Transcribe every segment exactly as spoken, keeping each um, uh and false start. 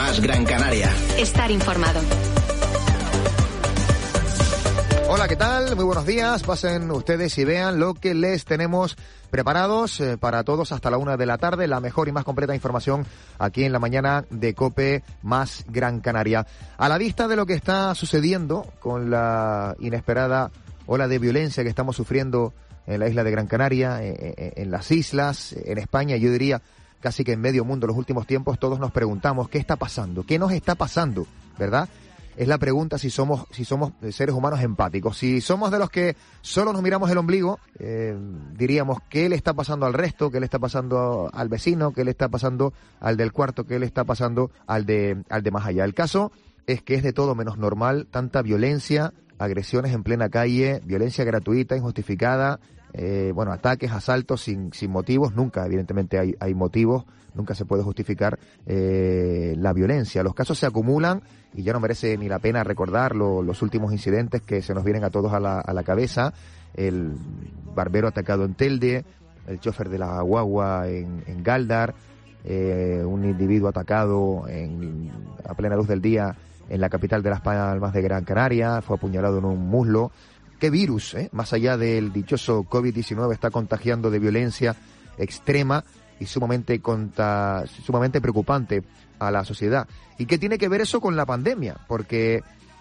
Más Gran Canaria. Estar informado. Hola, ¿qué tal? Muy buenos días. Pasen ustedes y vean lo que les tenemos preparados eh, para todos hasta la una de la tarde. La mejor y más completa información aquí en la mañana de COPE Más Gran Canaria. A la vista de lo que está sucediendo con la inesperada ola de violencia que estamos sufriendo en la isla de Gran Canaria, eh, eh, en las islas, en España, yo diría casi que en medio mundo en los últimos tiempos, todos nos preguntamos qué está pasando, qué nos está pasando, ¿verdad? Es la pregunta si somos si somos seres humanos empáticos. Si somos de los que solo nos miramos el ombligo, eh, diríamos qué le está pasando al resto, qué le está pasando al vecino, qué le está pasando al del cuarto, qué le está pasando al de al de más allá. El caso es que es de todo menos normal tanta violencia, agresiones en plena calle, violencia gratuita, injustificada, eh, bueno, ataques, asaltos sin sin motivos. Nunca, evidentemente, hay, hay motivos, nunca se puede justificar eh, la violencia. Los casos se acumulan y ya no merece ni la pena recordar lo, los últimos incidentes que se nos vienen a todos a la, a la cabeza. El barbero atacado en Telde, el chofer de la guagua en, en Galdar, eh, un individuo atacado en, a plena luz del día en la capital de Las Palmas de Gran Canaria, fue apuñalado en un muslo. ¿Qué virus, eh? más allá del dichoso COVID diecinueve, está contagiando de violencia extrema y sumamente, conta, sumamente preocupante a la sociedad? ¿Y qué tiene que ver eso con la pandemia? Porque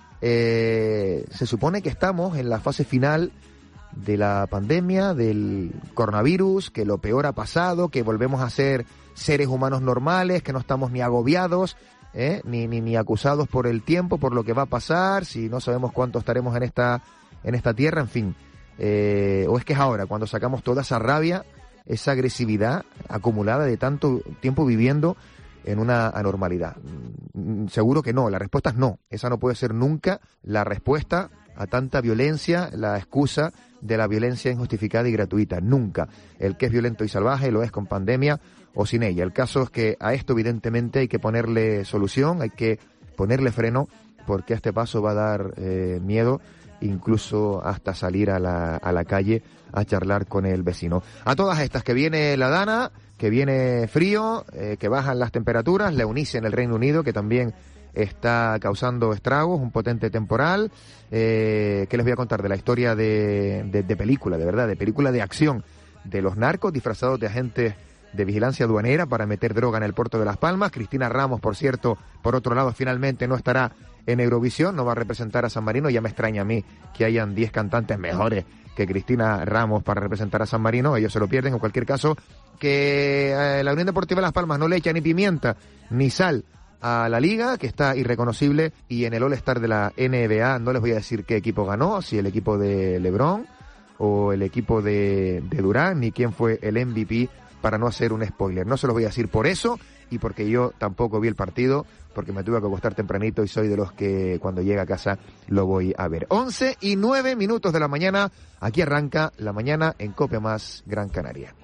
eh, se supone que estamos en la fase final de la pandemia, del coronavirus, que lo peor ha pasado, que volvemos a ser seres humanos normales, que no estamos ni agobiados, ¿eh? ni, ni, ni acusados por el tiempo, por lo que va a pasar, si no sabemos cuánto estaremos en esta, en esta tierra, en fin. Eh, o es que es ahora, cuando sacamos toda esa rabia, esa agresividad acumulada de tanto tiempo viviendo en una anormalidad. Seguro que no, la respuesta es no. Esa no puede ser nunca la respuesta a tanta violencia, la excusa de la violencia injustificada y gratuita. Nunca. El que es violento y salvaje lo es con pandemia o sin ella. El caso es que a esto evidentemente hay que ponerle solución, hay que ponerle freno, porque a este paso va a dar eh, miedo, incluso hasta salir a la, a la calle a charlar con el vecino. A todas estas, que viene la Dana, que viene frío, eh, que bajan las temperaturas, la Eunice en el Reino Unido, que también está causando estragos, un potente temporal. Eh, ¿Qué les voy a contar de la historia de, de, de película, de verdad, de película de acción, de los narcos disfrazados de agentes de vigilancia aduanera para meter droga en el puerto de Las Palmas? Cristina Ramos, por cierto, por otro lado, finalmente no estará en Eurovisión, no va a representar a San Marino. Ya me extraña a mí que hayan diez cantantes mejores que Cristina Ramos para representar a San Marino. Ellos se lo pierden. En cualquier caso, que eh, la Unión Deportiva Las Palmas no le echa ni pimienta ni sal a la liga, que está irreconocible, y en el All-Star de la N B A no les voy a decir qué equipo ganó, si el equipo de LeBron o el equipo de, de Durán, ni quién fue el M V P, para no hacer un spoiler. No se los voy a decir por eso y porque yo tampoco vi el partido, porque me tuve que acostar tempranito y soy de los que cuando llega a casa lo voy a ver. once y nueve minutos de la mañana, aquí arranca la mañana en COPE Más Gran Canaria.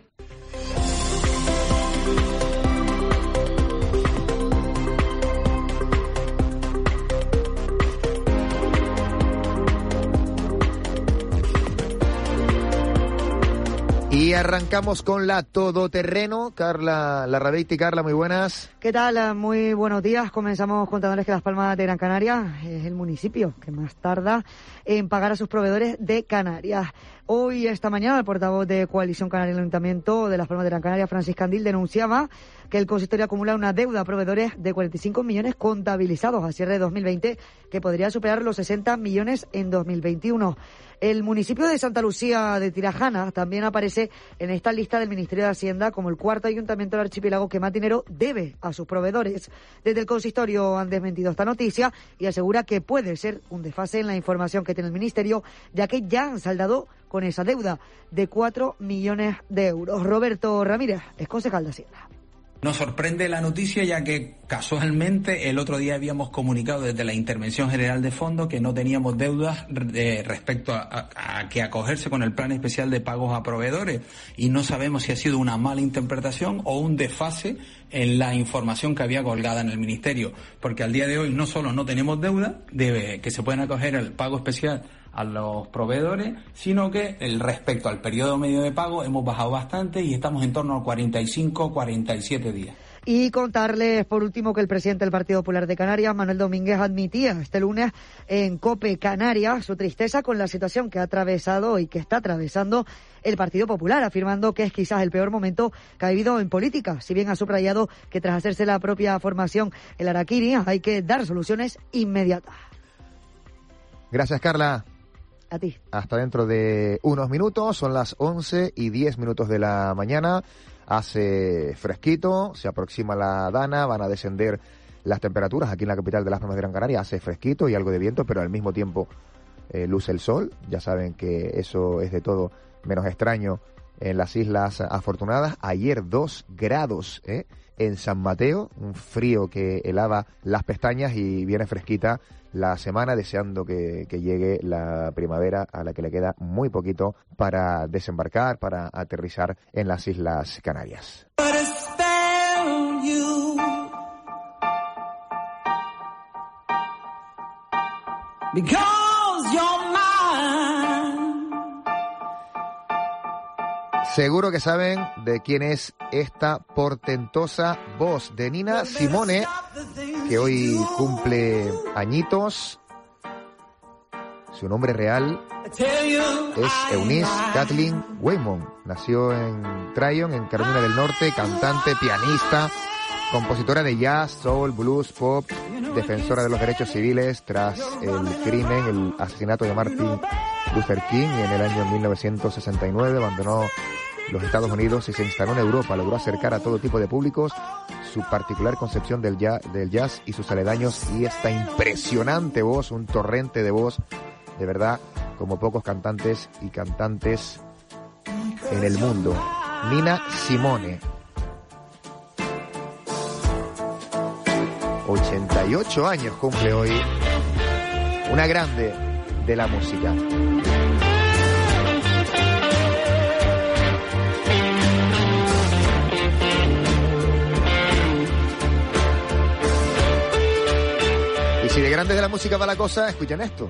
Y arrancamos con la todoterreno. Carla Larrabeiti. Carla, muy buenas. ¿Qué tal? Muy buenos días. Comenzamos contándoles que Las Palmas de Gran Canaria es el municipio que más tarda en pagar a sus proveedores de Canarias. Hoy, esta mañana, el portavoz de Coalición Canaria en el Ayuntamiento de Las Palmas de Gran Canaria, Francis Candil, denunciaba que el consistorio acumula una deuda a proveedores de cuarenta y cinco millones contabilizados a cierre de dos mil veinte, que podría superar los sesenta millones en dos mil veintiuno. El municipio de Santa Lucía de Tirajana también aparece en esta lista del Ministerio de Hacienda como el cuarto ayuntamiento del archipiélago que más dinero debe a sus proveedores. Desde el consistorio han desmentido esta noticia y asegura que puede ser un desfase en la información que tiene el Ministerio, ya que ya han saldado con esa deuda de cuatro millones de euros. Roberto Ramírez es concejal de Hacienda. Nos sorprende la noticia, ya que casualmente el otro día habíamos comunicado desde la Intervención General de Fondos que no teníamos deudas eh, respecto a, a, a que acogerse con el Plan Especial de Pagos a Proveedores, y no sabemos si ha sido una mala interpretación o un desfase en la información que había colgada en el Ministerio, porque al día de hoy no solo no tenemos deuda de que se pueden acoger al pago especial a los proveedores, sino que el respecto al periodo medio de pago hemos bajado bastante y estamos en torno a cuarenta y cinco, cuarenta y siete días. Y contarles, por último, que el presidente del Partido Popular de Canarias, Manuel Domínguez, admitía este lunes en COPE Canarias su tristeza con la situación que ha atravesado y que está atravesando el Partido Popular, afirmando que es quizás el peor momento que ha vivido en política. Si bien ha subrayado que tras hacerse la propia formación el Araquiri, hay que dar soluciones inmediatas. Gracias, Carla. A ti. Hasta dentro de unos minutos, son las once y diez minutos de la mañana. Hace fresquito, se aproxima la dana, van a descender las temperaturas aquí en la capital de las Palmas de Gran Canaria. Hace fresquito y algo de viento, pero al mismo tiempo eh, luce el sol. Ya saben que eso es de todo menos extraño en las Islas Afortunadas. Ayer dos grados ¿eh? en San Mateo, un frío que helaba las pestañas, y viene fresquita la semana, deseando que, que llegue la primavera, a la que le queda muy poquito para desembarcar, para aterrizar en las Islas Canarias. Seguro que saben de quién es esta portentosa voz, de Nina Simone, que hoy cumple añitos. Su nombre real es Eunice Kathleen Waymon. Nació en Tryon, en Carolina del Norte, cantante, pianista, compositora de jazz, soul, blues, pop, defensora de los derechos civiles tras el crimen, el asesinato de Martin Luther King, y en el año mil novecientos sesenta y nueve abandonó los Estados Unidos y se instaló en Europa. Logró acercar a todo tipo de públicos su particular concepción del jazz, del jazz y sus aledaños, y esta impresionante voz, un torrente de voz, de verdad, como pocos cantantes y cantantes en el mundo. Nina Simone. ochenta y ocho años cumple hoy, una grande de la música. Y si de grandes de la música va la cosa, escuchen esto.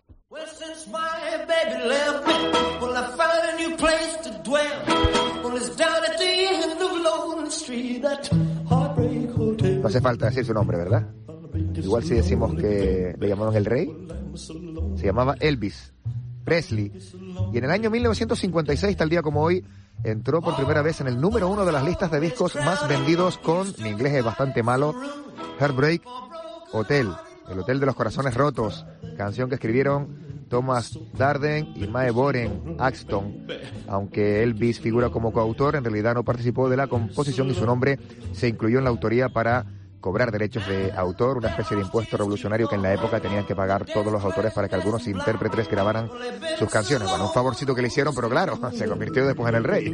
No hace falta decir su nombre, ¿verdad? Igual si decimos que le llamaban el rey. Se llamaba Elvis Presley. Y en el año mil novecientos cincuenta y seis, tal día como hoy, entró por primera vez en el número uno de las listas de discos más vendidos con, mi inglés es bastante malo, Heartbreak Hotel, el Hotel de los Corazones Rotos, canción que escribieron Thomas Darden y Mae Boren Axton. Aunque Elvis figura como coautor, en realidad no participó de la composición y su nombre se incluyó en la autoría para cobrar derechos de autor, una especie de impuesto revolucionario que en la época tenían que pagar todos los autores para que algunos intérpretes grabaran sus canciones. Bueno, un favorcito que le hicieron, pero claro, se convirtió después en el rey.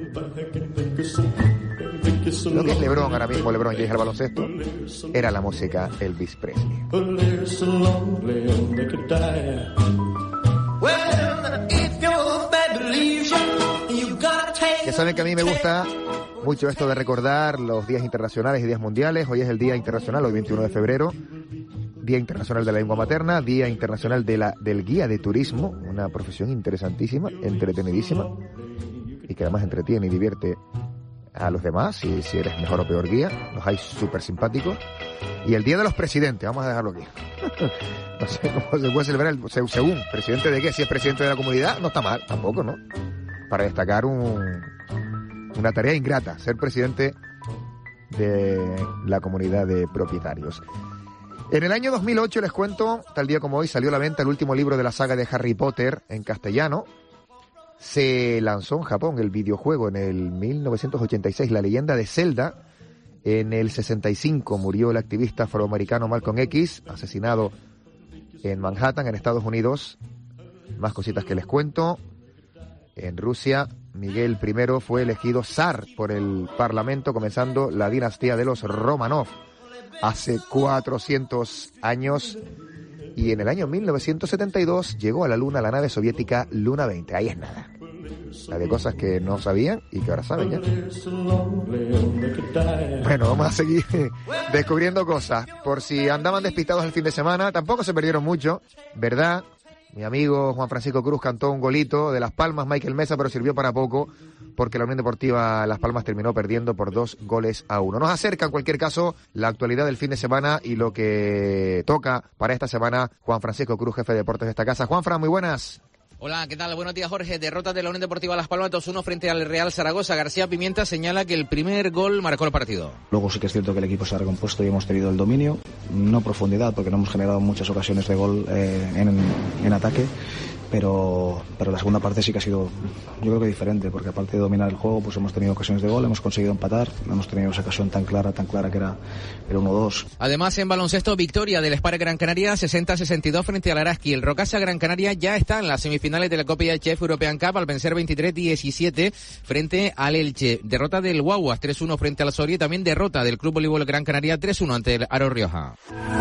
Lo que es LeBron ahora mismo, LeBron James al baloncesto, era la música Elvis Presley. Ya saben que a mí me gusta mucho esto de recordar los días internacionales y días mundiales. Hoy es el Día Internacional, hoy veintiuno de febrero, Día Internacional de la Lengua Materna, Día Internacional de la, del Guía de Turismo, una profesión interesantísima, entretenidísima, y que además entretiene y divierte a los demás, y si eres mejor o peor guía, los hay súper simpáticos. Y el Día de los Presidentes, vamos a dejarlo aquí. No sé cómo se puede celebrar, el, según, ¿presidente de qué? Si es presidente de la comunidad, no está mal, tampoco, ¿no? Para destacar un, una tarea ingrata, ser presidente de la comunidad de propietarios. En el año dos mil ocho, les cuento, tal día como hoy, salió a la venta el último libro de la saga de Harry Potter en castellano. Se lanzó en Japón el videojuego en el mil novecientos ochenta y seis, La leyenda de Zelda. En el sesenta y cinco murió el activista afroamericano Malcolm X, asesinado en Manhattan, en Estados Unidos. Más cositas que les cuento. En Rusia, Miguel primero fue elegido zar por el Parlamento, comenzando la dinastía de los Romanov hace cuatrocientos años. Y en el año mil novecientos setenta y dos llegó a la Luna la nave soviética Luna veinte. Ahí es nada. La de cosas que no sabían y que ahora saben ya. Bueno, vamos a seguir descubriendo cosas. Por si andaban despistados el fin de semana, tampoco se perdieron mucho, ¿verdad? Mi amigo Juan Francisco Cruz cantó un golito de Las Palmas, Michael Mesa, pero sirvió para poco, porque la Unión Deportiva Las Palmas terminó perdiendo por dos goles a uno. Nos acerca, en cualquier caso, la actualidad del fin de semana y lo que toca para esta semana Juan Francisco Cruz, jefe de deportes de esta casa. Juanfran, muy buenas. Hola, ¿qué tal? Buenos días, Jorge. Derrota de la Unión Deportiva Las Palmas dos uno frente al Real Zaragoza. García Pimienta señala que el primer gol marcó el partido. Luego sí que es cierto que el equipo se ha recompuesto y hemos tenido el dominio, no profundidad porque no hemos generado muchas ocasiones de gol eh, en, en ataque, pero, pero la segunda parte sí que ha sido, yo creo que diferente, porque aparte de dominar el juego, pues hemos tenido ocasiones de gol, hemos conseguido empatar, no hemos tenido esa ocasión tan clara, tan clara que era el uno dos. Además, en baloncesto, victoria del Spar Gran Canaria sesenta a sesenta y dos frente al Araski. El Rocasa Gran Canaria ya está en las semifinales de la Copa I H F European Cup al vencer veintitrés diecisiete frente al Elche. Derrota del Guaguas tres uno frente al Soria y también derrota del Club Voleibol Gran Canaria tres uno ante el Aro Rioja.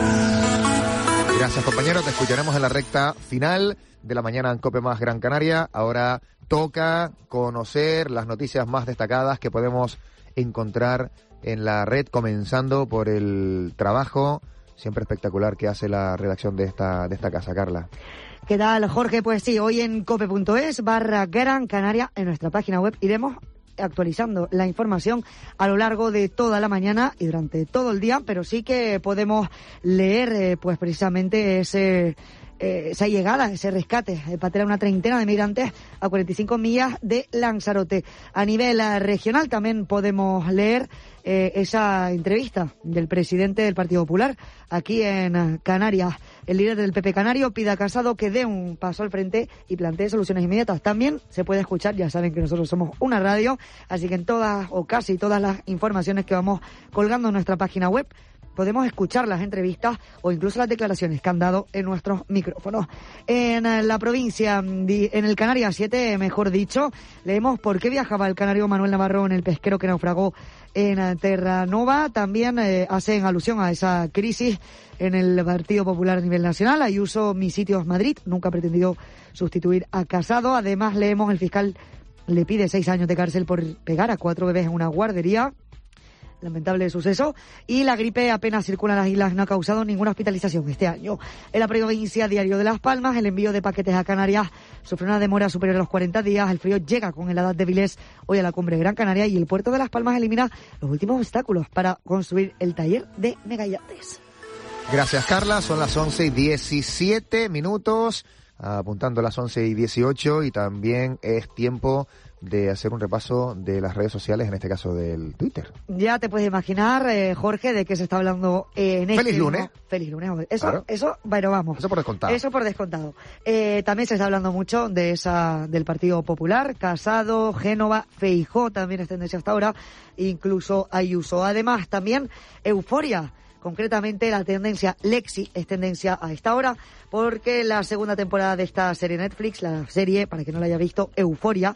Gracias, compañero. Te escucharemos en la recta final de la mañana en COPE Más Gran Canaria. Ahora toca conocer las noticias más destacadas que podemos encontrar en la red, comenzando por el trabajo siempre espectacular que hace la redacción de esta de esta casa. Carla. ¿Qué tal, Jorge? Pues sí, hoy en cope.es barra Gran Canaria, en nuestra página web, iremos actualizando la información a lo largo de toda la mañana y durante todo el día, pero sí que podemos leer eh, pues precisamente ese eh, esa llegada, ese rescate, eh, para tener una treintena de migrantes a cuarenta y cinco millas de Lanzarote. A nivel eh, regional también podemos leer eh, esa entrevista del presidente del Partido Popular aquí en Canarias. El líder del P P Canario pide a Casado que dé un paso al frente y plantee soluciones inmediatas. También se puede escuchar, ya saben que nosotros somos una radio, así que en todas o casi todas las informaciones que vamos colgando en nuestra página web podemos escuchar las entrevistas o incluso las declaraciones que han dado en nuestros micrófonos. En la provincia, en el Canarias siete, mejor dicho, leemos por qué viajaba el canario Manuel Navarro en el pesquero que naufragó en Terranova. También eh, hacen alusión a esa crisis en el Partido Popular a nivel nacional. Ayuso, mis sitios Madrid, nunca ha pretendido sustituir a Casado. Además, leemos el fiscal le pide seis años de cárcel por pegar a cuatro bebés en una guardería. Lamentable suceso. Y la gripe apenas circula en las islas, no ha causado ninguna hospitalización este año. En la provincia, Diario de Las Palmas, el envío de paquetes a Canarias sufre una demora superior a los cuarenta días. El frío llega con heladas débiles hoy a la cumbre de Gran Canaria y el puerto de Las Palmas elimina los últimos obstáculos para construir el taller de megayates. Gracias, Carla. Son las once y diecisiete minutos, apuntando las once y dieciocho, y también es tiempo de hacer un repaso de las redes sociales, en este caso del Twitter. Ya te puedes imaginar, eh, Jorge, de qué se está hablando eh, en este... Feliz lunes. ¿no? Feliz lunes. Eso, claro. eso, bueno, vamos. Eso por descontado. Eso por descontado. Eh, también se está hablando mucho de esa del Partido Popular, Casado, Génova, Feijóo, también es tendencia hasta ahora, incluso Ayuso. Además, también euforia. Concretamente, la tendencia Lexi es tendencia a esta hora, porque la segunda temporada de esta serie Netflix, la serie, para que no la haya visto, Euforia,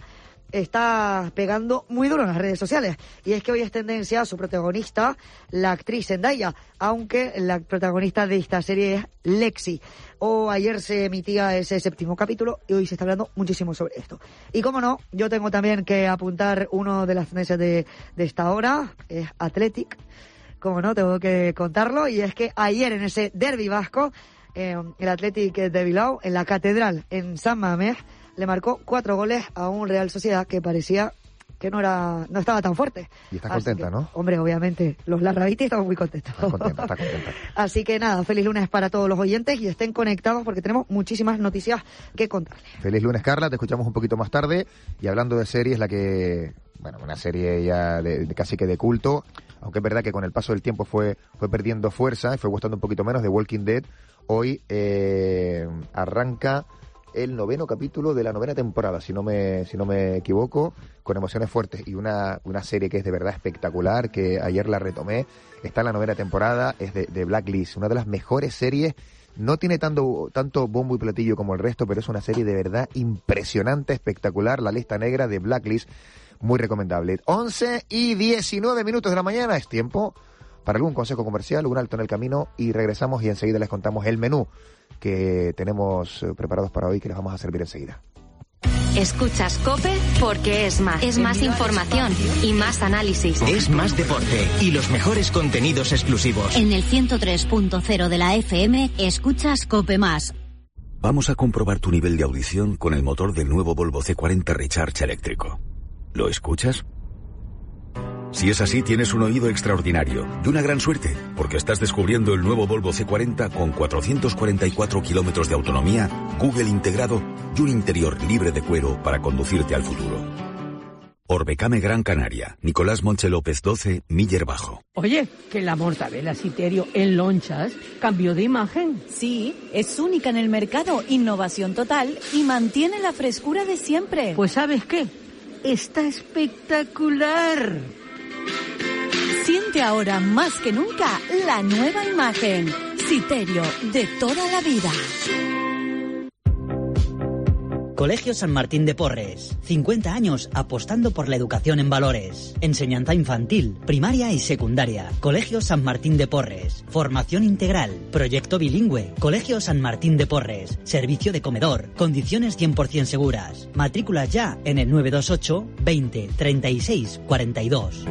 está pegando muy duro en las redes sociales. Y es que hoy es tendencia a su protagonista, la actriz Zendaya, aunque la protagonista de esta serie es Lexi. O ayer se emitía ese séptimo capítulo y hoy se está hablando muchísimo sobre esto. Y como no, yo tengo también que apuntar uno de las tendencias de, de esta hora, es Athletic. Como no, tengo que contarlo, y es que ayer en ese derbi vasco, eh, el Athletic de Bilbao, en la Catedral, en San Mamés, le marcó cuatro goles a un Real Sociedad que parecía que no era no estaba tan fuerte. Y estás contenta, que, ¿no? Hombre, obviamente, los Larrabitis estamos muy contentos. Está contenta, está contenta. Así que nada, feliz lunes para todos los oyentes y estén conectados porque tenemos muchísimas noticias que contarles. Feliz lunes, Carla, te escuchamos un poquito más tarde. Y hablando de series, la que, bueno, una serie ya de, de casi que de culto, aunque es verdad que con el paso del tiempo fue fue perdiendo fuerza y fue gustando un poquito menos, de Walking Dead. Hoy eh, arranca el noveno capítulo de la novena temporada, si no me si no me equivoco, con emociones fuertes, y una una serie que es de verdad espectacular, que ayer la retomé, está en la novena temporada, es de, de Blacklist, una de las mejores series. No tiene tanto tanto bombo y platillo como el resto, pero es una serie de verdad impresionante, espectacular. La lista negra de Blacklist, muy recomendable. once y diecinueve minutos de la mañana, es tiempo para algún consejo comercial, un alto en el camino, y regresamos y enseguida les contamos el menú que tenemos preparados para hoy, que les vamos a servir enseguida. Escuchas COPE porque es más. Es más información y más análisis. Es más deporte y los mejores contenidos exclusivos. En el ciento tres punto cero de la F M, escuchas COPE más. Vamos a comprobar tu nivel de audición con el motor del nuevo Volvo C cuarenta Recharge eléctrico. ¿Lo escuchas? Si es así, tienes un oído extraordinario y una gran suerte, porque estás descubriendo el nuevo Volvo C cuarenta con cuatrocientos cuarenta y cuatro kilómetros de autonomía, Google integrado y un interior libre de cuero para conducirte al futuro. Orbecame Gran Canaria, Nicolás Monche López doce, Miller Bajo. Oye, que la mortadela Citerio en lonchas cambió de imagen. Sí, es única en el mercado, innovación total y mantiene la frescura de siempre. Pues ¿sabes qué? Está espectacular. Siente ahora más que nunca la nueva imagen. Citerio, de toda la vida. Colegio San Martín de Porres. cincuenta años apostando por la educación en valores. Enseñanza infantil, primaria y secundaria. Colegio San Martín de Porres. Formación integral. Proyecto bilingüe. Colegio San Martín de Porres. Servicio de comedor. Condiciones cien por ciento seguras. Matrículas ya en el nueve dos ocho, veinte, treinta y seis, cuarenta y dos.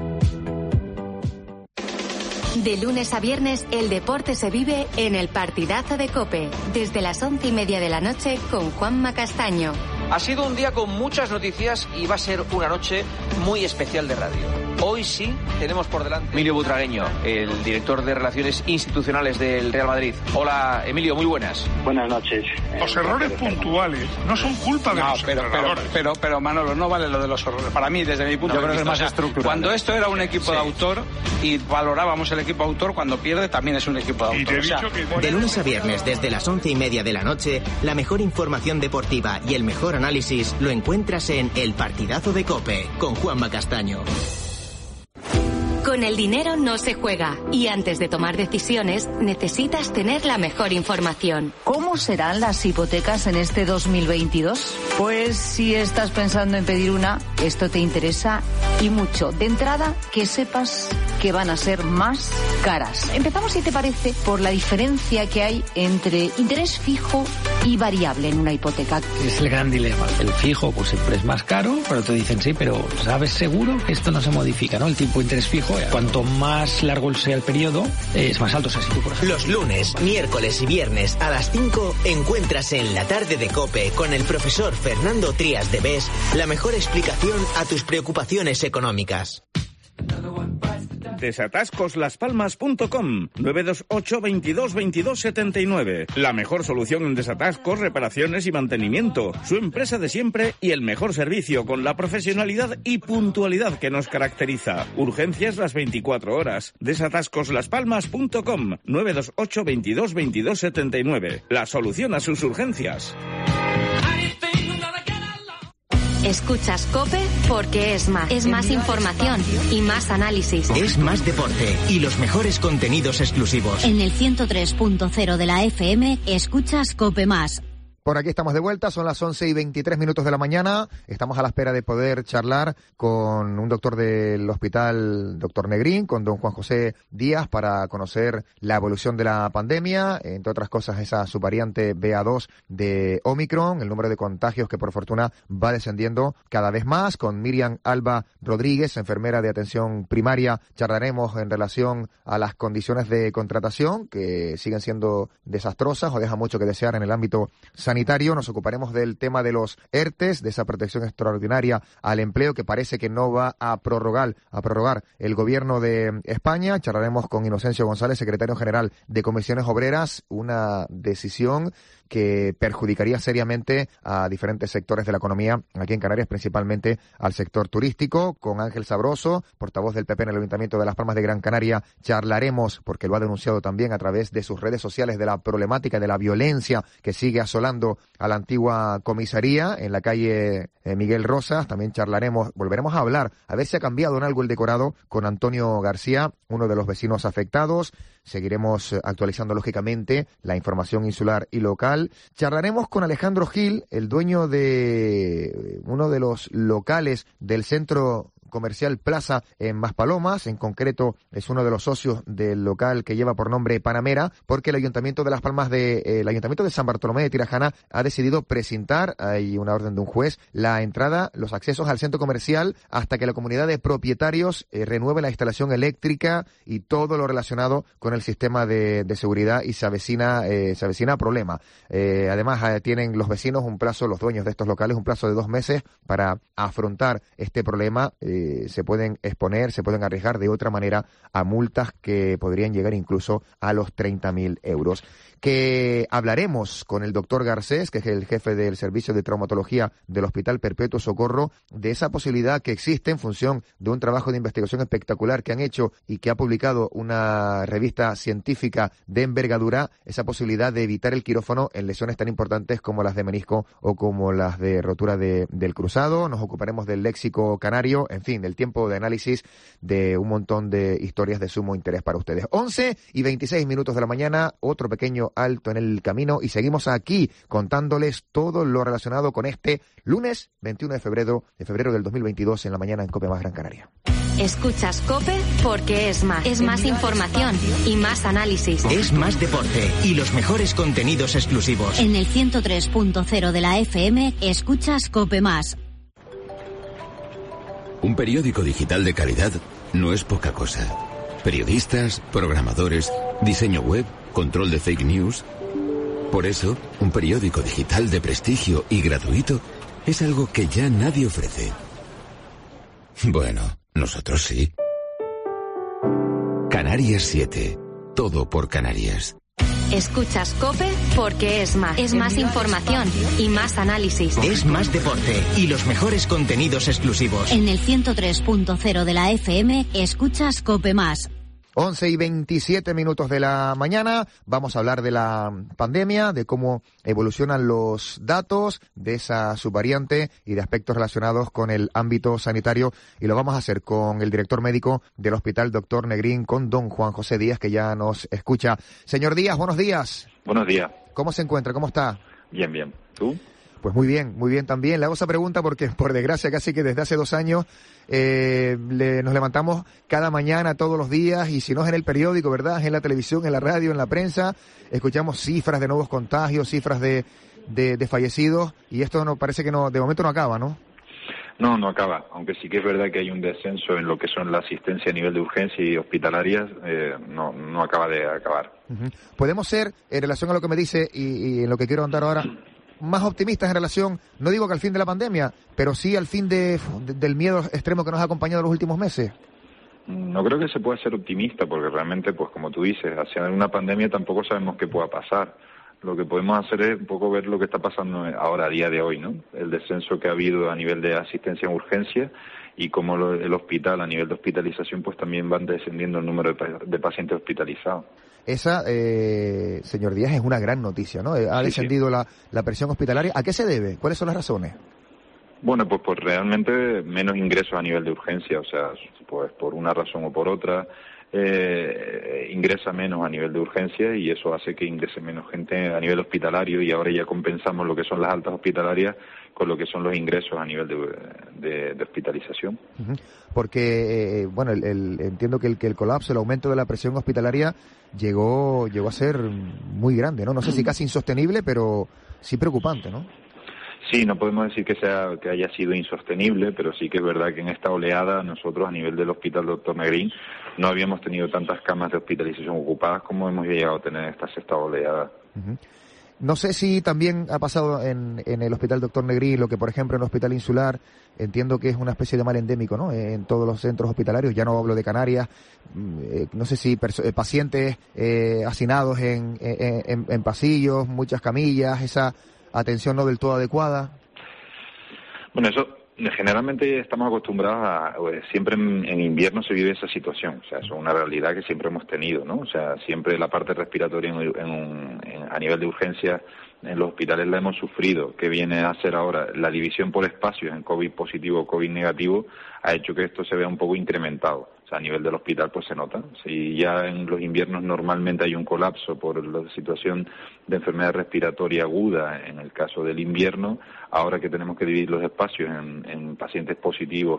De lunes a viernes, el deporte se vive en el Partidazo de COPE, desde las once y media de la noche con Juanma Castaño. Ha sido un día con muchas noticias y va a ser una noche muy especial de radio. Hoy sí tenemos por delante Emilio Butragueño, el director de Relaciones Institucionales del Real Madrid. Hola, Emilio, muy buenas. Buenas noches. Los errores puntuales no son culpa de no, los pero, entrenadores. Pero, pero, pero, Manolo, no vale lo de los errores. Para mí, desde mi punto no, de vista, es más estructural. Cuando esto era un equipo sí. de autor y valorábamos el equipo autor, cuando pierde también es un equipo de autor. Y te he dicho que... De lunes a viernes, desde las once y media de la noche, la mejor información deportiva y el mejor análisis lo encuentras en El Partidazo de COPE, con Juanma Castaño. Con el dinero no se juega y antes de tomar decisiones necesitas tener la mejor información. ¿Cómo serán las hipotecas en este dos mil veintidós? Pues si estás pensando en pedir una, esto te interesa y mucho. De entrada, que sepas que van a ser más caras. Empezamos, si te parece, por la diferencia que hay entre interés fijo y variable en una hipoteca. Es el gran dilema. El fijo pues siempre es más caro, pero te dicen sí, pero ¿sabes seguro que esto no se modifica, no? El tipo de interés fijo, cuanto más largo sea el periodo, es más alto. O sea, si tú, por ejemplo... Los lunes, miércoles y viernes a las cinco encuentras en La Tarde de COPE con el profesor Fernando Trías de Bes la mejor explicación a tus preocupaciones económicas. Desatascos las palmas punto com, nueve dos ocho, veintidós, veintidós, setenta y nueve. La mejor solución en desatascos, reparaciones y mantenimiento. Su empresa de siempre y el mejor servicio con la profesionalidad y puntualidad que nos caracteriza. Urgencias las veinticuatro horas. Desatascos las palmas punto com, nueve dos ocho, veintidós, veintidós, setenta y nueve. La solución a sus urgencias. Escuchas COPE porque es más. Es más información y más análisis. Es más deporte y los mejores contenidos exclusivos. En el ciento tres punto cero de la F M, escuchas COPE más. Por aquí estamos de vuelta, son las once y veintitrés minutos de la mañana. Estamos a la espera de poder charlar con un doctor del hospital, doctor Negrín, con don Juan José Díaz, para conocer la evolución de la pandemia, entre otras cosas esa subvariante B A dos de Omicron, el número de contagios que por fortuna va descendiendo cada vez más. Con Miriam Alba Rodríguez, enfermera de atención primaria, charlaremos en relación a las condiciones de contratación que siguen siendo desastrosas o dejan mucho que desear en el ámbito sanitario. Sanitario. Nos ocuparemos del tema de los ERTES, de esa protección extraordinaria al empleo que parece que no va a prorrogar, a prorrogar el gobierno de España. Charlaremos con Inocencio González, secretario general de Comisiones Obreras, una decisión que perjudicaría seriamente a diferentes sectores de la economía aquí en Canarias, principalmente al sector turístico. Con Ángel Sabroso, portavoz del P P en el Ayuntamiento de Las Palmas de Gran Canaria, charlaremos, porque lo ha denunciado también a través de sus redes sociales, de la problemática de la violencia que sigue asolando a la antigua comisaría en la calle eh, Miguel Rosas. También charlaremos, volveremos a hablar, a ver si ha cambiado en algo el decorado, con Antonio García, uno de los vecinos afectados. Seguiremos actualizando, lógicamente, la información insular y local. Charlaremos con Alejandro Gil, el dueño de uno de los locales del centro comercial Plaza en Maspalomas. En concreto, es uno de los socios del local que lleva por nombre Panamera, porque el Ayuntamiento de Las Palmas de, eh, el Ayuntamiento de San Bartolomé de Tirajana ha decidido precintar, hay una orden de un juez, la entrada, los accesos al centro comercial hasta que la comunidad de propietarios eh, renueve la instalación eléctrica y todo lo relacionado con el sistema de, de seguridad, y se avecina, eh, se avecina problema. Eh, además, eh, tienen los vecinos un plazo, los dueños de estos locales, un plazo de dos meses para afrontar este problema. Eh, se pueden exponer, se pueden arriesgar de otra manera a multas que podrían llegar incluso a los treinta mil euros. Que hablaremos con el doctor Garcés, que es el jefe del Servicio de Traumatología del Hospital Perpetuo Socorro, de esa posibilidad que existe en función de un trabajo de investigación espectacular que han hecho y que ha publicado una revista científica de envergadura, esa posibilidad de evitar el quirófano en lesiones tan importantes como las de menisco o como las de rotura de, del cruzado. Nos ocuparemos del léxico canario, en fin, del tiempo de análisis de un montón de historias de sumo interés para ustedes. once y veintiséis minutos de la mañana, otro pequeño alto en el camino y seguimos aquí contándoles todo lo relacionado con este lunes veintiuno de febrero de febrero del dos mil veintidós en la mañana en COPE Más Gran Canaria. Escuchas COPE porque es más. Es más información y más análisis. Es más deporte y los mejores contenidos exclusivos. En el ciento tres punto cero de la F M escuchas COPE Más. Un periódico digital de calidad no es poca cosa. Periodistas, programadores, diseño web, control de fake news. Por eso, un periódico digital de prestigio y gratuito es algo que ya nadie ofrece. Bueno, nosotros sí. Canarias siete. Todo por Canarias. Escuchas COPE porque es más. Es más información y más análisis. Es más deporte y los mejores contenidos exclusivos. En el ciento tres punto cero de la F M escuchas COPE Más. once y veintisiete minutos de la mañana, vamos a hablar de la pandemia, de cómo evolucionan los datos de esa subvariante y de aspectos relacionados con el ámbito sanitario, y lo vamos a hacer con el director médico del Hospital Doctor Negrín, con don Juan José Díaz, que ya nos escucha. Señor Díaz, buenos días. Buenos días. ¿Cómo se encuentra? ¿Cómo está? Bien, bien. ¿Tú? Pues muy bien, muy bien también. Le hago esa pregunta porque, por desgracia, casi que desde hace dos años eh, le, nos levantamos cada mañana, todos los días, y si no es en el periódico, ¿verdad?, es en la televisión, en la radio, en la prensa, escuchamos cifras de nuevos contagios, cifras de, de, de fallecidos, y esto no parece que no, de momento no acaba, ¿no? No, no acaba, aunque sí que es verdad que hay un descenso en lo que son la asistencia a nivel de urgencia y hospitalarias, eh, no, no acaba de acabar. Uh-huh. ¿Podemos ser, en relación a lo que me dice y, y en lo que quiero contar ahora, más optimistas en relación, no digo que al fin de la pandemia, pero sí al fin de, de, del miedo extremo que nos ha acompañado los últimos meses? No creo que se pueda ser optimista, porque realmente, pues como tú dices, hacia una pandemia tampoco sabemos qué pueda pasar. Lo que podemos hacer es un poco ver lo que está pasando ahora, a día de hoy, ¿no? El descenso que ha habido a nivel de asistencia en urgencia y cómo lo, el hospital, a nivel de hospitalización, pues también van descendiendo el número de, de pacientes hospitalizados. Esa, eh, señor Díaz, es una gran noticia, ¿no? Ha sí, descendido sí. La, la presión hospitalaria. ¿A qué se debe? ¿Cuáles son las razones? Bueno, pues por realmente menos ingresos a nivel de urgencia, o sea, pues por una razón o por otra, eh, ingresa menos a nivel de urgencia y eso hace que ingrese menos gente a nivel hospitalario, y ahora ya compensamos lo que son las altas hospitalarias con lo que son los ingresos a nivel de, de, de hospitalización. Uh-huh. Porque, eh, bueno, el, el, entiendo que el, que el colapso, el aumento de la presión hospitalaria llegó llegó a ser muy grande, ¿no? No sé si casi insostenible, pero sí preocupante, ¿no? Sí, no podemos decir que sea que haya sido insostenible, pero sí que es verdad que en esta oleada nosotros a nivel del Hospital Doctor Negrín no habíamos tenido tantas camas de hospitalización ocupadas como hemos llegado a tener esta sexta oleada. Uh-huh. No sé si también ha pasado en, en el Hospital Doctor Negrín lo que, por ejemplo, en el Hospital Insular, entiendo que es una especie de mal endémico, ¿no? En todos los centros hospitalarios, ya no hablo de Canarias, eh, no sé si perso- pacientes eh, hacinados en, en, en, en pasillos, muchas camillas, esa atención no del todo adecuada. Bueno, eso generalmente estamos acostumbrados a, siempre en, en invierno se vive esa situación, o sea, eso es una realidad que siempre hemos tenido, ¿no? O sea, siempre la parte respiratoria en, en un, en, a nivel de urgencia en los hospitales la hemos sufrido. Que viene a ser ahora la división por espacios en COVID positivo o COVID negativo ha hecho que esto se vea un poco incrementado. O sea, a nivel del hospital pues se nota. Si ya en los inviernos normalmente hay un colapso por la situación de enfermedad respiratoria aguda en el caso del invierno, ahora que tenemos que dividir los espacios en, en pacientes positivos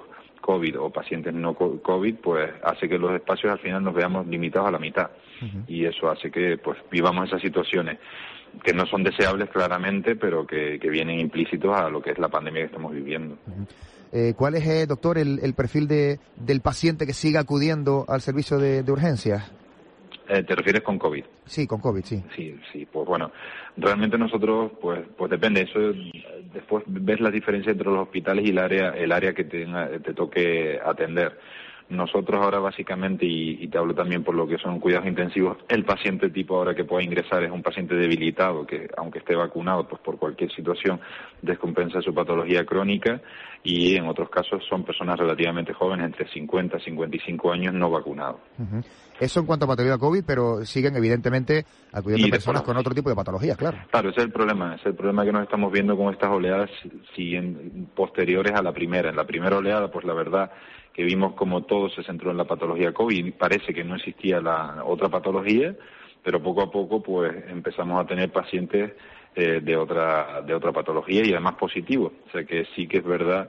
COVID o pacientes no COVID, pues hace que los espacios al final nos veamos limitados a la mitad. Uh-huh. Y eso hace que pues vivamos esas situaciones que no son deseables claramente, pero que, que vienen implícitos a lo que es la pandemia que estamos viviendo. Uh-huh. Eh, ¿Cuál es, eh, doctor, el, el perfil de, del paciente que siga acudiendo al servicio de, de urgencias? Eh, ¿Te refieres con COVID? Sí, con COVID, sí. Sí, sí, pues bueno, realmente nosotros, pues pues depende, eso después ves la diferencia entre los hospitales y el área el área que te, te toque atender. Nosotros ahora básicamente, y, y te hablo también por lo que son cuidados intensivos, el paciente tipo ahora que pueda ingresar es un paciente debilitado que, aunque esté vacunado, pues por cualquier situación descompensa su patología crónica, y en otros casos son personas relativamente jóvenes, entre cincuenta y cincuenta y cinco años, no vacunados. Uh-huh. Eso en cuanto a patología COVID, pero siguen evidentemente acudiendo personas con otro tipo de patologías, claro. Claro, ese es el problema, ese es el problema que nos estamos viendo con estas oleadas siguen posteriores a la primera. En la primera oleada, pues la verdad que vimos como todo se centró en la patología COVID, y parece que no existía la otra patología, pero poco a poco pues empezamos a tener pacientes eh, de otra de otra patología y además positivos. O sea que sí que es verdad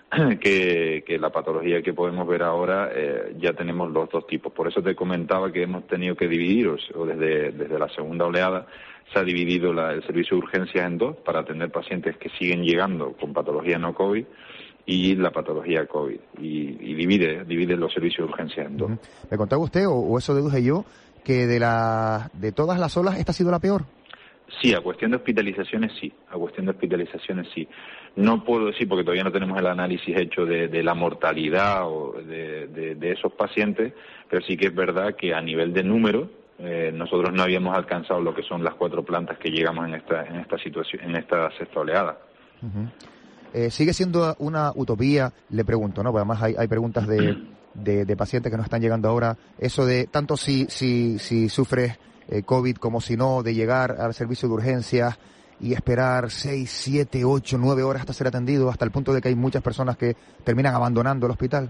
que, que la patología que podemos ver ahora eh, ya tenemos los dos tipos. Por eso te comentaba que hemos tenido que dividir, o desde, desde la segunda oleada se ha dividido la, el servicio de urgencias en dos para atender pacientes que siguen llegando con patología no COVID y la patología COVID, y, y divide divide los servicios de urgencia en dos. Uh-huh. ¿Me contaba usted, o, o eso deduje yo, que de la de todas las olas esta ha sido la peor? Sí, a cuestión de hospitalizaciones sí, a cuestión de hospitalizaciones sí. No puedo decir, porque todavía no tenemos el análisis hecho de, de la mortalidad o de, de, de esos pacientes, pero sí que es verdad que a nivel de número, eh, nosotros no habíamos alcanzado lo que son las cuatro plantas que llegamos en esta en esta situación, en esta sexta oleada. Uh-huh. Eh, ¿Sigue siendo una utopía? Le pregunto, ¿no? Porque además hay, hay preguntas de, de, de pacientes que nos están llegando ahora. Eso de, tanto si, si, si sufres eh, COVID como si no, de llegar al servicio de urgencias y esperar seis, siete, ocho, nueve horas hasta ser atendido, hasta el punto de que hay muchas personas que terminan abandonando el hospital.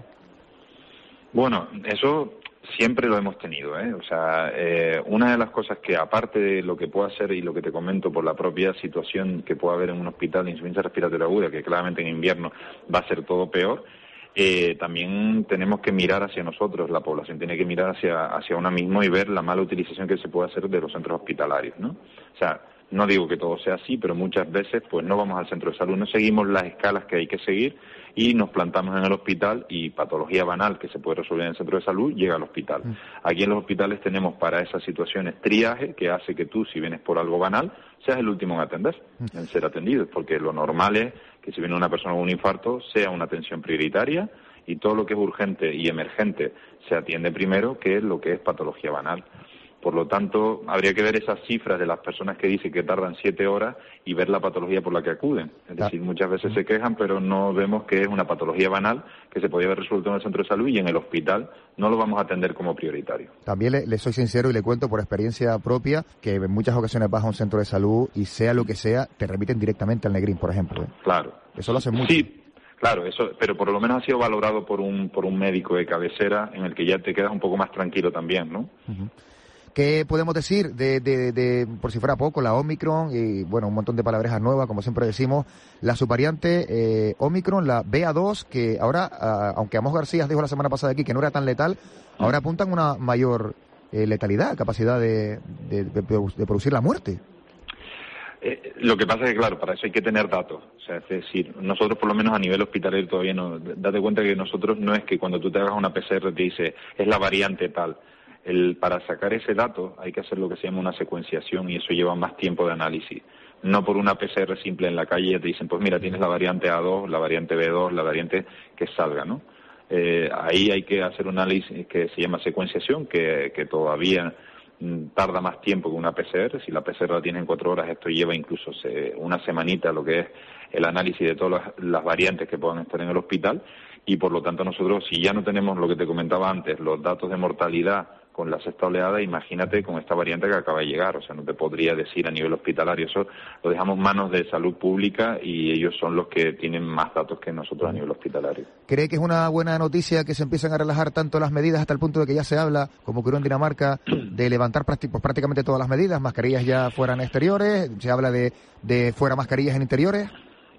Bueno, eso siempre lo hemos tenido, ¿eh? O sea, eh, una de las cosas que, aparte de lo que pueda hacer y lo que te comento por la propia situación que pueda haber en un hospital de insuficiencia respiratoria aguda, que claramente en invierno va a ser todo peor, eh, también tenemos que mirar hacia nosotros, la población tiene que mirar hacia, hacia una misma y ver la mala utilización que se puede hacer de los centros hospitalarios, ¿no? O sea, no digo que todo sea así, pero muchas veces pues no vamos al centro de salud, no seguimos las escalas que hay que seguir y nos plantamos en el hospital, y patología banal que se puede resolver en el centro de salud llega al hospital. Mm. Aquí en los hospitales tenemos para esas situaciones triaje, que hace que tú, si vienes por algo banal, seas el último en atender, mm. en ser atendido, porque lo normal es que si viene una persona con un infarto sea una atención prioritaria, y todo lo que es urgente y emergente se atiende primero que lo que es patología banal. Por lo tanto, habría que ver esas cifras de las personas que dicen que tardan siete horas y ver la patología por la que acuden. Es decir, muchas veces se quejan, pero no vemos que es una patología banal que se podía haber resuelto en el centro de salud, y en el hospital no lo vamos a atender como prioritario. También le, le soy sincero y le cuento por experiencia propia que en muchas ocasiones vas a un centro de salud y sea lo que sea, te remiten directamente al Negrín, por ejemplo, ¿eh? Claro. Eso lo hacen mucho. Sí. Claro, eso, pero por lo menos ha sido valorado por un por un médico de cabecera, en el que ya te quedas un poco más tranquilo también, ¿no? Uh-huh. ¿Qué podemos decir de, de, de, por si fuera poco, la Omicron y, bueno, un montón de palabrejas nuevas, como siempre decimos, la subvariante eh, Omicron, la B A dos, que ahora, a, aunque Amos García dijo la semana pasada aquí que no era tan letal, ahora apuntan una mayor eh, letalidad, capacidad de, de, de, de producir la muerte? Eh, lo que pasa es que, claro, para eso hay que tener datos. O sea, es decir, nosotros por lo menos a nivel hospitalario todavía no... Date cuenta que nosotros no es que cuando tú te hagas una P C R te dice es la variante tal. El, para sacar ese dato hay que hacer lo que se llama una secuenciación, y eso lleva más tiempo de análisis. No por una P C R simple en la calle ya te dicen, pues mira, tienes la variante A dos, la variante B dos, la variante que salga, ¿no? Eh, ahí hay que hacer un análisis que se llama secuenciación, que, que todavía mm, tarda más tiempo que una P C R. Si la P C R la tienes en cuatro horas, esto lleva incluso se, una semanita lo que es el análisis de todas las, las variantes que puedan estar en el hospital, y por lo tanto nosotros, si ya no tenemos lo que te comentaba antes, los datos de mortalidad con la sexta oleada, imagínate con esta variante que acaba de llegar. O sea, no te podría decir a nivel hospitalario. Eso lo dejamos en manos de salud pública, y ellos son los que tienen más datos que nosotros a nivel hospitalario. ¿Cree que es una buena noticia que se empiecen a relajar tanto las medidas hasta el punto de que ya se habla, como ocurrió en Dinamarca, de levantar prácti- pues prácticamente todas las medidas, mascarillas ya fueran exteriores, se habla de, de fuera mascarillas en interiores?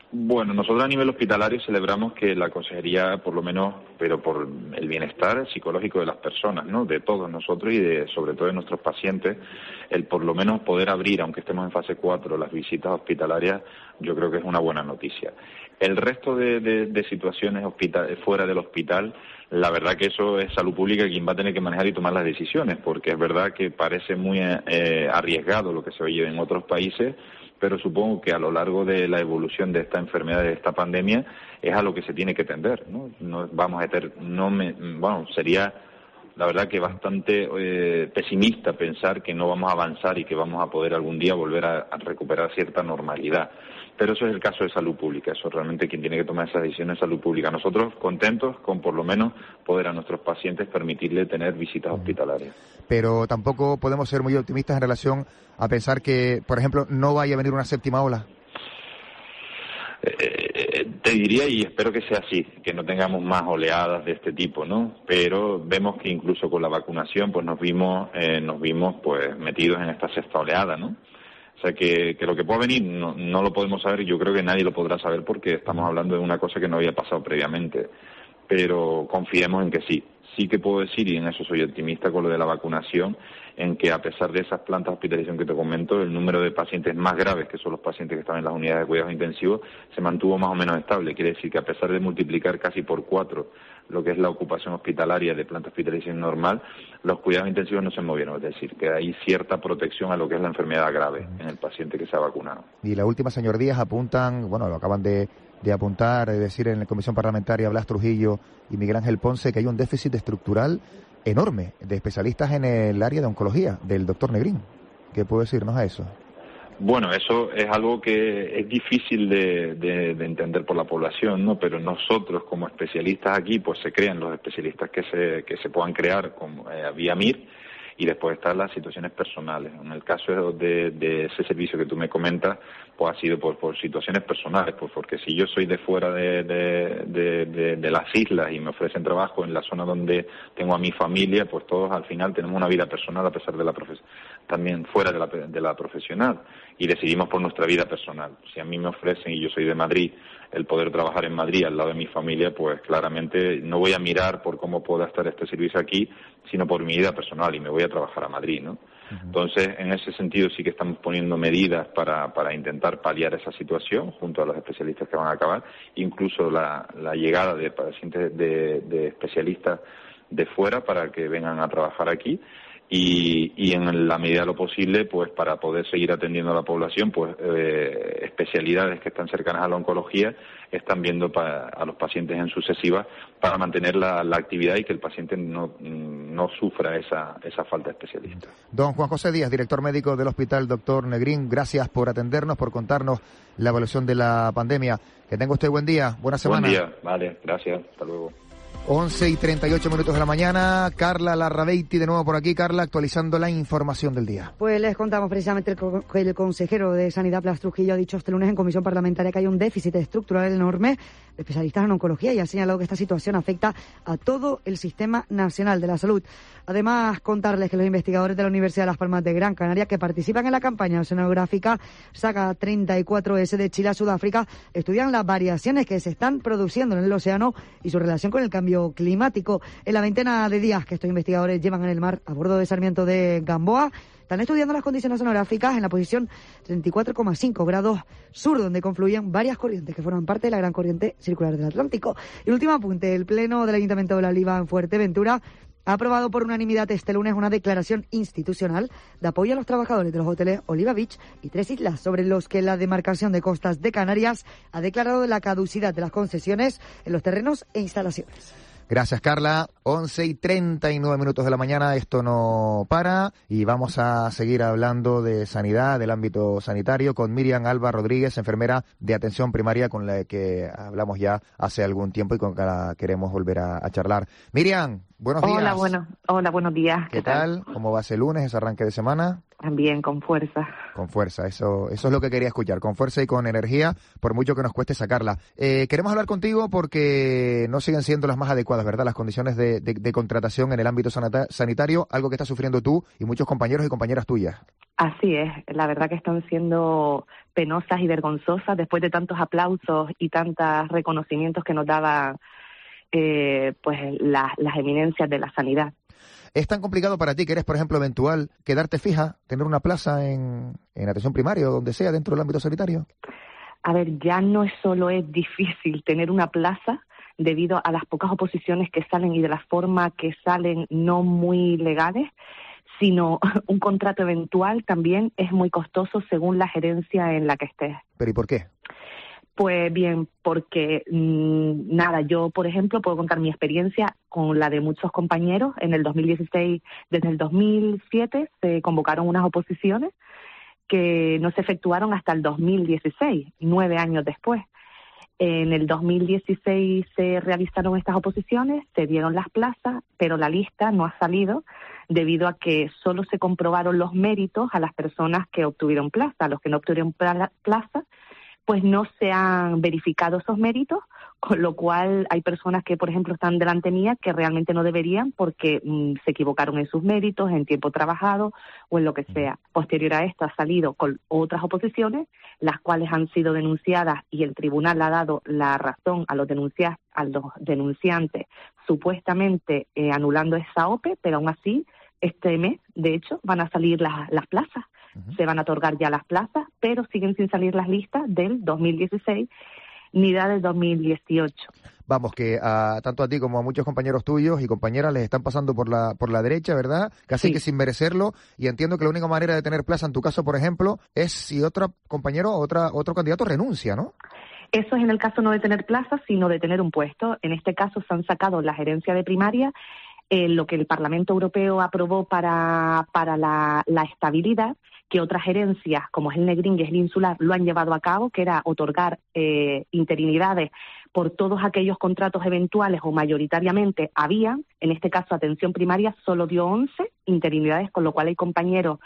Bueno, nosotros a nivel hospitalario celebramos que la consejería, por lo menos, pero por el bienestar psicológico de las personas, ¿no? De todos nosotros y de, sobre todo de nuestros pacientes, el por lo menos poder abrir, aunque estemos en fase cuatro, las visitas hospitalarias, yo creo que es una buena noticia. El resto de, de, de situaciones hospital, fuera del hospital, la verdad que eso es salud pública quien va a tener que manejar y tomar las decisiones, porque es verdad que parece muy eh, arriesgado lo que se oye en otros países, pero supongo que a lo largo de la evolución de esta enfermedad, de esta pandemia, es a lo que se tiene que tender, ¿no? No vamos a tener, no me, bueno, sería la verdad que bastante eh, pesimista pensar que no vamos a avanzar y que vamos a poder algún día volver a, a recuperar cierta normalidad. Pero eso es el caso de salud pública, eso realmente quien tiene que tomar esas decisiones es salud pública. Nosotros contentos con por lo menos poder a nuestros pacientes permitirle tener visitas hospitalarias. Pero tampoco podemos ser muy optimistas en relación a pensar que, por ejemplo, no vaya a venir una séptima ola. Eh, te diría, y espero que sea así, que no tengamos más oleadas de este tipo, ¿no? Pero vemos que incluso con la vacunación, pues nos vimos, eh, nos vimos, pues metidos en esta sexta oleada, ¿no? O sea, que, que lo que pueda venir no, no lo podemos saber y yo creo que nadie lo podrá saber porque estamos hablando de una cosa que no había pasado previamente. Pero confiemos en que sí. Sí que puedo decir, y en eso soy optimista con lo de la vacunación, en que a pesar de esas plantas de hospitalización que te comento, el número de pacientes más graves, que son los pacientes que están en las unidades de cuidados intensivos, se mantuvo más o menos estable. Quiere decir que a pesar de multiplicar casi por cuatro lo que es la ocupación hospitalaria de plantas de hospitalización normal, los cuidados intensivos no se movieron. Es decir, que hay cierta protección a lo que es la enfermedad grave en el paciente que se ha vacunado. Y la última, señor Díaz, apuntan, bueno, lo acaban de, de apuntar, es decir, en la Comisión Parlamentaria Blas Trujillo y Miguel Ángel Ponce, que hay un déficit estructural enorme de especialistas en el área de oncología, del doctor Negrín. ¿Qué puede decirnos a eso? Bueno, eso es algo que es difícil de, de, de entender por la población, ¿no? Pero nosotros como especialistas aquí, pues se crean los especialistas que se que se puedan crear como, eh, vía M I R, y después están las situaciones personales. En el caso de, de ese servicio que tú me comentas, pues ha sido por, por situaciones personales, pues porque si yo soy de fuera de, de, de, de, de las islas y me ofrecen trabajo en la zona donde tengo a mi familia, pues todos al final tenemos una vida personal a pesar de la profesión, también fuera de la, de la profesional, y decidimos por nuestra vida personal. Si a mí me ofrecen, y yo soy de Madrid, el poder trabajar en Madrid al lado de mi familia, pues claramente no voy a mirar por cómo pueda estar este servicio aquí, sino por mi vida personal, y me voy a trabajar a Madrid, ¿no? Uh-huh. Entonces, en ese sentido sí que estamos poniendo medidas para, para intentar paliar esa situación junto a los especialistas que van a acabar, incluso la, la llegada de pacientes de, de especialistas de fuera para que vengan a trabajar aquí. Y, y en la medida de lo posible, pues para poder seguir atendiendo a la población, pues eh, especialidades que están cercanas a la oncología están viendo pa, a los pacientes en sucesivas para mantener la, la actividad y que el paciente no, no sufra esa, esa falta de especialistas. Don Juan José Díaz, director médico del Hospital Doctor Negrín, gracias por atendernos, por contarnos la evolución de la pandemia. Que tenga usted buen día, buena semana. Buen día, vale, gracias, hasta luego. once y treinta y ocho minutos de la mañana. Carla Larrabeiti de nuevo por aquí. Carla, actualizando la información del día. Pues les contamos precisamente el, co- el consejero de Sanidad, Blas Trujillo, ha dicho este lunes en comisión parlamentaria que hay un déficit estructural enorme de especialistas en oncología y ha señalado que esta situación afecta a todo el sistema nacional de la salud. Además, contarles que los investigadores de la Universidad de Las Palmas de Gran Canaria que participan en la campaña oceanográfica Saga treinta y cuatro ese de Chile a Sudáfrica estudian las variaciones que se están produciendo en el océano y su relación con el cambio climático. En la veintena de días que estos investigadores llevan en el mar a bordo de Sarmiento de Gamboa, están estudiando las condiciones oceanográficas en la posición treinta y cuatro coma cinco grados sur, donde confluyen varias corrientes que forman parte de la gran corriente circular del Atlántico. Y el último apunte, el Pleno del Ayuntamiento de La Oliva en Fuerteventura ha aprobado por unanimidad este lunes una declaración institucional de apoyo a los trabajadores de los hoteles Oliva Beach y Tres Islas, sobre los que la demarcación de costas de Canarias ha declarado la caducidad de las concesiones en los terrenos e instalaciones. Gracias, Carla. once y treinta y nueve minutos de la mañana, esto no para y vamos a seguir hablando de sanidad, del ámbito sanitario, con Miriam Alba Rodríguez, enfermera de atención primaria, con la que hablamos ya hace algún tiempo y con la que queremos volver a, a charlar. Miriam, buenos días. Hola, bueno, hola, buenos días. ¿Qué, ¿Qué tal? tal? ¿Cómo va ese lunes, ese arranque de semana? También con fuerza. Con fuerza, eso eso es lo que quería escuchar, con fuerza y con energía, por mucho que nos cueste sacarla. Eh, queremos hablar contigo porque no siguen siendo las más adecuadas, ¿verdad? Las condiciones de, de, de contratación en el ámbito sanita- sanitario, algo que estás sufriendo tú y muchos compañeros y compañeras tuyas. Así es, la verdad que están siendo penosas y vergonzosas después de tantos aplausos y tantos reconocimientos que nos daban eh, pues la, las eminencias de la sanidad. ¿Es tan complicado para ti, que eres, por ejemplo, eventual, quedarte fija, tener una plaza en, en atención primaria o donde sea dentro del ámbito sanitario? A ver, ya no es solo es difícil tener una plaza debido a las pocas oposiciones que salen y de la forma que salen no muy legales, sino un contrato eventual también es muy costoso según la gerencia en la que estés. ¿Pero y por qué? Pues bien, porque mmm, nada, yo por ejemplo puedo contar mi experiencia con la de muchos compañeros. En el dos mil dieciséis, desde el dos mil siete se convocaron unas oposiciones que no se efectuaron hasta el dos mil dieciséis, nueve años después. En el dos mil dieciséis se realizaron estas oposiciones, se dieron las plazas, pero la lista no ha salido debido a que solo se comprobaron los méritos a las personas que obtuvieron plaza. A los que no obtuvieron plaza, pues no se han verificado esos méritos, con lo cual hay personas que, por ejemplo, están delante mía que realmente no deberían porque mmm, se equivocaron en sus méritos, en tiempo trabajado o en lo que sea. Posterior a esto ha salido con otras oposiciones, las cuales han sido denunciadas y el tribunal ha dado la razón a los, denuncia- a los denunciantes, supuestamente eh, anulando esa O P E, pero aún así, este mes, de hecho, van a salir las, las plazas. Se van a otorgar ya las plazas, pero siguen sin salir las listas del dos mil dieciséis ni la del dos mil dieciocho. Vamos, que a, tanto a ti como a muchos compañeros tuyos y compañeras les están pasando por la por la derecha, ¿verdad? Casi sí. Que sin merecerlo. Y entiendo que la única manera de tener plaza, en tu caso, por ejemplo, es si otro compañero o otra, otro candidato renuncia, ¿no? Eso es en el caso no de tener plaza, sino de tener un puesto. En este caso se han sacado la gerencia de primaria, eh, lo que el Parlamento Europeo aprobó para, para la, la estabilidad, que otras gerencias, como es el Negrín y es el Insular, lo han llevado a cabo, que era otorgar eh, interinidades por todos aquellos contratos eventuales o mayoritariamente habían. En este caso, atención primaria solo dio once interinidades, con lo cual hay compañeros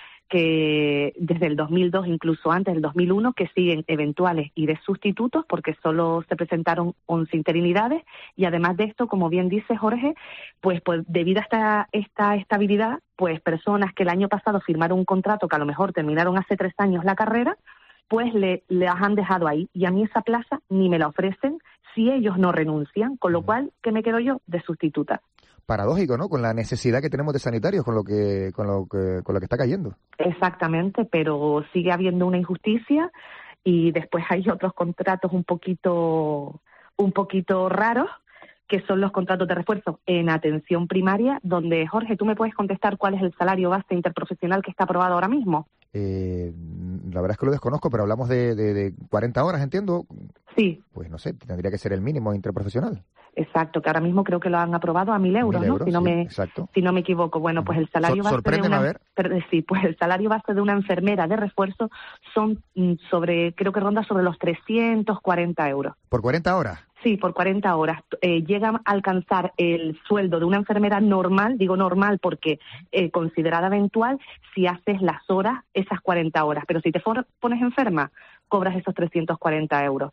que desde el dos mil dos, incluso antes del dos mil uno, que siguen eventuales y de sustitutos, porque solo se presentaron once interinidades. Y además de esto, como bien dice Jorge, pues, pues debido a esta, esta estabilidad, pues personas que el año pasado firmaron un contrato que a lo mejor terminaron hace tres años la carrera, pues le, le han dejado ahí. Y a mí esa plaza ni me la ofrecen si ellos no renuncian, con lo cual, ¿qué me quedo yo? De sustituta. Paradójico, ¿no? Con la necesidad que tenemos de sanitarios, con lo que, con lo que, con lo que está cayendo. Exactamente, pero sigue habiendo una injusticia y después hay otros contratos un poquito, un poquito raros, que son los contratos de refuerzo en atención primaria, donde, Jorge, ¿tú me puedes contestar cuál es el salario base interprofesional que está aprobado ahora mismo? Eh, la verdad es que lo desconozco, pero hablamos de, de, de cuarenta horas, entiendo. Sí. Pues no sé, tendría que ser el mínimo interprofesional. Exacto, que ahora mismo creo que lo han aprobado a mil euros, mil ¿no? euros, si no sí, me exacto. si no me equivoco. Bueno, pues el salario so, base de una a ver. Pero, sí, pues el salario base de una enfermera de refuerzo son sobre, creo que ronda sobre los trescientos cuarenta euros. ¿Por cuarenta horas? Sí, por cuarenta horas. Eh, llega a alcanzar el sueldo de una enfermera normal, digo normal porque eh, considerada eventual, si haces las horas, esas cuarenta horas. Pero si te for- pones enferma, cobras esos trescientos cuarenta euros.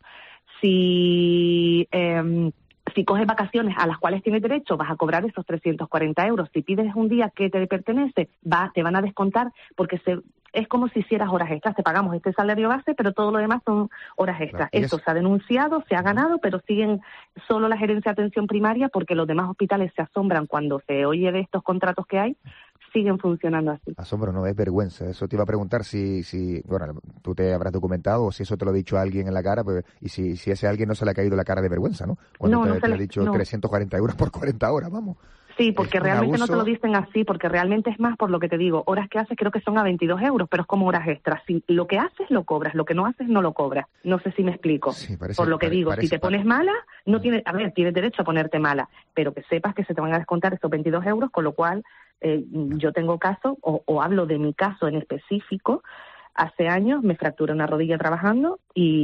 Si... Eh, Si coges vacaciones a las cuales tienes derecho, vas a cobrar esos trescientos cuarenta euros. Si pides un día que te pertenece, va, te van a descontar porque se, es como si hicieras horas extras. Te pagamos este salario base, pero todo lo demás son horas extras. Claro, Eso es... se ha denunciado, se ha ganado, pero siguen solo la gerencia de atención primaria porque los demás hospitales se asombran cuando se oye de estos contratos que hay. Siguen funcionando así. Asombro, no, es vergüenza. Eso te iba a preguntar si, si, bueno, tú te habrás documentado o si eso te lo ha dicho alguien en la cara, pues, y si, si ese alguien no se le ha caído la cara de vergüenza, ¿no? Cuando no, te, no te le, ha dicho no. trescientos cuarenta euros por cuarenta horas, vamos. Sí, porque es realmente abuso... no te lo dicen así, porque realmente es más por lo que te digo. Horas que haces creo que son a veintidós euros, pero es como horas extras. Si lo que haces lo cobras, lo que no haces no lo cobras. No sé si me explico. Sí, parece, por lo que pare, digo, parece, si te pones mala, no tienes, a ver, tienes derecho a ponerte mala, pero que sepas que se te van a descontar esos veintidós euros, con lo cual eh, yo tengo caso, o, o hablo de mi caso en específico. Hace años me fracturé una rodilla trabajando y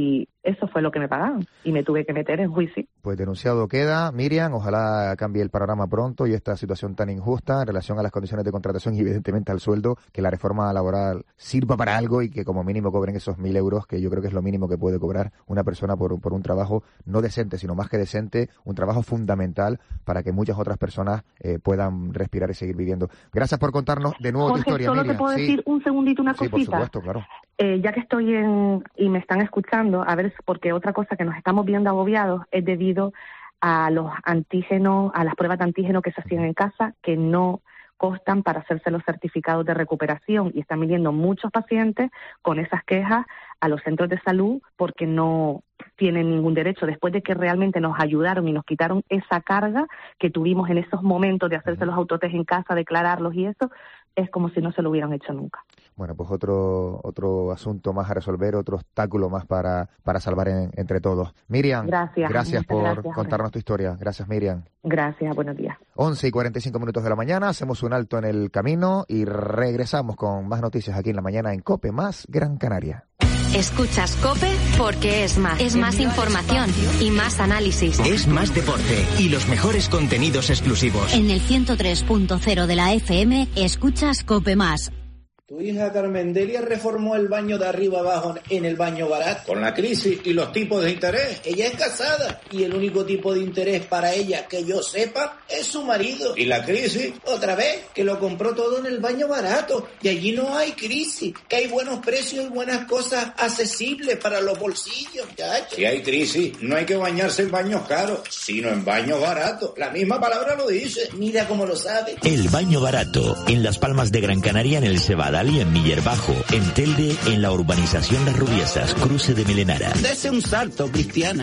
eso fue lo que me pagaron y me tuve que meter en juicio. Pues denunciado queda. Miriam, ojalá cambie el panorama pronto y esta situación tan injusta en relación a las condiciones de contratación y evidentemente al sueldo, que la reforma laboral sirva para algo y que como mínimo cobren esos mil euros, que yo creo que es lo mínimo que puede cobrar una persona por, por un trabajo no decente, sino más que decente, un trabajo fundamental para que muchas otras personas eh, puedan respirar y seguir viviendo. Gracias por contarnos de nuevo Jorge, tu historia, solo Miriam. te puedo Sí. decir un segundito, una Sí, cosita. por supuesto, claro. Eh, ya que estoy en y me están escuchando, a ver, porque otra cosa que nos estamos viendo agobiados es debido a los antígenos, a las pruebas de antígeno que se hacían en casa, que no costan para hacerse los certificados de recuperación, y están viniendo muchos pacientes con esas quejas a los centros de salud porque no tienen ningún derecho, después de que realmente nos ayudaron y nos quitaron esa carga que tuvimos en esos momentos de hacerse los autotest en casa, declararlos y eso, es como si no se lo hubieran hecho nunca. Bueno, pues otro otro asunto más a resolver, otro obstáculo más para, para salvar en, entre todos. Miriam, gracias, gracias por gracias, contarnos hombre. tu historia. Gracias, Miriam. Gracias, buenos días. once y cuarenta y cinco minutos de la mañana, hacemos un alto en el camino y regresamos con más noticias aquí en la mañana en COPE más Gran Canaria. Escuchas COPE porque es más. Es más información y más análisis. Es más deporte y los mejores contenidos exclusivos. En el ciento tres punto cero de la F M escuchas COPE más. Tu hija Carmen Delia reformó el baño de arriba abajo en el baño barato. Con la crisis y los tipos de interés. Ella es casada y el único tipo de interés para ella que yo sepa es su marido. Y la crisis, otra vez, que lo compró todo en el baño barato. Y allí no hay crisis, que hay buenos precios y buenas cosas accesibles para los bolsillos. ¿Ya? Si hay crisis, no hay que bañarse en baños caros, sino en baños baratos. La misma palabra lo dice. Mira cómo lo sabe. El baño barato, en Las Palmas de Gran Canaria, en el Cebadal y en Miller Bajo, en Telde, en la urbanización Las Rubiesas, cruce de Melenara. Dese un salto, Cristiana.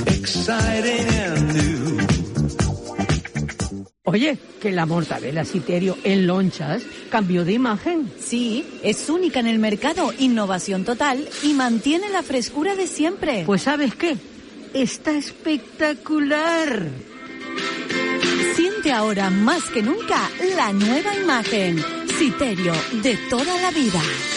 Oye, que la mortadela Citerio en lonchas cambió de imagen. Sí, es única en el mercado, innovación total y mantiene la frescura de siempre. Pues ¿sabes qué? Está espectacular. Siente ahora más que nunca la nueva imagen. Citerio, de toda la vida.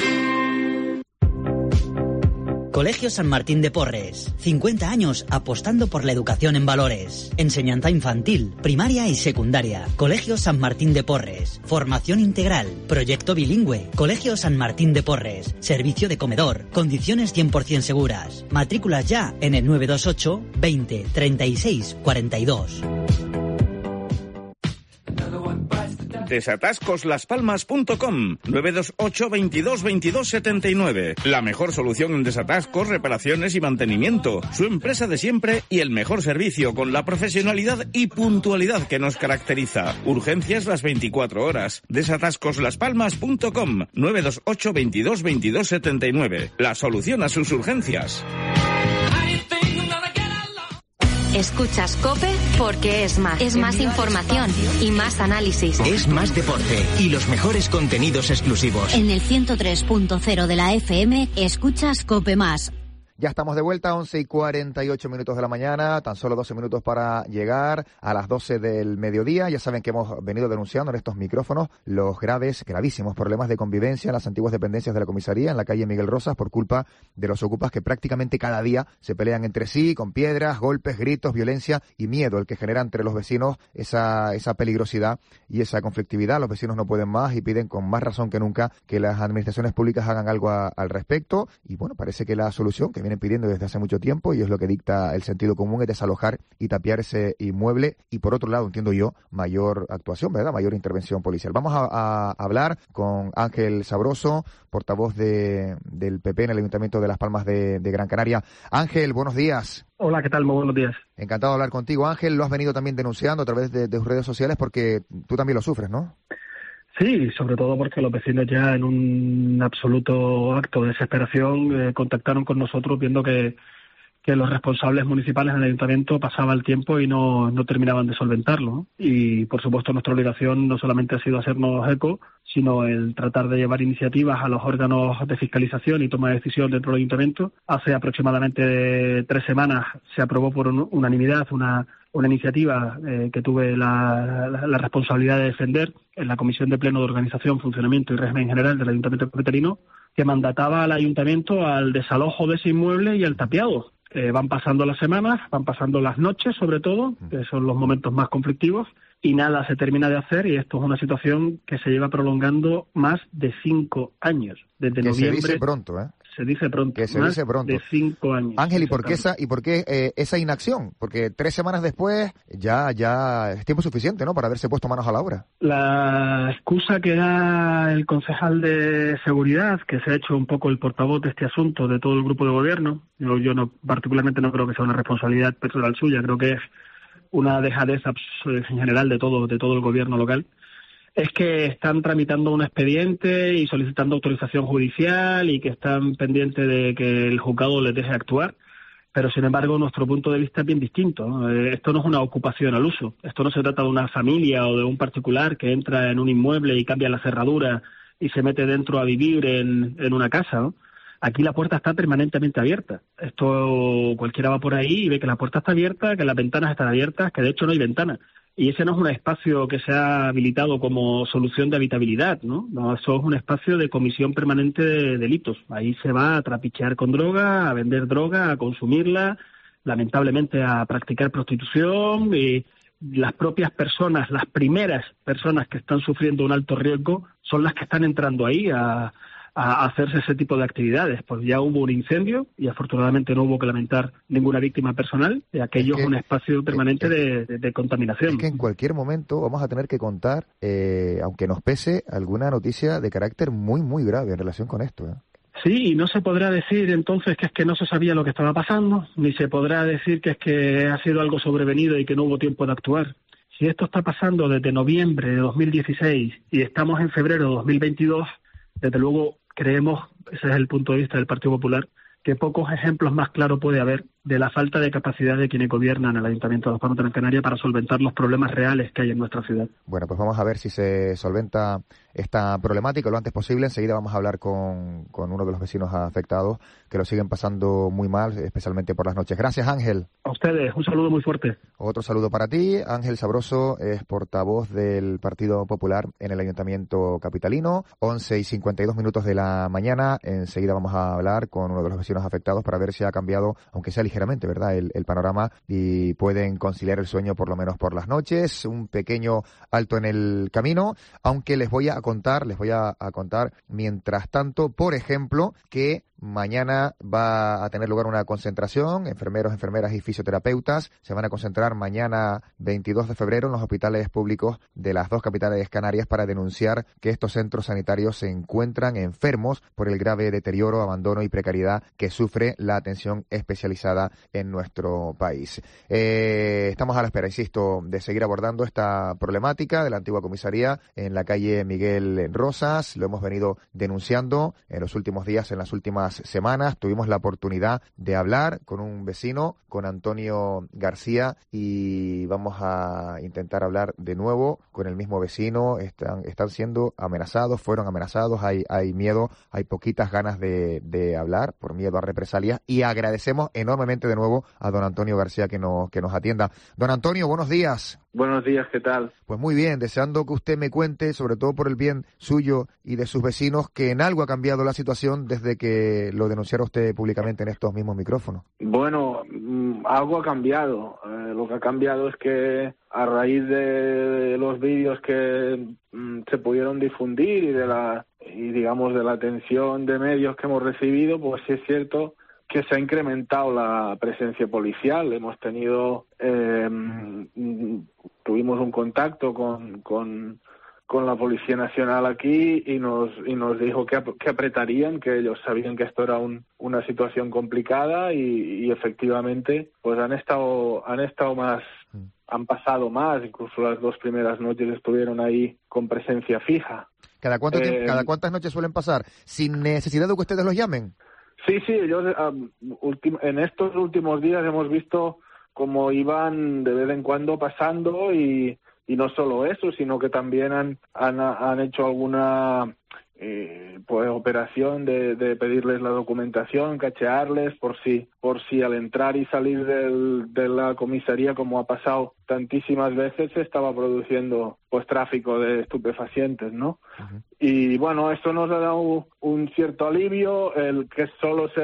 Colegio San Martín de Porres. cincuenta años apostando por la educación en valores. Enseñanza infantil, primaria y secundaria. Colegio San Martín de Porres. Formación integral. Proyecto bilingüe. Colegio San Martín de Porres. Servicio de comedor. Condiciones cien por ciento seguras. Matrículas ya en el nueve dos ocho veinte treinta y seis cuarenta y dos. Desatascos las palmas punto com, nueve dos ocho veintidós veintidós setenta y nueve. La mejor solución en desatascos, reparaciones y mantenimiento. Su empresa de siempre y el mejor servicio con la profesionalidad y puntualidad que nos caracteriza. Urgencias las veinticuatro horas. Desatascos las palmas punto com, nueve dos ocho veintidós veintidós setenta y nueve. La solución a sus urgencias. Escuchas COPE porque es más. Es más información y más análisis. Es más deporte y los mejores contenidos exclusivos. En el ciento tres punto cero de la F M escuchas COPE más. Ya estamos de vuelta, once y cuarenta y ocho minutos de la mañana, tan solo doce minutos para llegar a las doce del mediodía. Ya saben que hemos venido denunciando en estos micrófonos los graves, gravísimos problemas de convivencia en las antiguas dependencias de la comisaría en la calle Miguel Rosas por culpa de los ocupas que prácticamente cada día se pelean entre sí con piedras, golpes, gritos, violencia y miedo, el que genera entre los vecinos esa, esa peligrosidad y esa conflictividad. Los vecinos no pueden más y piden con más razón que nunca que las administraciones públicas hagan algo a, al respecto. Y bueno, parece que la solución que vienen pidiendo desde hace mucho tiempo, y es lo que dicta el sentido común, es desalojar y tapiar ese inmueble, y por otro lado, entiendo yo, mayor actuación, ¿verdad? Mayor intervención policial. Vamos a, a hablar con Ángel Sabroso, portavoz de, del P P en el Ayuntamiento de Las Palmas de, de Gran Canaria. Ángel, buenos días. Hola, ¿qué tal? Muy buenos días. Encantado de hablar contigo, Ángel. Lo has venido también denunciando a través de, de tus redes sociales porque tú también lo sufres, ¿no? Sí, sobre todo porque los vecinos ya en un absoluto acto de desesperación eh, contactaron con nosotros viendo que, que los responsables municipales en el ayuntamiento pasaba el tiempo y no, no terminaban de solventarlo, ¿no? Y, por supuesto, nuestra obligación no solamente ha sido hacernos eco, sino el tratar de llevar iniciativas a los órganos de fiscalización y toma de decisión dentro del ayuntamiento. Hace aproximadamente tres semanas se aprobó por un, unanimidad una una iniciativa eh, que tuve la, la, la responsabilidad de defender en la Comisión de Pleno de Organización, Funcionamiento y Régimen General del Ayuntamiento Cafeterino, que mandataba al Ayuntamiento al desalojo de ese inmueble y al tapiado. Eh, van pasando las semanas, van pasando las noches sobre todo, que son los momentos más conflictivos, y nada se termina de hacer, y esto es una situación que se lleva prolongando más de cinco años, desde que noviembre. Se dice pronto, ¿eh? Se dice pronto, que se más dice pronto. de cinco años. Ángel, ¿y por qué esa y por qué eh, esa inacción? Porque tres semanas después ya ya es tiempo suficiente, ¿no?, para haberse puesto manos a la obra. La excusa que da el concejal de seguridad, que se ha hecho un poco el portavoz de este asunto de todo el grupo de gobierno, yo, yo no particularmente no creo que sea una responsabilidad personal suya, creo que es una dejadez en general de todo de todo el gobierno local, es que están tramitando un expediente y solicitando autorización judicial y que están pendientes de que el juzgado les deje actuar, pero sin embargo nuestro punto de vista es bien distinto, ¿no? Esto no es una ocupación al uso, esto no se trata de una familia o de un particular que entra en un inmueble y cambia la cerradura y se mete dentro a vivir en, en una casa, ¿no? Aquí la puerta está permanentemente abierta. Esto cualquiera va por ahí y ve que la puerta está abierta, que las ventanas están abiertas, que de hecho no hay ventanas. Y ese no es un espacio que se ha habilitado como solución de habitabilidad, ¿no? No, eso es un espacio de comisión permanente de delitos. Ahí se va a trapichear con droga, a vender droga, a consumirla, lamentablemente a practicar prostitución, y las propias personas, las primeras personas que están sufriendo un alto riesgo son las que están entrando ahí a... a hacerse ese tipo de actividades. Pues ya hubo un incendio y afortunadamente no hubo que lamentar ninguna víctima personal, y aquello es, que, es un espacio permanente es, de, de, de contaminación. Es que en cualquier momento vamos a tener que contar, eh, aunque nos pese, alguna noticia de carácter muy, muy grave en relación con esto, ¿eh? Sí, y no se podrá decir entonces que es que no se sabía lo que estaba pasando, ni se podrá decir que es que ha sido algo sobrevenido y que no hubo tiempo de actuar. Si esto está pasando desde noviembre de dos mil dieciséis y estamos en febrero de dos mil veintidós, desde luego creemos, ese es el punto de vista del Partido Popular, que pocos ejemplos más claros puede haber de la falta de capacidad de quienes gobiernan el Ayuntamiento de Las Palmas de Gran Canaria para solventar los problemas reales que hay en nuestra ciudad. Bueno, pues vamos a ver si se solventa esta problemática lo antes posible. Enseguida vamos a hablar con, con uno de los vecinos afectados que lo siguen pasando muy mal, especialmente por las noches. Gracias, Ángel. A ustedes, un saludo muy fuerte. Otro saludo para ti. Ángel Sabroso es portavoz del Partido Popular en el Ayuntamiento capitalino. once y cincuenta y dos minutos de la mañana. Enseguida vamos a hablar con uno de los vecinos afectados para ver si ha cambiado, aunque sea ligeramente, ¿verdad?, el, el panorama, y pueden conciliar el sueño por lo menos por las noches. Un pequeño alto en el camino, aunque les voy a contar, les voy a, a contar mientras tanto, por ejemplo, que mañana va a tener lugar una concentración. Enfermeros, enfermeras y fisioterapeutas se van a concentrar mañana veintidós de febrero en los hospitales públicos de las dos capitales canarias para denunciar que estos centros sanitarios se encuentran enfermos por el grave deterioro, abandono y precariedad que sufre la atención especializada en nuestro país. Eh, estamos a la espera, insisto, de seguir abordando esta problemática de la antigua comisaría en la calle Miguel Rosas. Lo hemos venido denunciando en los últimos días, en las últimas semanas. Tuvimos la oportunidad de hablar con un vecino, con Antonio García, y vamos a intentar hablar de nuevo con el mismo vecino. Están, están siendo amenazados, fueron amenazados, hay, hay miedo, hay poquitas ganas de, de hablar por miedo a represalias, y agradecemos enormemente de nuevo a don Antonio García que nos, que nos atienda. Don Antonio, buenos días. Buenos días, ¿qué tal? Pues muy bien, deseando que usted me cuente, sobre todo por el bien suyo y de sus vecinos, que en algo ha cambiado la situación desde que lo denunciara usted públicamente en estos mismos micrófonos. Bueno, algo ha cambiado. Eh, lo que ha cambiado es que a raíz de los vídeos que mm, se pudieron difundir y de la y digamos de la atención de medios que hemos recibido, pues sí es cierto que se ha incrementado la presencia policial. Hemos tenido, eh, tuvimos un contacto con, con, con la Policía Nacional aquí y nos y nos dijo que, que apretarían, que ellos sabían que esto era un, una situación complicada y, y efectivamente pues han estado han estado más, han pasado más, incluso las dos primeras noches estuvieron ahí con presencia fija. ¿Cada cuánto tiempo, eh, cada cuántas noches suelen pasar sin necesidad de que ustedes los llamen? Sí, sí, ellos um, ultim- en estos últimos días hemos visto cómo iban de vez en cuando pasando y, y no solo eso, sino que también han, han, han hecho alguna eh, pues operación de, de pedirles la documentación, cachearles por si por si al entrar y salir del, de la comisaría, como ha pasado tantísimas veces, se estaba produciendo pues tráfico de estupefacientes, ¿no? Uh-huh. Y bueno, esto nos ha dado un cierto alivio, el que solo se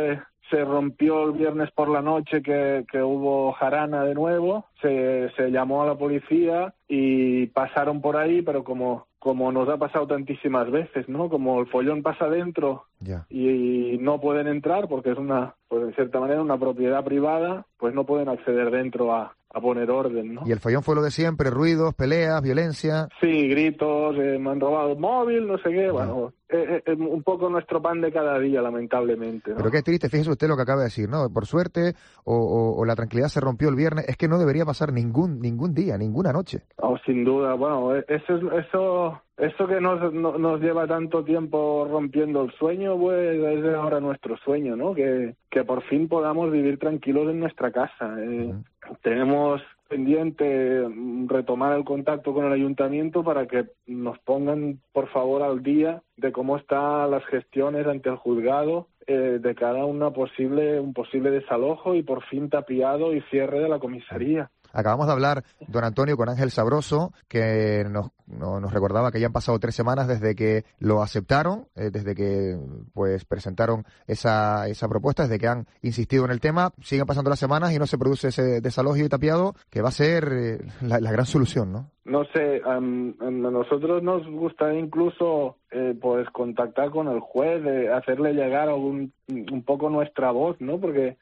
se rompió el viernes por la noche que, que hubo jarana de nuevo, se, se llamó a la policía y pasaron por ahí, pero como como nos ha pasado tantísimas veces, ¿no? Como el follón pasa dentro yeah. y no pueden entrar porque es una, pues de cierta manera, una propiedad privada, pues no pueden acceder dentro a, a poner orden, ¿no? Y el follón fue lo de siempre, ruidos, peleas, violencia. Sí, gritos, eh, me han robado el móvil, no sé qué, yeah. bueno, eh, eh, un poco nuestro pan de cada día, lamentablemente, ¿no? Pero qué triste, fíjese usted lo que acaba de decir, ¿no? Por suerte, o, o, o la tranquilidad se rompió el viernes, es que no debería pasar ningún ningún día, ninguna noche. Oh, sin duda, bueno, eso es, eso... Eso que nos, no, nos lleva tanto tiempo rompiendo el sueño, pues es ahora nuestro sueño, ¿no? Que, que por fin podamos vivir tranquilos en nuestra casa. Eh, uh-huh. Tenemos pendiente retomar el contacto con el ayuntamiento para que nos pongan, por favor, al día de cómo están las gestiones ante el juzgado eh, de cara a una posible, un posible desalojo y por fin tapiado y cierre de la comisaría. Acabamos de hablar, don Antonio, con Ángel Sabroso, que nos, no, nos recordaba que ya han pasado tres semanas desde que lo aceptaron, eh, desde que pues presentaron esa esa propuesta, desde que han insistido en el tema. Siguen pasando las semanas y no se produce ese desalojo y tapiado, que va a ser eh, la, la gran solución, ¿no? No sé, um, a nosotros nos gusta incluso eh, pues contactar con el juez, eh, hacerle llegar algún, un poco nuestra voz, ¿no? Porque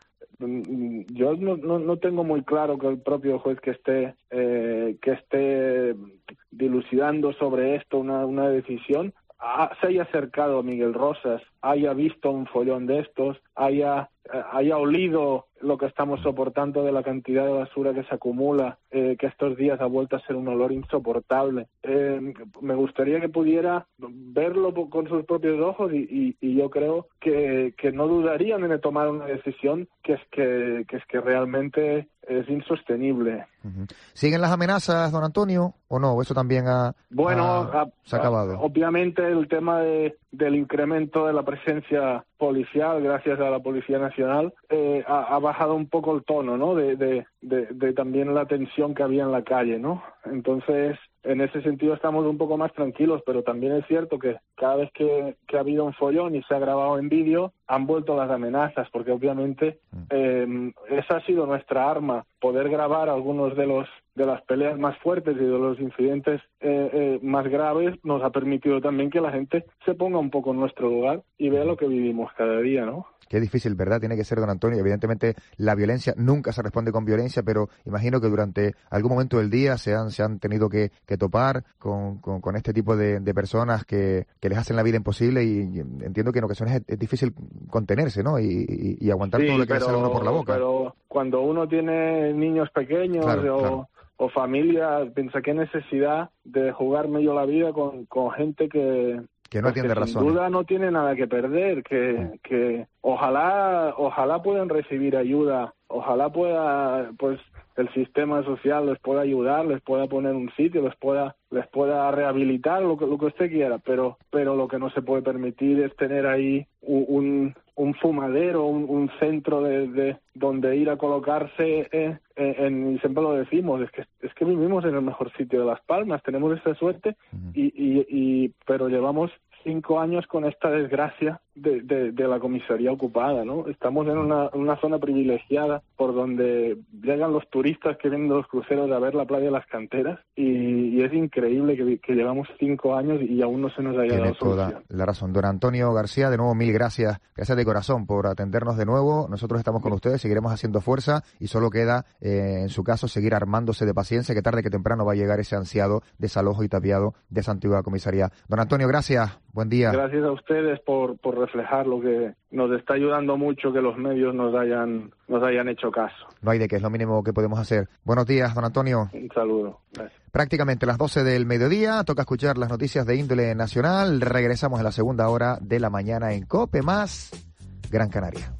yo no, no, no tengo muy claro que el propio juez que esté eh, que esté dilucidando sobre esto una, una decisión a, se haya acercado a Miguel Rosas, haya visto un follón de estos, haya haya olido lo que estamos soportando de la cantidad de basura que se acumula, eh, que estos días ha vuelto a ser un olor insoportable. Eh, me gustaría que pudiera verlo con sus propios ojos y, y, y yo creo que, que no dudarían en tomar una decisión que es que, que es que realmente es insostenible. Uh-huh. ¿Siguen las amenazas, don Antonio, o no? ¿Eso también ha, bueno, ha, ha, se ha acabado? Ha, obviamente el tema de, del incremento de la presencia policial, gracias a la Policía Nacional, eh, ha, ha bajado un poco el tono, ¿no? De, de, de, de también la tensión que había en la calle, ¿no? Entonces, en ese sentido estamos un poco más tranquilos, pero también es cierto que cada vez que, que ha habido un follón y se ha grabado en vídeo, han vuelto las amenazas, porque obviamente eh, esa ha sido nuestra arma, poder grabar algunos de los de las peleas más fuertes y de los incidentes eh, eh, más graves, nos ha permitido también que la gente se ponga un poco en nuestro lugar y vea lo que vivimos cada día, ¿no? Qué difícil, ¿verdad? Tiene que ser, don Antonio. Evidentemente, la violencia nunca se responde con violencia, pero imagino que durante algún momento del día se han se han tenido que, que topar con, con, con este tipo de, de personas que, que les hacen la vida imposible y, y entiendo que en ocasiones es, es difícil contenerse, ¿no? Y, y, y aguantar sí, todo lo que sale uno por la boca. Pero cuando uno tiene niños pequeños claro, o... Claro. o familia, piensa qué necesidad de jugarme yo la vida con, con gente que que no tiene razón. Sin duda no tiene nada que perder, que, sí. que ojalá ojalá puedan recibir ayuda, ojalá pueda pues el sistema social les pueda ayudar, les pueda poner un sitio, les pueda les pueda rehabilitar, lo que lo que usted quiera, pero pero lo que no se puede permitir es tener ahí un, un, un fumadero, un, un centro de, de donde ir a colocarse, eh, en, y siempre lo decimos, es que es que vivimos en el mejor sitio de Las Palmas, tenemos esa suerte, uh-huh. y, y, y pero llevamos cinco años con esta desgracia de, de, de la comisaría ocupada, ¿no? Estamos en una, una zona privilegiada por donde llegan los turistas que vienen de los cruceros a ver la playa de las canteras y, y es increíble que, que llevamos cinco años y aún no se nos haya Tiene dado solución. Toda la razón. Don Antonio García, de nuevo mil gracias, gracias de corazón por atendernos de nuevo. Nosotros estamos con ustedes, seguiremos haciendo fuerza y solo queda, eh, en su caso, seguir armándose de paciencia, que tarde que temprano va a llegar ese ansiado desalojo y tapiado de esa antigua comisaría. Don Antonio, gracias. Buen día. Gracias a ustedes por, por reflejar lo que nos está ayudando mucho que los medios nos hayan nos hayan hecho caso. No hay de qué, es lo mínimo que podemos hacer. Buenos días, don Antonio. Un saludo. Gracias. Prácticamente las doce del mediodía, toca escuchar las noticias de índole nacional. Regresamos en la segunda hora de la mañana en COPE más Gran Canaria.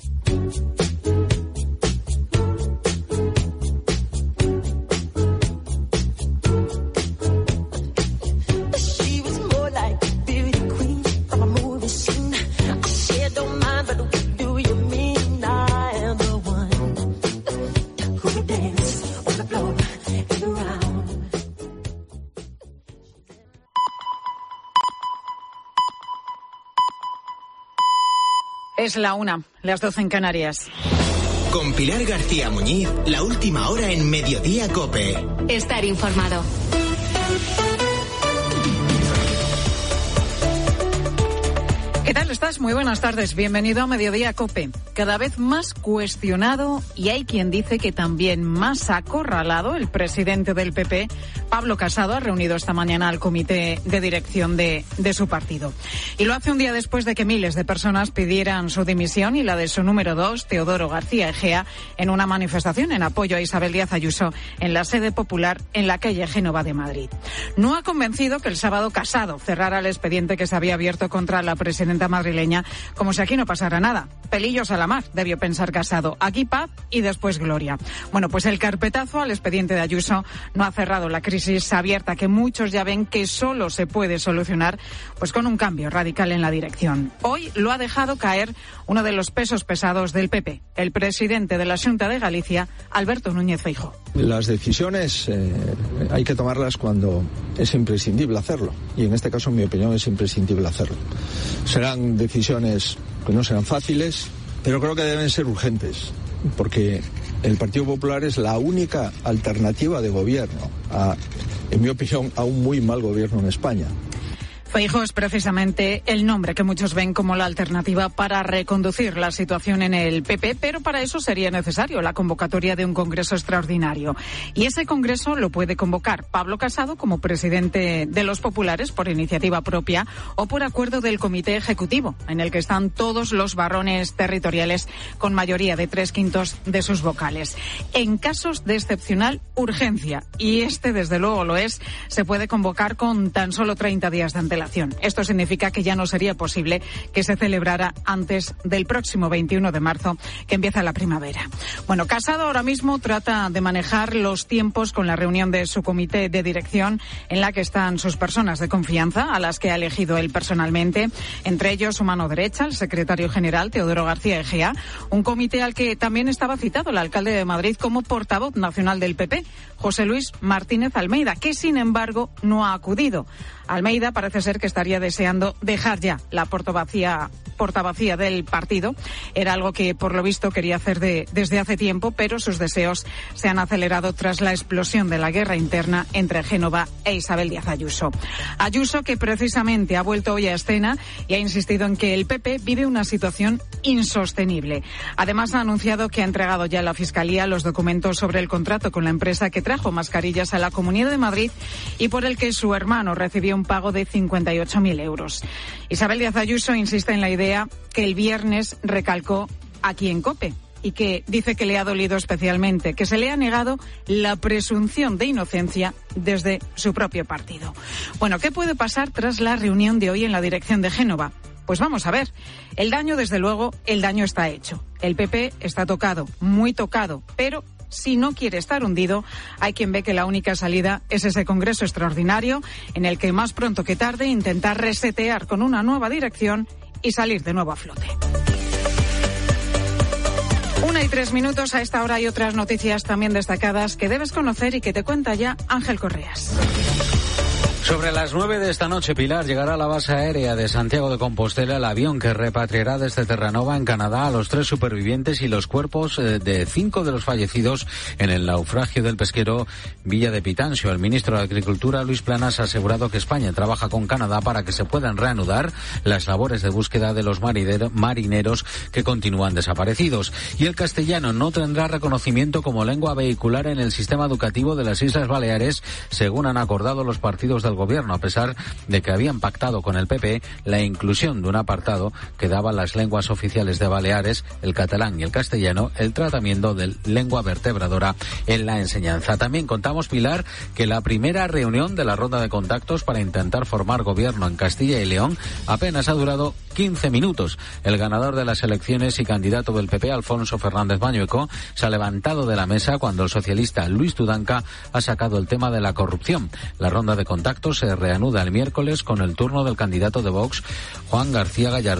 Es la una, las doce en Canarias. Con Pilar García Muñiz, la última hora en Mediodía COPE. Estar informado. ¿Qué tal estás? Muy buenas tardes. Bienvenido a Mediodía COPE. Cada vez más cuestionado y hay quien dice que también más acorralado, el presidente del P P, Pablo Casado, ha reunido esta mañana al comité de dirección de, de su partido. Y lo hace un día después de que miles de personas pidieran su dimisión y la de su número dos, Teodoro García Egea, en una manifestación en apoyo a Isabel Díaz Ayuso en la sede popular en la calle Génova de Madrid. No ha convencido que el sábado Casado cerrara el expediente que se había abierto contra la presidenta madrileña, como si aquí no pasara nada. Pelillos a la mar, debió pensar Casado. Aquí paz y después gloria. Bueno, pues el carpetazo al expediente de Ayuso no ha cerrado la crisis abierta que muchos ya ven que solo se puede solucionar pues con un cambio radical en la dirección. Hoy lo ha dejado caer uno de los pesos pesados del P P, el presidente de la Xunta de Galicia, Alberto Núñez Feijóo. Las decisiones eh, hay que tomarlas cuando es imprescindible hacerlo. Y en este caso, en mi opinión, es imprescindible hacerlo. Serán decisiones que no serán fáciles, pero creo que deben ser urgentes, porque el Partido Popular es la única alternativa de gobierno a, en mi opinión, a un muy mal gobierno en España. Feijóo es precisamente el nombre que muchos ven como la alternativa para reconducir la situación en el P P, pero para eso sería necesario la convocatoria de un congreso extraordinario. Y ese congreso lo puede convocar Pablo Casado como presidente de los populares por iniciativa propia o por acuerdo del comité ejecutivo, en el que están todos los varones territoriales con mayoría de tres quintos de sus vocales. En casos de excepcional urgencia, y este desde luego lo es, se puede convocar con tan solo treinta días de antelación. Esto significa que ya no sería posible que se celebrara antes del próximo veintiuno de marzo, que empieza la primavera. Bueno, Casado ahora mismo trata de manejar los tiempos con la reunión de su comité de dirección, en la que están sus personas de confianza, a las que ha elegido él personalmente, entre ellos su mano derecha, el secretario general Teodoro García Egea, un comité al que también estaba citado el alcalde de Madrid como portavoz nacional del P P, José Luis Martínez Almeida, que sin embargo no ha acudido. Almeida parece ser que estaría deseando dejar ya la portavacía, portavacía del partido. Era algo que, por lo visto, quería hacer de, desde hace tiempo, pero sus deseos se han acelerado tras la explosión de la guerra interna entre Génova e Isabel Díaz Ayuso. Ayuso, que precisamente ha vuelto hoy a escena y ha insistido en que el P P vive una situación insostenible. Además, ha anunciado que ha entregado ya a la Fiscalía los documentos sobre el contrato con la empresa que trajo mascarillas a la Comunidad de Madrid y por el que su hermano recibió un pago de cincuenta y ocho mil euros. Isabel Díaz Ayuso insiste en la idea que el viernes recalcó aquí en COPE y que dice que le ha dolido especialmente, que se le ha negado la presunción de inocencia desde su propio partido. Bueno, ¿qué puede pasar tras la reunión de hoy en la dirección de Génova? Pues vamos a ver. El daño, desde luego, el daño está hecho. El P P está tocado, muy tocado, pero si no quiere estar hundido, hay quien ve que la única salida es ese congreso extraordinario en el que más pronto que tarde intentar resetear con una nueva dirección y salir de nuevo a flote. Una y tres minutos, a esta hora hay otras noticias también destacadas que debes conocer y que te cuenta ya Ángel Correas. Sobre las nueve de esta noche, Pilar, llegará a la base aérea de Santiago de Compostela el avión que repatriará desde Terranova, en Canadá, a los tres supervivientes y los cuerpos de cinco de los fallecidos en el naufragio del pesquero Villa de Pitancio. El ministro de Agricultura, Luis Planas, ha asegurado que España trabaja con Canadá para que se puedan reanudar las labores de búsqueda de los marineros que continúan desaparecidos. Y el castellano no tendrá reconocimiento como lengua vehicular en el sistema educativo de las Islas Baleares, según han acordado los partidos del gobierno, a pesar de que habían pactado con el P P la inclusión de un apartado que daba a las lenguas oficiales de Baleares, el catalán y el castellano, el tratamiento de lengua vertebradora en la enseñanza. También contamos, Pilar, que la primera reunión de la ronda de contactos para intentar formar gobierno en Castilla y León apenas ha durado quince minutos. El ganador de las elecciones y candidato del P P, Alfonso Fernández Mañueco, se ha levantado de la mesa cuando el socialista Luis Tudanca ha sacado el tema de la corrupción. La ronda de contactos se reanuda el miércoles con el turno del candidato de Vox, Juan García Gallardo,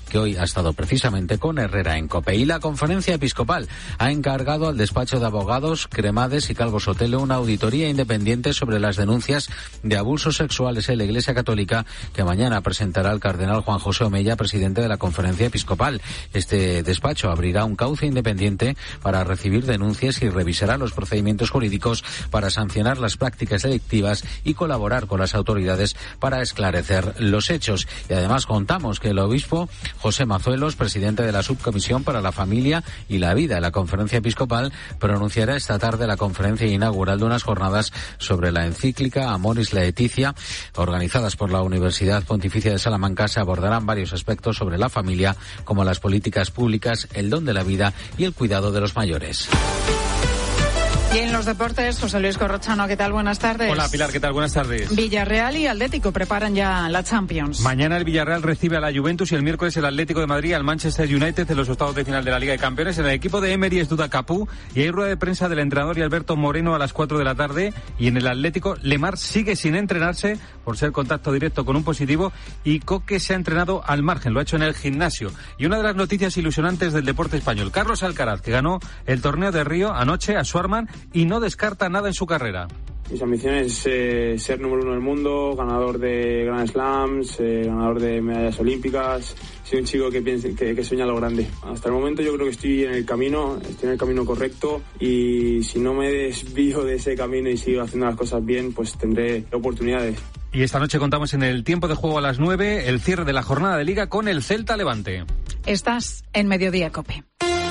que hoy ha estado precisamente con Herrera en COPE. Y la Conferencia Episcopal ha encargado al despacho de abogados Cremades y Calvo Sotelo una auditoría independiente sobre las denuncias de abusos sexuales en la Iglesia Católica que mañana presentará el cardenal Juan José Omella, presidente de la Conferencia Episcopal. Este despacho abrirá un cauce independiente para recibir denuncias y revisará los procedimientos jurídicos para sancionar las prácticas delictivas y colaborar con las autoridades para esclarecer los hechos. Y además contamos que el obispo José Mazuelos, presidente de la Subcomisión para la Familia y la Vida de la Conferencia Episcopal, pronunciará esta tarde la conferencia inaugural de unas jornadas sobre la encíclica Amoris Laetitia, organizadas por la Universidad Pontificia de Salamanca. Se abordarán varios aspectos sobre la familia, como las políticas públicas, el don de la vida y el cuidado de los mayores. Y en los deportes, José Luis Corrochano, ¿qué tal? Buenas tardes. Hola, Pilar, ¿qué tal? Buenas tardes. Villarreal y Atlético preparan ya la Champions. Mañana el Villarreal recibe a la Juventus y el miércoles el Atlético de Madrid al Manchester United en los octavos de final de la Liga de Campeones. En el equipo de Emery es Duda Capú y hay rueda de prensa del entrenador y Alberto Moreno a las cuatro de la tarde. Y en el Atlético, Lemar sigue sin entrenarse por ser contacto directo con un positivo y Coque se ha entrenado al margen, lo ha hecho en el gimnasio. Y una de las noticias ilusionantes del deporte español, Carlos Alcaraz, que ganó el torneo de Río anoche a Schwarman y no descarta nada en su carrera. Mis ambiciones es eh, ser número uno del mundo, ganador de Grand Slams, eh, ganador de medallas olímpicas. Soy un chico que, piensa, que, que sueña lo grande. Hasta el momento yo creo que estoy en el camino, estoy en el camino correcto y si no me desvío de ese camino y sigo haciendo las cosas bien, pues tendré oportunidades. Y esta noche contamos en el tiempo de juego a las nueve el cierre de la jornada de Liga con el Celta Levante. Estás en Mediodía COPE.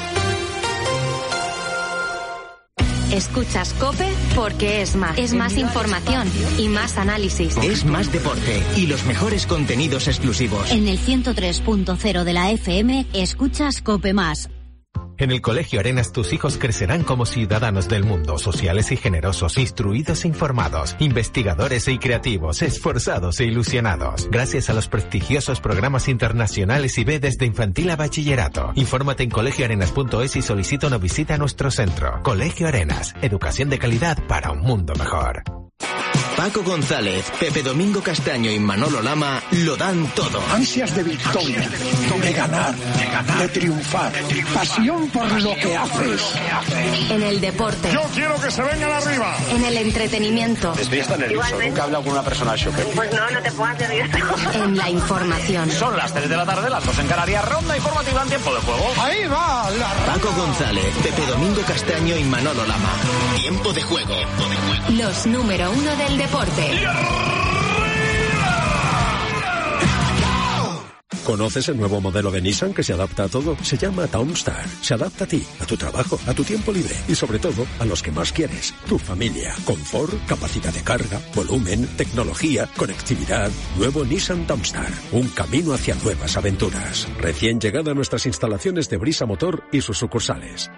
Escuchas COPE porque es más. Es más información y más análisis. Es más deporte y los mejores contenidos exclusivos. En el ciento tres punto cero de la F M escuchas COPE más. En el Colegio Arenas tus hijos crecerán como ciudadanos del mundo, sociales y generosos, instruidos e informados, investigadores y creativos, esforzados e ilusionados. Gracias a los prestigiosos programas internacionales y B desde infantil a bachillerato. Infórmate en colegio arenas punto es y solicita una visita a nuestro centro. Colegio Arenas, educación de calidad para un mundo mejor. Paco González, Pepe Domingo Castaño y Manolo Lama lo dan todo. Ansias de victoria, de ganar, de ganar, de triunfar, pasión por lo que haces. En el deporte. Yo quiero que se vengan arriba. En el entretenimiento. Estoy hasta nervioso, Igualmente. Nunca he hablado con una persona de choque. Pues no, no te pongas nervioso. En la información. Son las tres de la tarde, las dos en Canarias, ronda informativa en tiempo de juego. Ahí va la ronda. Paco González, Pepe Domingo Castaño y Manolo Lama. Tiempo de juego. Tiempo de juego. Los número uno del deporte. ¿Conoces el nuevo modelo de Nissan que se adapta a todo? Se llama Townstar. Se adapta a ti, a tu trabajo, a tu tiempo libre y sobre todo a los que más quieres. Tu familia. Confort, capacidad de carga, volumen, tecnología, conectividad. Nuevo Nissan Townstar. Un camino hacia nuevas aventuras. Recién llegada a nuestras instalaciones de Brisa Motor y sus sucursales.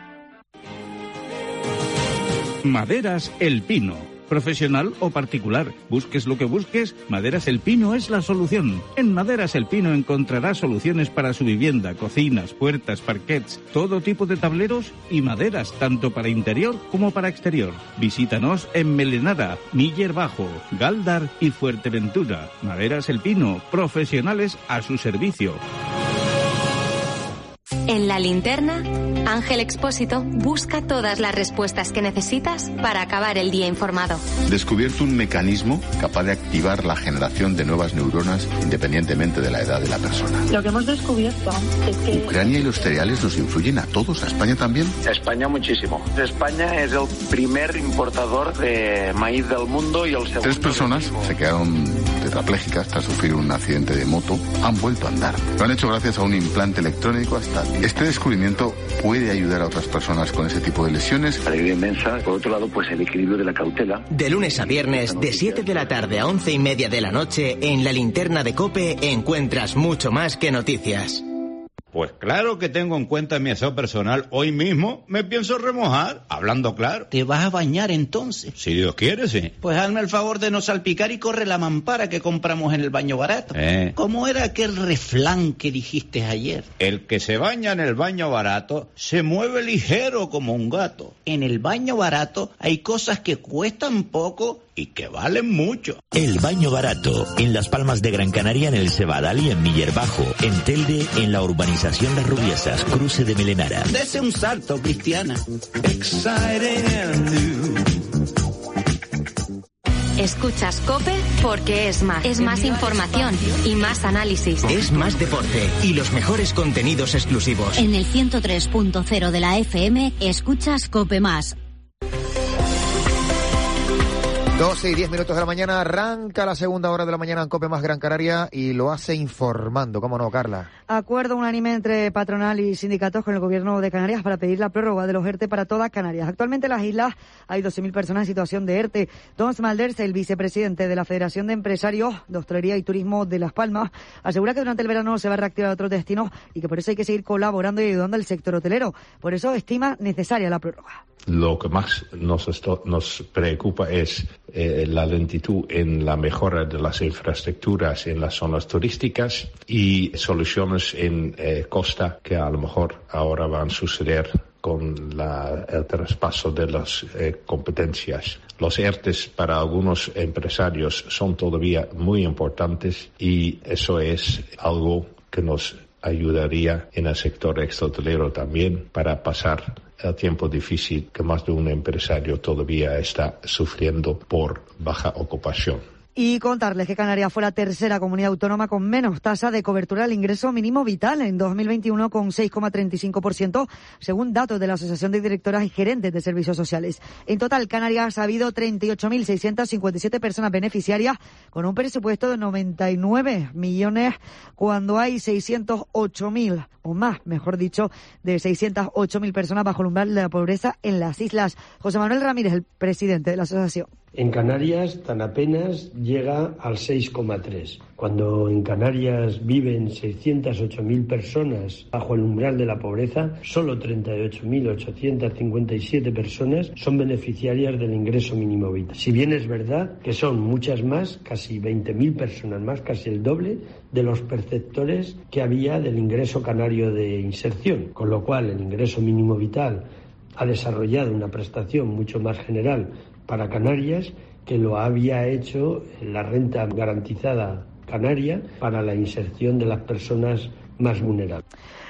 Maderas El Pino. Profesional o particular, busques lo que busques, Maderas El Pino es la solución. En Maderas El Pino encontrarás soluciones para su vivienda, cocinas, puertas, parquets, todo tipo de tableros y maderas, tanto para interior como para exterior. Visítanos en Melenara, Miller Bajo, Galdar y Fuerteventura. Maderas El Pino, profesionales a su servicio. En La Linterna, Ángel Expósito busca todas las respuestas que necesitas para acabar el día informado. Descubierto un mecanismo capaz de activar la generación de nuevas neuronas independientemente de la edad de la persona. Lo que hemos descubierto es que ¿Ucrania y los cereales nos influyen a todos? ¿A España también? A España muchísimo. España es el primer importador de maíz del mundo y el segundo... Tres personas se quedaron tetraplégicas tras sufrir un accidente de moto. Han vuelto a andar. Lo han hecho gracias a un implante electrónico hasta... Este descubrimiento puede ayudar a otras personas con ese tipo de lesiones. Alegría inmensa. Por otro lado, pues el equilibrio de la cautela. De lunes a viernes, de siete de la tarde a once y media de la noche, en La Linterna de COPE encuentras mucho más que noticias. Pues claro que tengo en cuenta mi aseo personal. Hoy mismo me pienso remojar, hablando claro. ¿Te vas a bañar entonces? Si Dios quiere, sí. Pues hazme el favor de no salpicar y corre la mampara que compramos en el baño barato. Eh. ¿Cómo era aquel refrán que dijiste ayer? El que se baña en el baño barato se mueve ligero como un gato. En el baño barato hay cosas que cuestan poco y que valen mucho. El baño barato, en Las Palmas de Gran Canaria, en el Cebadal y en Miller Bajo, en Telde, en la urbanización Las Rubiesas, cruce de Melenara. Dese un salto, Cristiana. Escuchas COPE porque es más. Es más información y más análisis. Es más deporte y los mejores contenidos exclusivos. En el ciento tres punto cero de la F M, escuchas COPE más. doce y diez minutos de la mañana, arranca la segunda hora de la mañana en COPE más Gran Canaria y lo hace informando, ¿cómo no, Carla? Acuerdo unánime entre patronal y sindicatos con el Gobierno de Canarias para pedir la prórroga de los ERTE para todas Canarias. Actualmente en las islas hay doce mil personas en situación de ERTE. Tom Smalders, el vicepresidente de la Federación de Empresarios de Hostelería y Turismo de Las Palmas, asegura que durante el verano se va a reactivar otros destinos y que por eso hay que seguir colaborando y ayudando al sector hotelero. Por eso estima necesaria la prórroga. Lo que más nos, esto, nos preocupa es eh, la lentitud en la mejora de las infraestructuras en las zonas turísticas y soluciones en eh, costa que a lo mejor ahora van a suceder con la, el traspaso de las eh, competencias. Los ERTES para algunos empresarios son todavía muy importantes y eso es algo que nos ayudaría en el sector exhotelero también para pasar el tiempo difícil que más de un empresario todavía está sufriendo por baja ocupación. Y contarles que Canarias fue la tercera comunidad autónoma con menos tasa de cobertura al ingreso mínimo vital en dos mil veintiuno, con seis coma treinta y cinco por ciento, según datos de la Asociación de Directoras y Gerentes de Servicios Sociales. En total, Canarias ha habido treinta y ocho mil seiscientas cincuenta y siete personas beneficiarias, con un presupuesto de noventa y nueve millones, cuando hay seiscientos ocho mil, o más, mejor dicho, de seiscientas ocho mil personas bajo el umbral de la pobreza en las islas. José Manuel Ramírez, el presidente de la asociación. En Canarias tan apenas llega al seis coma tres. Cuando en Canarias viven seiscientas ocho mil personas bajo el umbral de la pobreza, solo treinta y ocho mil ochocientas cincuenta y siete personas son beneficiarias del ingreso mínimo vital. Si bien es verdad que son muchas más, casi veinte mil personas más, casi el doble de los perceptores que había del ingreso canario de inserción, con lo cual el ingreso mínimo vital ha desarrollado una prestación mucho más general para Canarias que lo había hecho la renta garantizada canaria para la inserción de las personas más vulnerables.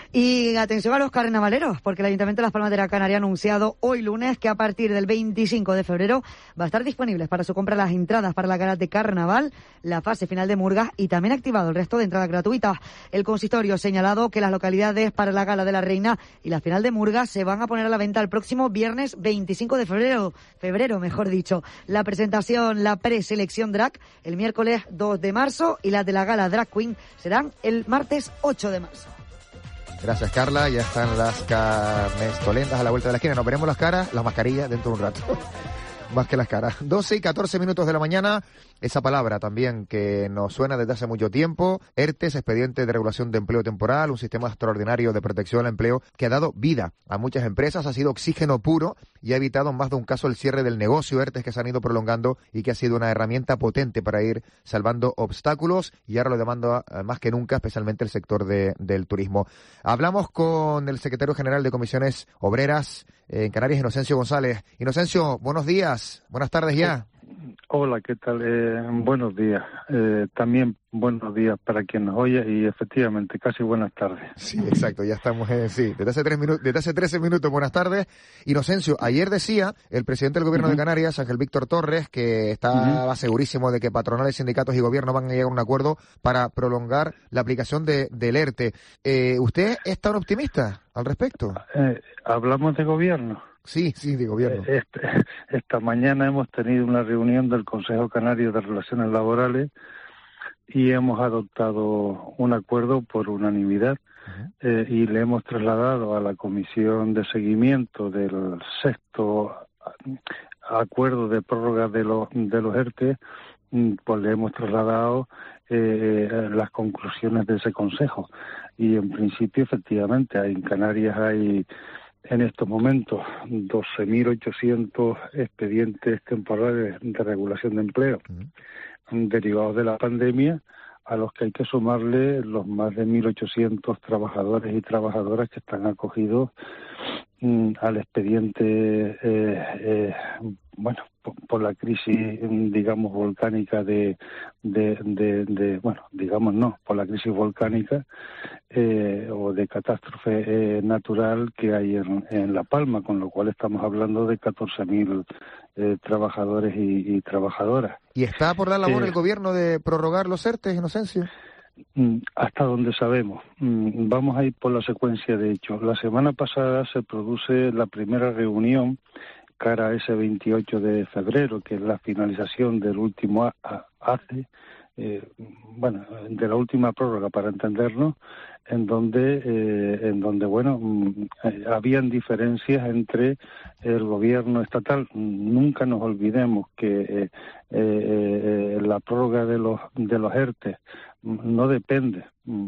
Y atención a los carnavaleros, porque el Ayuntamiento de Las Palmas de Gran Canaria ha anunciado hoy lunes que a partir del veinticinco de febrero va a estar disponibles para su compra las entradas para la gala de carnaval, la fase final de Murgas y también activado el resto de entradas gratuitas. El consistorio ha señalado que las localidades para la gala de la Reina y la final de Murgas se van a poner a la venta el próximo viernes veinticinco de febrero, febrero mejor dicho. La presentación, la preselección drag, el miércoles dos de marzo y las de la gala Drag Queen serán el martes ocho de marzo. Gracias, Carla. Ya están las carnestolendas a la vuelta de la esquina. Nos veremos las caras, las mascarillas dentro de un rato. Más que las caras. doce y catorce minutos de la mañana. Esa palabra también que nos suena desde hace mucho tiempo. ERTES, Expediente de Regulación de Empleo Temporal, un sistema extraordinario de protección al empleo que ha dado vida a muchas empresas, ha sido oxígeno puro y ha evitado en más de un caso el cierre del negocio. ERTES que se han ido prolongando y que ha sido una herramienta potente para ir salvando obstáculos y ahora lo demanda más que nunca, especialmente el sector de, del turismo. Hablamos con el secretario general de Comisiones Obreras en Canarias, Inocencio González. Inocencio, buenos días, buenas tardes ya. Hola, ¿qué tal? Eh, buenos días. Eh, también buenos días para quien nos oye y efectivamente casi buenas tardes. Sí, exacto, ya estamos en sí. Desde hace tres minutos, desde hace trece minutos, buenas tardes. Inocencio, ayer decía el presidente del Gobierno uh-huh. de Canarias, Ángel Víctor Torres, que estaba uh-huh. segurísimo de que patronales, sindicatos y gobierno van a llegar a un acuerdo para prolongar la aplicación de, del ERTE. Eh, ¿Usted es tan optimista al respecto? Eh, ¿Hablamos de gobierno? Sí, sí, de gobierno. Este, esta mañana hemos tenido una reunión del Consejo Canario de Relaciones Laborales y hemos adoptado un acuerdo por unanimidad uh-huh. eh, y le hemos trasladado a la Comisión de Seguimiento del sexto acuerdo de prórroga de los, de los ERTE, pues le hemos trasladado eh, las conclusiones de ese Consejo. Y en principio, efectivamente, en Canarias hay en estos momentos doce mil ochocientos expedientes temporales de regulación de empleo uh-huh. derivados de la pandemia, a los que hay que sumarle los más de mil ochocientos trabajadores y trabajadoras que están acogidos mm, al expediente, eh, eh, bueno, por, por la crisis, digamos, volcánica de, de, de, de, bueno, digamos no, por la crisis volcánica eh, o de catástrofe eh, natural que hay en, en La Palma, con lo cual estamos hablando de catorce mil eh, trabajadores y, y trabajadoras. ¿Y está por la labor eh, el gobierno de prorrogar los ERTE, Inocencio? Hasta donde sabemos. Vamos a ir por la secuencia de hechos. La semana pasada se produce la primera reunión cara a ese veintiocho de febrero, que es la finalización del último A C E, eh, bueno, de la última prórroga, para entendernos, en donde, eh, en donde bueno, eh, habían diferencias entre el gobierno estatal. Nunca nos olvidemos que eh, eh, la prórroga de los de los ERTE no depende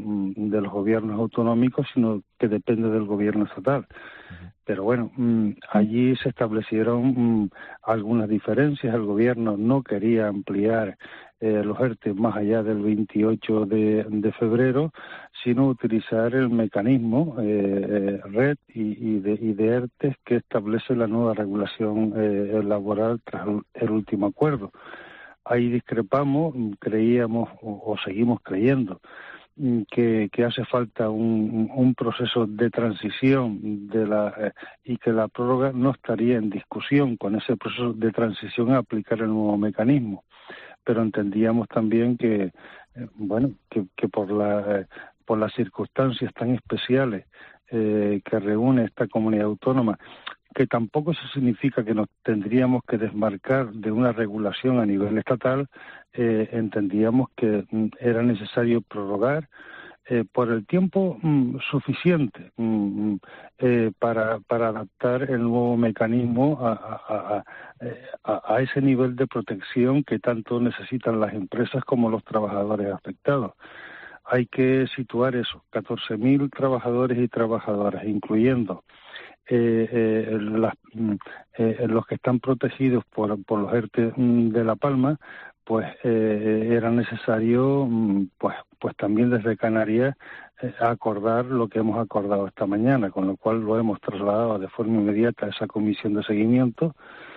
de los gobiernos autonómicos, sino que depende del gobierno estatal. Pero bueno, allí se establecieron algunas diferencias. El gobierno no quería ampliar eh, los ERTE más allá del veintiocho de, de febrero, sino utilizar el mecanismo eh, eh, red y, y, de, y de ERTE que establece la nueva regulación eh, laboral tras el último acuerdo. Ahí discrepamos, creíamos o, o seguimos creyendo que, que hace falta un, un proceso de transición de la eh, y que la prórroga no estaría en discusión con ese proceso de transición a aplicar el nuevo mecanismo. Pero entendíamos también que, eh, bueno, que, que por la eh, por las circunstancias tan especiales eh, que reúne esta comunidad autónoma, que tampoco eso significa que nos tendríamos que desmarcar de una regulación a nivel estatal, eh, entendíamos que mm, era necesario prorrogar eh, por el tiempo mm, suficiente mm, eh, para, para adaptar el nuevo mecanismo a, a, a, a, a ese nivel de protección que tanto necesitan las empresas como los trabajadores afectados. Hay que situar eso, catorce mil trabajadores y trabajadoras, incluyendo Eh, eh, las, eh, los que están protegidos por, por los ERTE de La Palma, pues eh, era necesario, pues, pues también desde Canarias eh, acordar lo que hemos acordado esta mañana, con lo cual lo hemos trasladado de forma inmediata a esa comisión de seguimiento.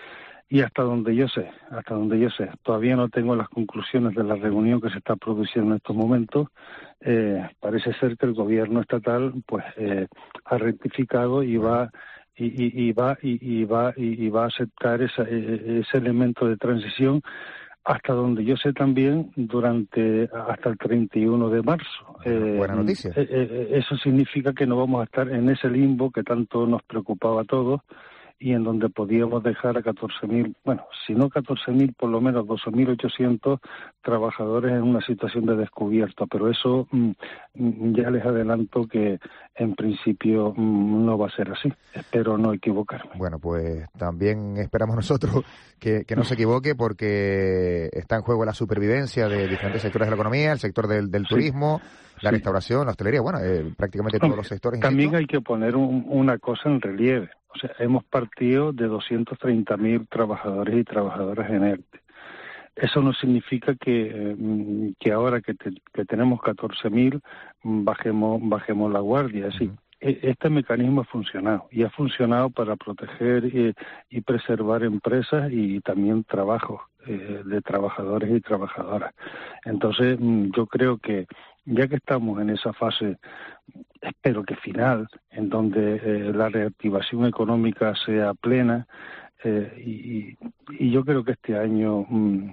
Y hasta donde yo sé, hasta donde yo sé, todavía no tengo las conclusiones de la reunión que se está produciendo en estos momentos. Eh, parece ser que el gobierno estatal, pues, eh, ha rectificado y va y, y, y va y, y va y, y va a aceptar esa, ese elemento de transición. Hasta donde yo sé también durante hasta el treinta y uno de marzo. Eh, Buena noticia. Eh, eh, eso significa que no vamos a estar en ese limbo que tanto nos preocupaba a todos, y en donde podíamos dejar a catorce mil, bueno, si no catorce mil, por lo menos doce mil ochocientos trabajadores en una situación de descubierto. Pero eso mm, ya les adelanto que en principio mm, no va a ser así. Espero no equivocarme. Bueno, pues también esperamos nosotros que, que no se equivoque, porque está en juego la supervivencia de diferentes sectores de la economía, el sector del, del turismo, sí, la sí. restauración, la hostelería, bueno, eh, prácticamente todos los sectores. También insisto. Hay que poner un, una cosa en relieve. O sea, hemos partido de doscientos treinta mil trabajadores y trabajadoras en ERTE. Eso no significa que, que ahora que, te, que tenemos catorce mil bajemos, bajemos la guardia. Sí, uh-huh. Este mecanismo ha funcionado y ha funcionado para proteger y, y preservar empresas y también trabajos eh, de trabajadores y trabajadoras. Entonces, yo creo que ya que estamos en esa fase, espero que final, en donde eh, la reactivación económica sea plena, eh, y, y yo creo que este año mm,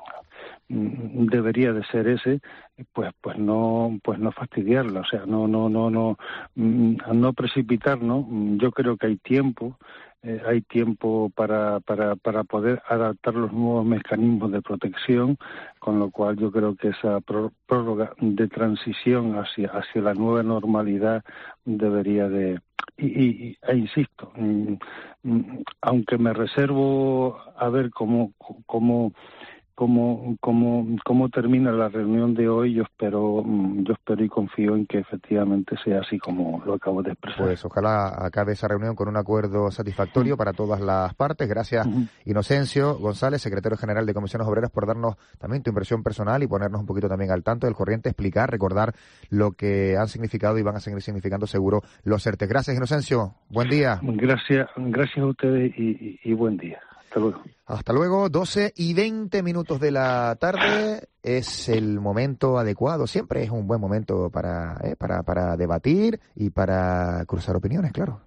debería de ser ese, pues pues no pues no fastidiarla, o sea, no no no no no precipitarnos. Yo creo que hay tiempo. Eh, hay tiempo para, para, para poder adaptar los nuevos mecanismos de protección, con lo cual yo creo que esa prórroga de transición hacia, hacia la nueva normalidad debería de... Y, y, e insisto, mm, mm, aunque me reservo a ver cómo... cómo Cómo, cómo, cómo termina la reunión de hoy, yo espero yo espero y confío en que efectivamente sea así como lo acabo de expresar. Pues ojalá acabe esa reunión con un acuerdo satisfactorio uh-huh. para todas las partes. Gracias, uh-huh. Inocencio González, secretario general de Comisiones Obreras, por darnos también tu impresión personal y ponernos un poquito también al tanto del corriente, explicar, recordar lo que han significado y van a seguir significando seguro los ERTE. Gracias, Inocencio. Buen día. Gracias, gracias a ustedes y, y, y buen día. Hasta luego. Hasta luego, doce y veinte minutos de la tarde. Es el momento adecuado, siempre es un buen momento para, eh, para, para debatir y para cruzar opiniones, claro.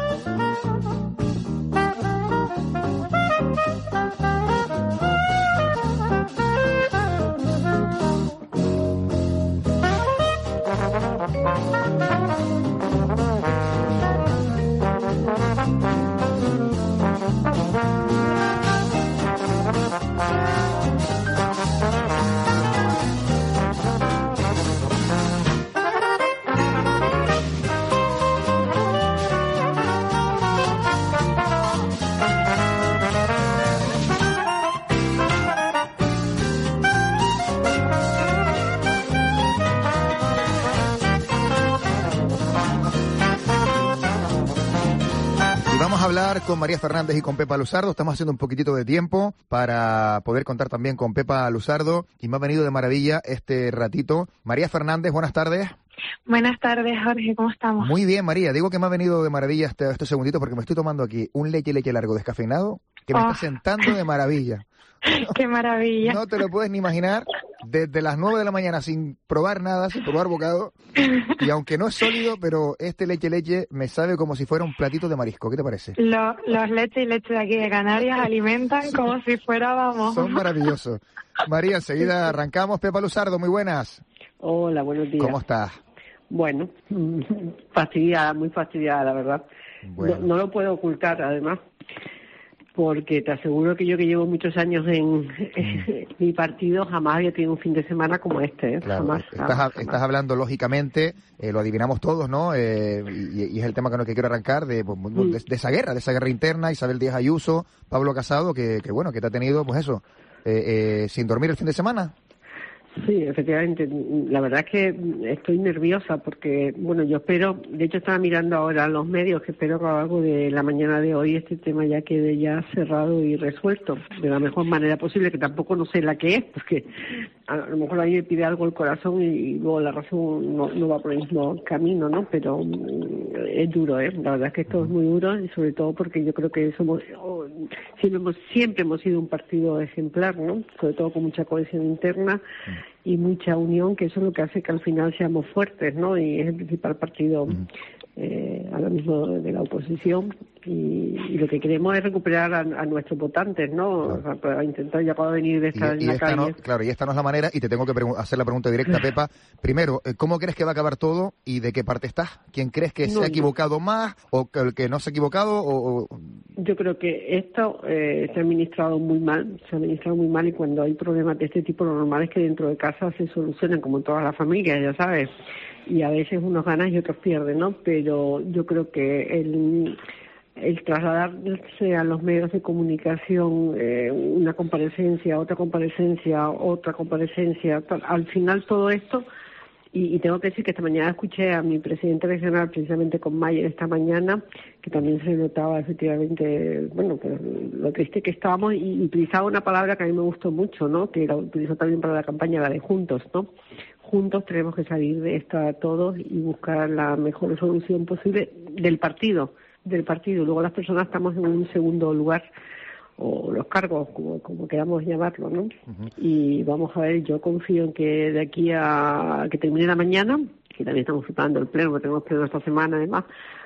Hablar con María Fernández y con Pepa Luzardo. Estamos haciendo un poquitito de tiempo para poder contar también con Pepa Luzardo y me ha venido de maravilla este ratito. María Fernández, buenas tardes. Buenas tardes, Jorge, ¿cómo estamos? Muy bien, María. Digo que me ha venido de maravilla este, este segundito porque me estoy tomando aquí un leche leche largo descafeinado que me oh. está sentando de maravilla. ¡Qué maravilla! No te lo puedes ni imaginar, desde las nueve de la mañana sin probar nada, sin probar bocado, y aunque no es sólido, pero este leche leche me sabe como si fuera un platito de marisco. ¿Qué te parece? Los, los leche y leche de aquí de Canarias alimentan como si fuera, vamos... Son maravillosos. María, enseguida arrancamos. Pepa Luzardo, muy buenas. Hola, buenos días. ¿Cómo estás? Bueno, fastidiada, muy fastidiada, la verdad. Bueno. No, no lo puedo ocultar, además. Porque te aseguro que yo que llevo muchos años en mm. mi partido jamás había tenido un fin de semana como este. ¿eh? Claro, jamás, estás, jamás, estás jamás. hablando lógicamente, eh, lo adivinamos todos, ¿no? Eh, y, y es el tema con el que quiero arrancar, de, de, de esa guerra, de esa guerra interna, Isabel Díaz Ayuso, Pablo Casado, que, que bueno, que te ha tenido, pues eso, eh, eh, sin dormir el fin de semana. Sí, efectivamente. La verdad es que estoy nerviosa porque, bueno, yo espero, de hecho estaba mirando ahora los medios, que espero que a lo largo de la mañana de hoy este tema ya quede ya cerrado y resuelto de la mejor manera posible, que tampoco no sé la que es, porque a lo mejor a mí me pide algo el corazón y luego la razón no, no va por el mismo camino, ¿no? Pero es duro, ¿eh? La verdad es que esto es muy duro y sobre todo porque yo creo que somos, oh, siempre, hemos, siempre hemos sido un partido ejemplar, ¿no? Sobre todo con mucha cohesión interna y mucha unión, que eso es lo que hace que al final seamos fuertes, ¿no? Y es el principal partido eh, ahora mismo de la oposición y, y lo que queremos es recuperar a, a nuestros votantes, ¿no? Claro. O sea, para intentar ya para venir de estar y, en y la esta calle. No, claro, y esta no es la manera y te tengo que hacer la pregunta directa, Pepa. Primero, ¿cómo crees que va a acabar todo y de qué parte estás? ¿Quién crees que no, se ha equivocado yo... más o que el que no se ha equivocado? O, o... Yo creo que esto eh, se ha administrado muy mal, se ha administrado muy mal y cuando hay problemas de este tipo lo normal es que dentro de casa se solucionen como en todas las familias, ya sabes, y a veces unos ganan y otros pierden, ¿no? Pero yo creo que el, el trasladarse a los medios de comunicación eh, una comparecencia, otra comparecencia, otra comparecencia, tal, al final todo esto. Y, y tengo que decir que esta mañana escuché a mi presidente regional, precisamente con Mayer esta mañana, que también se notaba efectivamente, bueno, pues, lo triste que estábamos, y utilizaba una palabra que a mí me gustó mucho, ¿no? Que la utilizó también para la campaña, la de juntos, ¿no? Juntos tenemos que salir de esta todos y buscar la mejor solución posible del partido, del partido. Luego las personas estamos en un segundo lugar, o los cargos, como, como queramos llamarlo, ¿no? Uh-huh. Y vamos a ver, yo confío en que de aquí a que termine la mañana, que también estamos preparando el pleno, porque tenemos pleno esta semana además,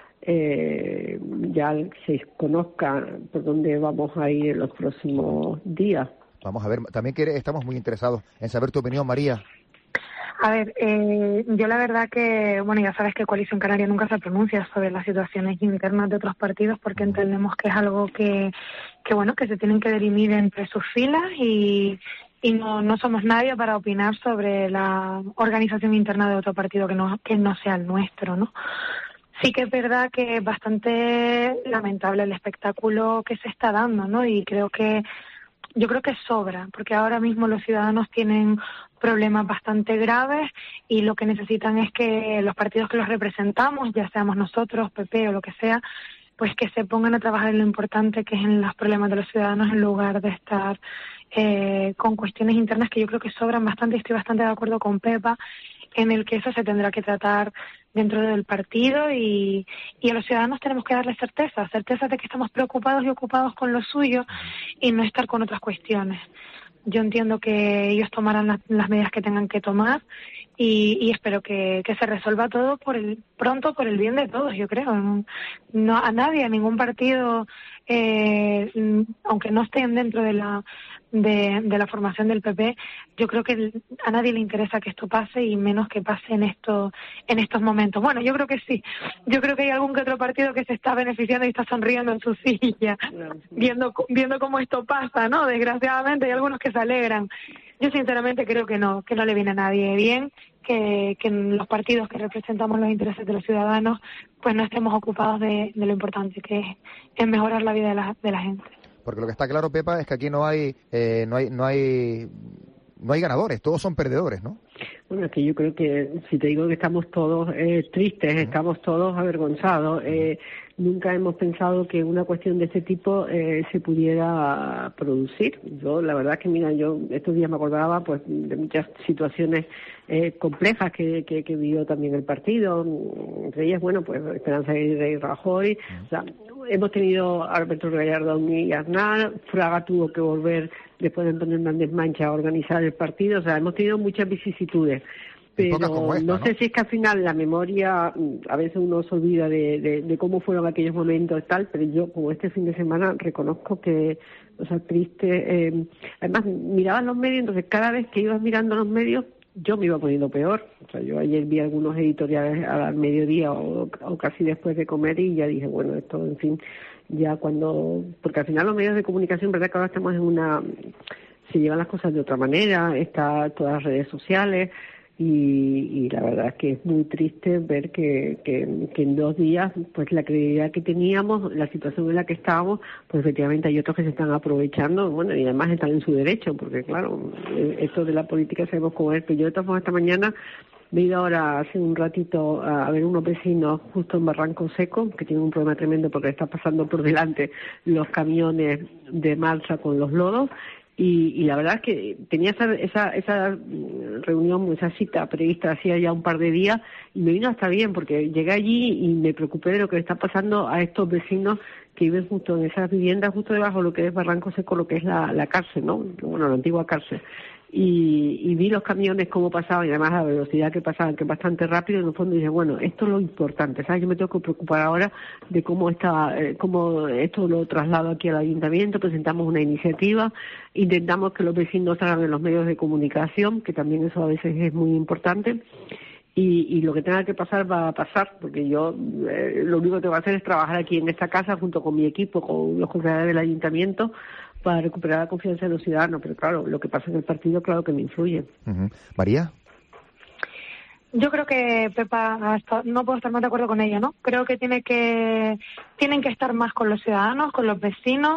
eh, ya se conozca por dónde vamos a ir en los próximos días. Vamos a ver, también que estamos muy interesados en saber tu opinión, María. A ver, eh, yo la verdad que, bueno, ya sabes que Coalición Canaria nunca se pronuncia sobre las situaciones internas de otros partidos porque entendemos que es algo que, que bueno, que se tienen que dirimir entre sus filas y, y no, no somos nadie para opinar sobre la organización interna de otro partido que no, que no sea el nuestro, ¿no? Sí que es verdad que es bastante lamentable el espectáculo que se está dando, ¿no? Y creo que Yo creo que sobra, porque ahora mismo los ciudadanos tienen problemas bastante graves y lo que necesitan es que los partidos que los representamos, ya seamos nosotros, P P o lo que sea, pues que se pongan a trabajar en lo importante que es en los problemas de los ciudadanos en lugar de estar eh, con cuestiones internas que yo creo que sobran bastante y estoy bastante de acuerdo con Pepa en el que eso se tendrá que tratar dentro del partido y, y a los ciudadanos tenemos que darles certeza, certeza de que estamos preocupados y ocupados con lo suyo y no estar con otras cuestiones. Yo entiendo que ellos tomarán las, las medidas que tengan que tomar y, y espero que, que se resuelva todo por el pronto por el bien de todos, yo creo. No, no a nadie, a ningún partido, eh, aunque no estén dentro de la de, de la formación del P P, yo creo que a nadie le interesa que esto pase y menos que pase en esto en estos momentos. Bueno, yo creo que sí. Yo creo que hay algún que otro partido que se está beneficiando y está sonriendo en su silla, viendo viendo cómo esto pasa, ¿no? Desgraciadamente hay algunos que se alegran. Yo sinceramente creo que no, que no le viene a nadie bien, que, que en los partidos que representamos los intereses de los ciudadanos, pues no estemos ocupados de, de lo importante que es, es mejorar la vida de la, de la gente. Porque lo que está claro, Pepa, es que aquí no hay, eh, no hay, no hay, no hay ganadores, todos son perdedores, ¿no? Bueno, es que yo creo que si te digo que estamos todos eh, tristes, uh-huh. estamos todos avergonzados. Eh, nunca hemos pensado que una cuestión de este tipo eh, se pudiera producir. Yo, la verdad que, mira, yo estos días me acordaba pues de muchas situaciones eh, complejas que, que, que vivió también el partido. Entre ellas, bueno, pues Esperanza Aguirre y Rajoy. Uh-huh. O sea, hemos tenido a Alberto Gallardón y Aznar. Fraga tuvo que volver después de Antonio Hernández Mancha a organizar el partido. O sea, hemos tenido muchas vicisitudes. Pero esta, no, ¿no? sé si es que al final la memoria, a veces uno se olvida de, de, de cómo fueron aquellos momentos y tal, pero yo, como este fin de semana, reconozco que, o sea, triste. Eh, además, miraba los medios, entonces cada vez que ibas mirando los medios, yo me iba poniendo peor. O sea, yo ayer vi algunos editoriales al mediodía o, o casi después de comer y ya dije, bueno, esto, en fin, ya cuando... Porque al final los medios de comunicación, verdad que ahora estamos en una... se llevan las cosas de otra manera, está todas las redes sociales... Y, y la verdad es que es muy triste ver que, que, que en dos días, pues la credibilidad que teníamos, la situación en la que estábamos, pues efectivamente hay otros que se están aprovechando, bueno, y además están en su derecho, porque claro, esto de la política sabemos cómo es. Pero yo de todas formas esta mañana me he ido ahora hace un ratito a ver unos vecinos justo en Barranco Seco, que tienen un problema tremendo porque está pasando por delante los camiones de marcha con los lodos. Y, y la verdad es que tenía esa, esa, esa reunión, esa cita prevista hacía ya un par de días y me vino hasta bien porque llegué allí y me preocupé de lo que le está pasando a estos vecinos que viven justo en esas viviendas, justo debajo de lo que es Barranco Seco, lo que es la, la cárcel, ¿no? Bueno, la antigua cárcel. Y, y vi los camiones cómo pasaban y además la velocidad que pasaban, que es bastante rápido, y en el fondo dije, bueno, esto es lo importante, ¿sabes? Yo me tengo que preocupar ahora de cómo está, eh, cómo esto lo traslado aquí al ayuntamiento, presentamos una iniciativa, intentamos que los vecinos salgan en los medios de comunicación, que también eso a veces es muy importante, y, y lo que tenga que pasar va a pasar, porque yo eh, lo único que tengo que hacer es trabajar aquí en esta casa junto con mi equipo, con los concejales del ayuntamiento, para recuperar la confianza de los ciudadanos, pero claro, lo que pasa en el partido, claro que me influye. Uh-huh. ¿María? Yo creo que Pepa, hasta, no puedo estar más de acuerdo con ella, ¿no? Creo que tiene que tienen que estar más con los ciudadanos, con los vecinos,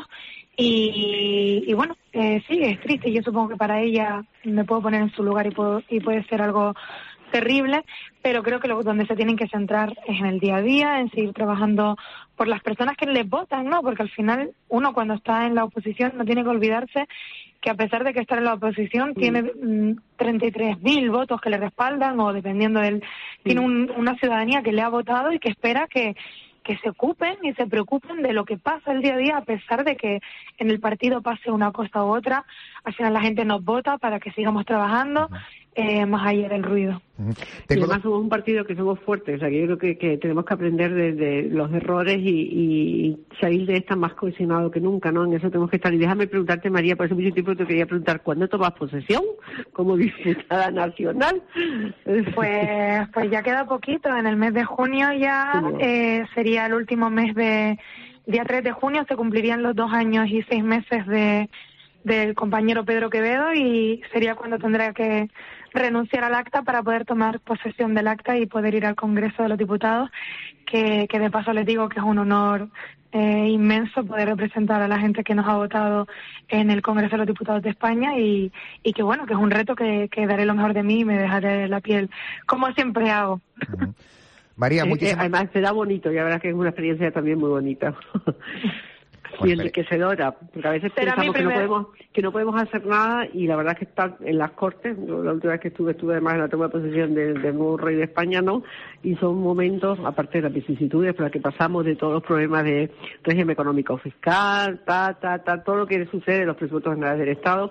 y, y bueno, eh, sí, es triste, yo supongo que para ella me puedo poner en su lugar y, puedo, y puede ser algo terrible, pero creo que lo, donde se tienen que centrar es en el día a día, en seguir trabajando por las personas que les votan, ¿no? Porque al final uno cuando está en la oposición no tiene que olvidarse que a pesar de que está en la oposición sí. tiene mmm, treinta y tres mil votos que le respaldan o dependiendo del... Sí. Tiene un, una ciudadanía que le ha votado y que espera que que se ocupen y se preocupen de lo que pasa el día a día, a pesar de que en el partido pase una cosa u otra, al final la gente nos vota para que sigamos trabajando eh, más allá del ruido. Uh-huh. Y además somos un partido que somos fuertes, o sea que yo creo que, que tenemos que aprender de, de los errores y, y salir de esta más cohesionado que nunca, ¿no? En eso tenemos que estar. Y déjame preguntarte, María, por eso mucho tiempo te quería preguntar, ¿cuándo tomas posesión como diputada nacional? Pues, pues ya queda poquito, en el mes de junio ya sí, eh, sería el último mes de... Día tres de junio se cumplirían los dos años y seis meses de del compañero Pedro Quevedo y sería cuando tendría que renunciar al acta para poder tomar posesión del acta y poder ir al Congreso de los Diputados, que, que de paso les digo que es un honor eh, inmenso poder representar a la gente que nos ha votado en el Congreso de los Diputados de España y, y que bueno, que es un reto que, que daré lo mejor de mí y me dejaré la piel, como siempre hago. Uh-huh. María, muchísimas... Además será bonito, ya verás que es una experiencia también muy bonita. y enriquecedora, porque a veces pensamos que no podemos que no podemos hacer nada y la verdad es que está en las Cortes. La última vez que estuve estuve además en la toma de posesión del, del nuevo rey de España, ¿no? Y son momentos, aparte de las vicisitudes por las que pasamos, de todos los problemas de régimen económico fiscal, ta, ta, ta, todo lo que sucede en los presupuestos generales del Estado,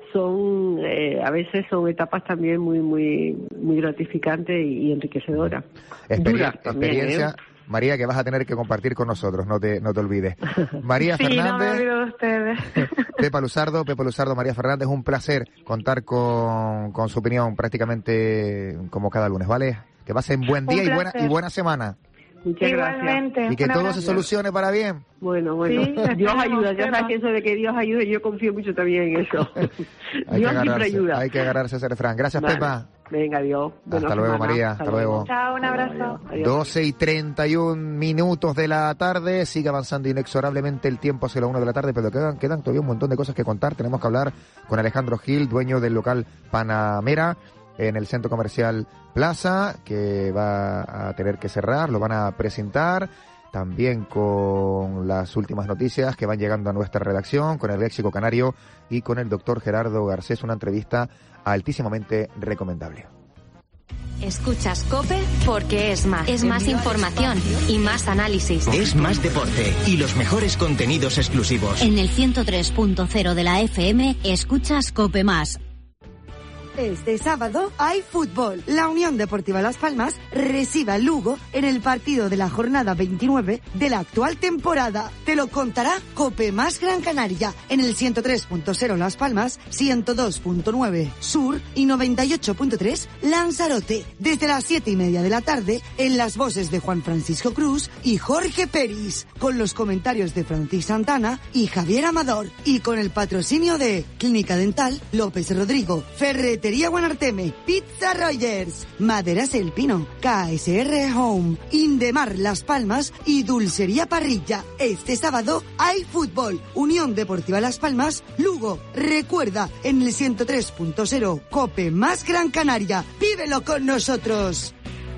son eh, a veces son etapas también muy muy muy gratificantes y, y enriquecedoras. Experien- Duras también, experiencia, ¿eh? María, que vas a tener que compartir con nosotros, no te no te olvides. María sí, Fernández. no me olvido de ustedes. Pepa Luzardo, Pepa Luzardo, María Fernández, un placer contar con, con su opinión prácticamente como cada lunes, ¿vale? Que pasen buen día y buena y buena semana. Muchas Igualmente, gracias. Y que un todo abrazo. se solucione para bien. Bueno, bueno, Sí, Dios esperemos, ayuda, ya sabes esperemos. que eso de que Dios ayude, yo confío mucho también en eso. Hay Dios que siempre agarrarse, ayuda. hay que agarrarse a ese refrán. Gracias, Vale. Pepa. Venga, Dios. Hasta luego, María. Hasta luego. Chao, un abrazo. doce y treinta y un minutos de la tarde, sigue avanzando inexorablemente el tiempo hacia la una de la tarde, pero quedan, quedan todavía un montón de cosas que contar. Tenemos que hablar con Alejandro Gil, dueño del local Panamera en el centro comercial Plaza, que va a tener que cerrar, lo van a presentar. También con las últimas noticias que van llegando a nuestra redacción, con el léxico canario y con el doctor Gerardo Garcés, una entrevista altísimamente recomendable. Escuchas COPE porque es más. Es más información y más análisis. Es más deporte y los mejores contenidos exclusivos. En el ciento tres punto cero de la F M escuchas COPE más. Este sábado hay fútbol. La Unión Deportiva Las Palmas recibe a Lugo en el partido de la jornada veintinueve de la actual temporada. Te lo contará COPE más Gran Canaria en el ciento tres punto cero Las Palmas, ciento dos punto nueve Sur y noventa y ocho punto tres Lanzarote. Desde las siete y media de la tarde en las voces de Juan Francisco Cruz y Jorge Peris, con los comentarios de Francis Santana y Javier Amador y con el patrocinio de Clínica Dental López Rodrigo, Ferretería Guanarteme, Pizza Rogers, Maderas El Pino, K S R Home, Indemar Las Palmas y Dulcería Parrilla. Este sábado hay fútbol. Unión Deportiva Las Palmas, Lugo. Recuerda, en el ciento tres punto cero COPE más Gran Canaria. ¡Vívelo con nosotros!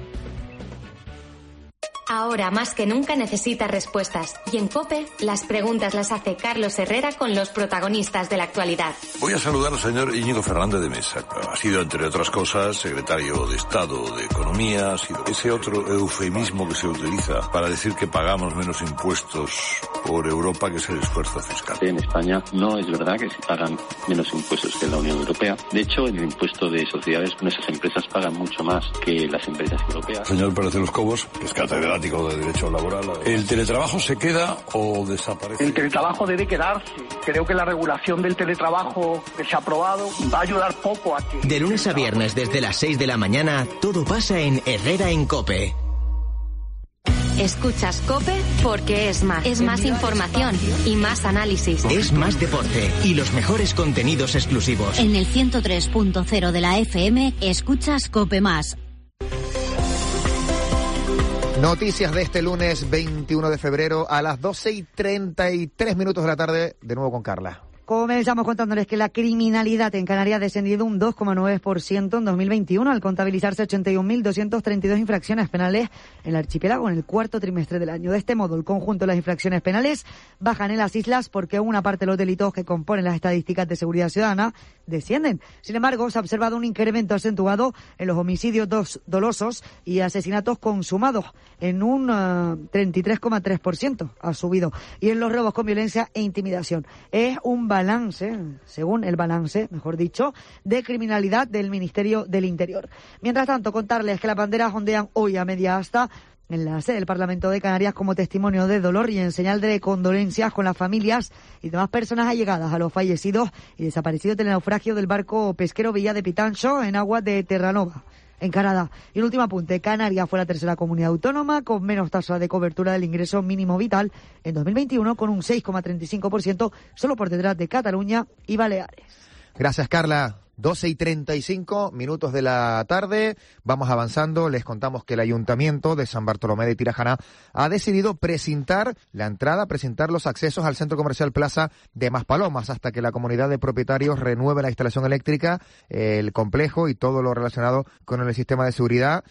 Ahora más que nunca necesita respuestas. Y en COPE, las preguntas las hace Carlos Herrera con los protagonistas de la actualidad. Voy a saludar al señor Íñigo Fernández de Mesa. Ha sido, entre otras cosas, secretario de Estado de Economía. Ha sido ese otro eufemismo que se utiliza para decir que pagamos menos impuestos por Europa, que es el esfuerzo fiscal. En España no es verdad que se pagan menos impuestos que en la Unión Europea. De hecho, en el impuesto de sociedades, nuestras empresas pagan mucho más que las empresas europeas. Señor Pérez de los Cobos, que es catedrático de Derecho Laboral. ¿El teletrabajo se queda o desaparece? El teletrabajo debe quedarse. Creo que la regulación del teletrabajo que se ha aprobado va a ayudar poco a que... De lunes a viernes desde las seis de la mañana, todo pasa en Herrera en COPE. Escuchas COPE porque es más. Es más información y más análisis. Es más deporte y los mejores contenidos exclusivos. En el ciento tres punto cero de la F M escuchas COPE más. Noticias de este lunes veintiuno de febrero a las doce y treinta y tres minutos de la tarde, de nuevo con Carla. Comenzamos contándoles que la criminalidad en Canarias ha descendido un dos coma nueve por ciento en dos mil veintiuno al contabilizarse ochenta y un mil doscientas treinta y dos infracciones penales en el archipiélago en el cuarto trimestre del año. De este modo, el conjunto de las infracciones penales bajan en las islas porque una parte de los delitos que componen las estadísticas de seguridad ciudadana descienden. Sin embargo, se ha observado un incremento acentuado en los homicidios dos dolosos y asesinatos consumados en un uh, treinta y tres coma tres por ciento ha subido, y en los robos con violencia e intimidación. Es un balance, según el balance, mejor dicho, de criminalidad del Ministerio del Interior. Mientras tanto, contarles que las banderas ondean hoy a media asta en la sede del Parlamento de Canarias como testimonio de dolor y en señal de condolencias con las familias y demás personas allegadas a los fallecidos y desaparecidos del naufragio del barco pesquero Villa de Pitancho en aguas de Terranova, en Canadá. Y el último apunte, Canarias fue la tercera comunidad autónoma con menos tasa de cobertura del ingreso mínimo vital en dos mil veintiuno, con un seis coma treinta y cinco por ciento, solo por detrás de Cataluña y Baleares. Gracias, Carla. doce y treinta y cinco minutos de la tarde. Vamos avanzando. Les contamos que el Ayuntamiento de San Bartolomé de Tirajana ha decidido precintar la entrada, precintar los accesos al Centro Comercial Plaza de Maspalomas hasta que la comunidad de propietarios renueve la instalación eléctrica, eh, el complejo y todo lo relacionado con el sistema de seguridad,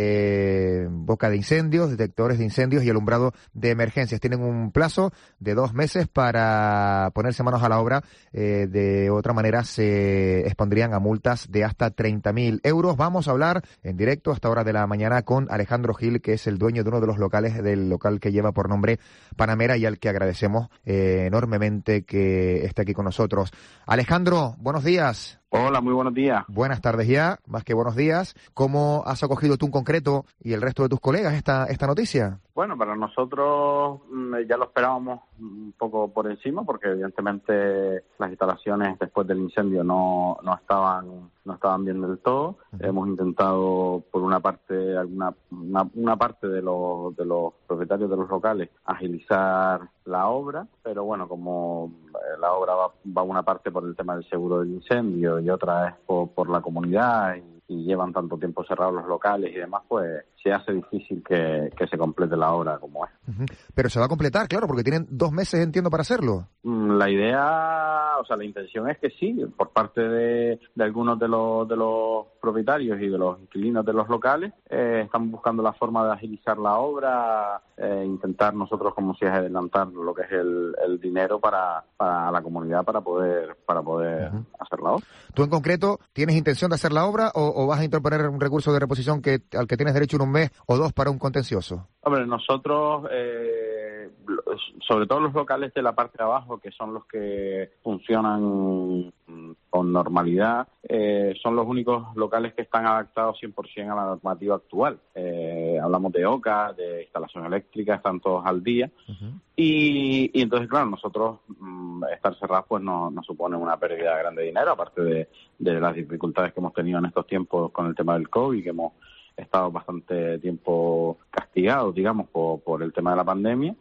eh, boca de incendios, detectores de incendios y alumbrado de emergencias. Tienen un plazo de dos meses para ponerse manos a la obra. Eh, de otra manera se expondrían a multas de hasta treinta mil euros. Vamos a hablar en directo hasta hora de la mañana con Alejandro Gil, que es el dueño de uno de los locales, del local que lleva por nombre Panamera y al que agradecemos eh, enormemente que esté aquí con nosotros. Alejandro, buenos días. Hola, muy buenos días. Buenas tardes ya, más que buenos días. ¿Cómo has acogido tú en concreto y el resto de tus colegas esta esta noticia? Bueno, para nosotros ya lo esperábamos un poco por encima, porque evidentemente las instalaciones después del incendio no no estaban no estaban bien del todo. Uh-huh. Hemos intentado, por una parte, alguna una, una parte de los de los propietarios de los locales agilizar la obra, pero bueno, como la obra va, va una parte por el tema del seguro del incendio y otra es por, por la comunidad y, y llevan tanto tiempo cerrados los locales y demás, pues se hace difícil que, que se complete la obra como es. Uh-huh. Pero se va a completar, claro, porque tienen dos meses, entiendo, para hacerlo. La idea, o sea, la intención es que sí, por parte de, de algunos de los de los propietarios y de los inquilinos de los locales, eh, estamos buscando la forma de agilizar la obra, eh, intentar nosotros, como si es adelantar lo que es el, el dinero para, para la comunidad para poder para poder uh-huh. hacer la obra. ¿Tú en concreto tienes intención de hacer la obra o, o vas a interponer un recurso de reposición que al que tienes derecho en un mes o dos para un contencioso? Hombre, nosotros, eh, sobre todo los locales de la parte de abajo, que son los que funcionan con normalidad, eh, son los únicos locales que están adaptados cien por ciento a la normativa actual. Eh, hablamos de O C A, de instalación eléctrica, están todos al día. Uh-huh. Y, y entonces, claro, nosotros mmm, estar cerrados pues no nos supone una pérdida grande de dinero, aparte de, de las dificultades que hemos tenido en estos tiempos con el tema del COVID, que hemos estado bastante tiempo castigados, digamos, por, por el tema de la pandemia.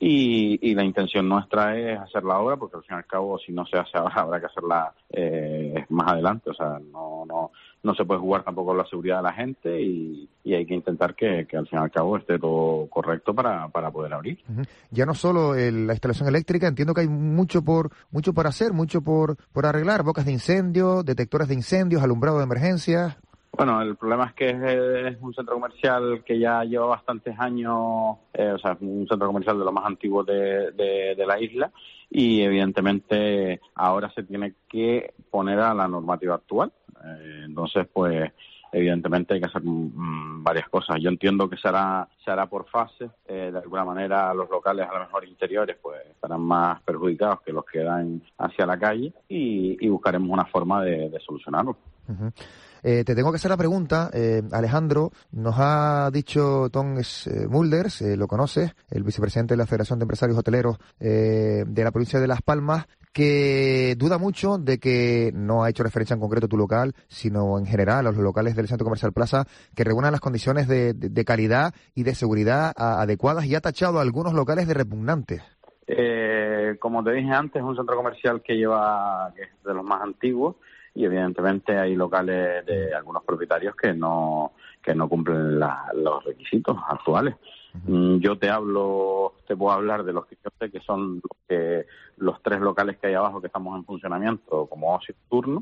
Y, y la intención nuestra es hacer la obra, porque al fin y al cabo, si no se hace ahora, habrá que hacerla eh, más adelante. O sea, no no no se puede jugar tampoco con la seguridad de la gente y, y hay que intentar que, que al fin y al cabo esté todo correcto para, para poder abrir. Uh-huh. Ya no solo el, la instalación eléctrica, entiendo que hay mucho por mucho por hacer, mucho por por arreglar, bocas de incendio, detectores de incendios, alumbrado de emergencias. Bueno, el problema es que es, es un centro comercial que ya lleva bastantes años, eh, o sea, un centro comercial de los más antiguos de, de, de la isla y evidentemente ahora se tiene que poner a la normativa actual. Eh, entonces, pues, evidentemente hay que hacer mm, varias cosas. Yo entiendo que se hará, se hará por fases. Eh, de alguna manera los locales, a lo mejor interiores, pues estarán más perjudicados que los que dan hacia la calle y, y buscaremos una forma de, de solucionarlo. Uh-huh. Eh, te tengo que hacer la pregunta, eh, Alejandro. Nos ha dicho Tom Mulders, eh, lo conoces, el vicepresidente de la Federación de Empresarios Hoteleros eh, de la provincia de Las Palmas, que duda mucho de que, no ha hecho referencia en concreto a tu local, sino en general a los locales del Centro Comercial Plaza, que reúnan las condiciones de, de, de calidad y de seguridad a, adecuadas, y ha tachado a algunos locales de repugnantes. Eh, como te dije antes, es un centro comercial que lleva, que es de los más antiguos, y evidentemente hay locales de algunos propietarios que no que no cumplen la, los requisitos actuales. Uh-huh. Yo te hablo, te puedo hablar de los que yo sé que son los, que, los tres locales que hay abajo que estamos en funcionamiento como ocio nocturno,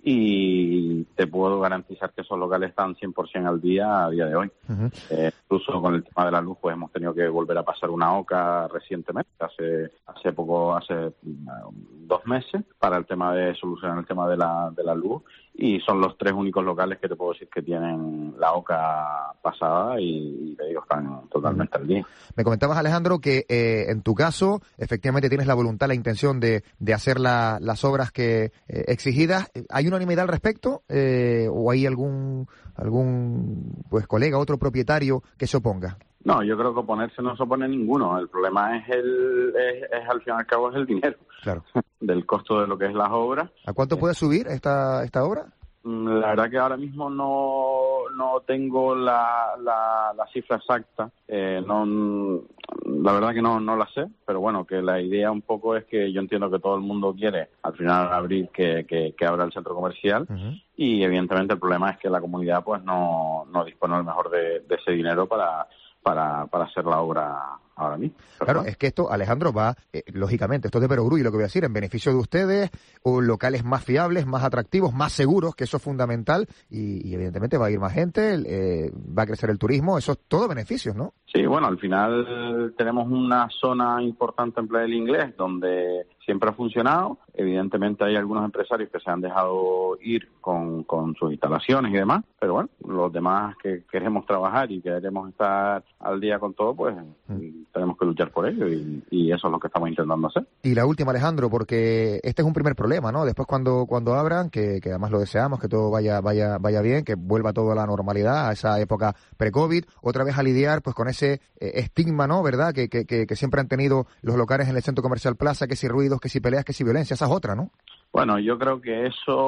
y te puedo garantizar que esos locales están cien por ciento al día a día de hoy. Uh-huh. Eh, incluso con el tema de la luz, pues hemos tenido que volver a pasar una O C A recientemente, hace hace poco, hace uh, dos meses, para el tema de solucionar el tema de la de la luz, y son los tres únicos locales que te puedo decir que tienen la O C A pasada y, y te digo, están totalmente uh-huh. al día. Me comentabas, Alejandro, que eh, en tu caso, efectivamente tienes la voluntad, la intención de, de hacer la, las obras que eh, exigidas. ¿Hay unanimidad al respecto? Eh, ¿O hay algún algún pues colega, otro propietario que se oponga? No, yo creo que oponerse no se opone ninguno. El problema es el es, es al fin y al cabo es el dinero. Claro. Del costo de lo que es las obras. ¿A cuánto puede subir esta esta obra? La verdad que ahora mismo no, no tengo la, la, la cifra exacta, eh, no, la verdad que no, no la sé, pero bueno, que la idea un poco es que yo entiendo que todo el mundo quiere al final abrir, que, que, que abra el centro comercial, uh-huh. y evidentemente el problema es que la comunidad pues no, no dispone a lo mejor de, de ese dinero para, para, para hacer la obra ahora mismo. Claro, es que esto, Alejandro, va, eh, lógicamente, esto es de perogrullo, lo que voy a decir, en beneficio de ustedes, o locales más fiables, más atractivos, más seguros, que eso es fundamental, y, y evidentemente va a ir más gente, eh, va a crecer el turismo, eso es todo beneficios, ¿no? Sí, bueno, al final tenemos una zona importante en Playa del Inglés, donde siempre ha funcionado. Evidentemente hay algunos empresarios que se han dejado ir con, con sus instalaciones y demás, pero bueno, los demás que queremos trabajar y queremos estar al día con todo, pues mm. tenemos que luchar por ello y, y eso es lo que estamos intentando hacer. Y la última, Alejandro, porque este es un primer problema, ¿no? Después cuando cuando abran, que, que además lo deseamos, que todo vaya vaya vaya bien, que vuelva todo a la normalidad, a esa época pre-COVID, otra vez a lidiar pues con ese eh, estigma, ¿no? ¿Verdad? Que, que, que, que siempre han tenido los locales en el Centro Comercial Plaza, que si ruidos, que si peleas, que si violencia, esa es otra, ¿no? Bueno, yo creo que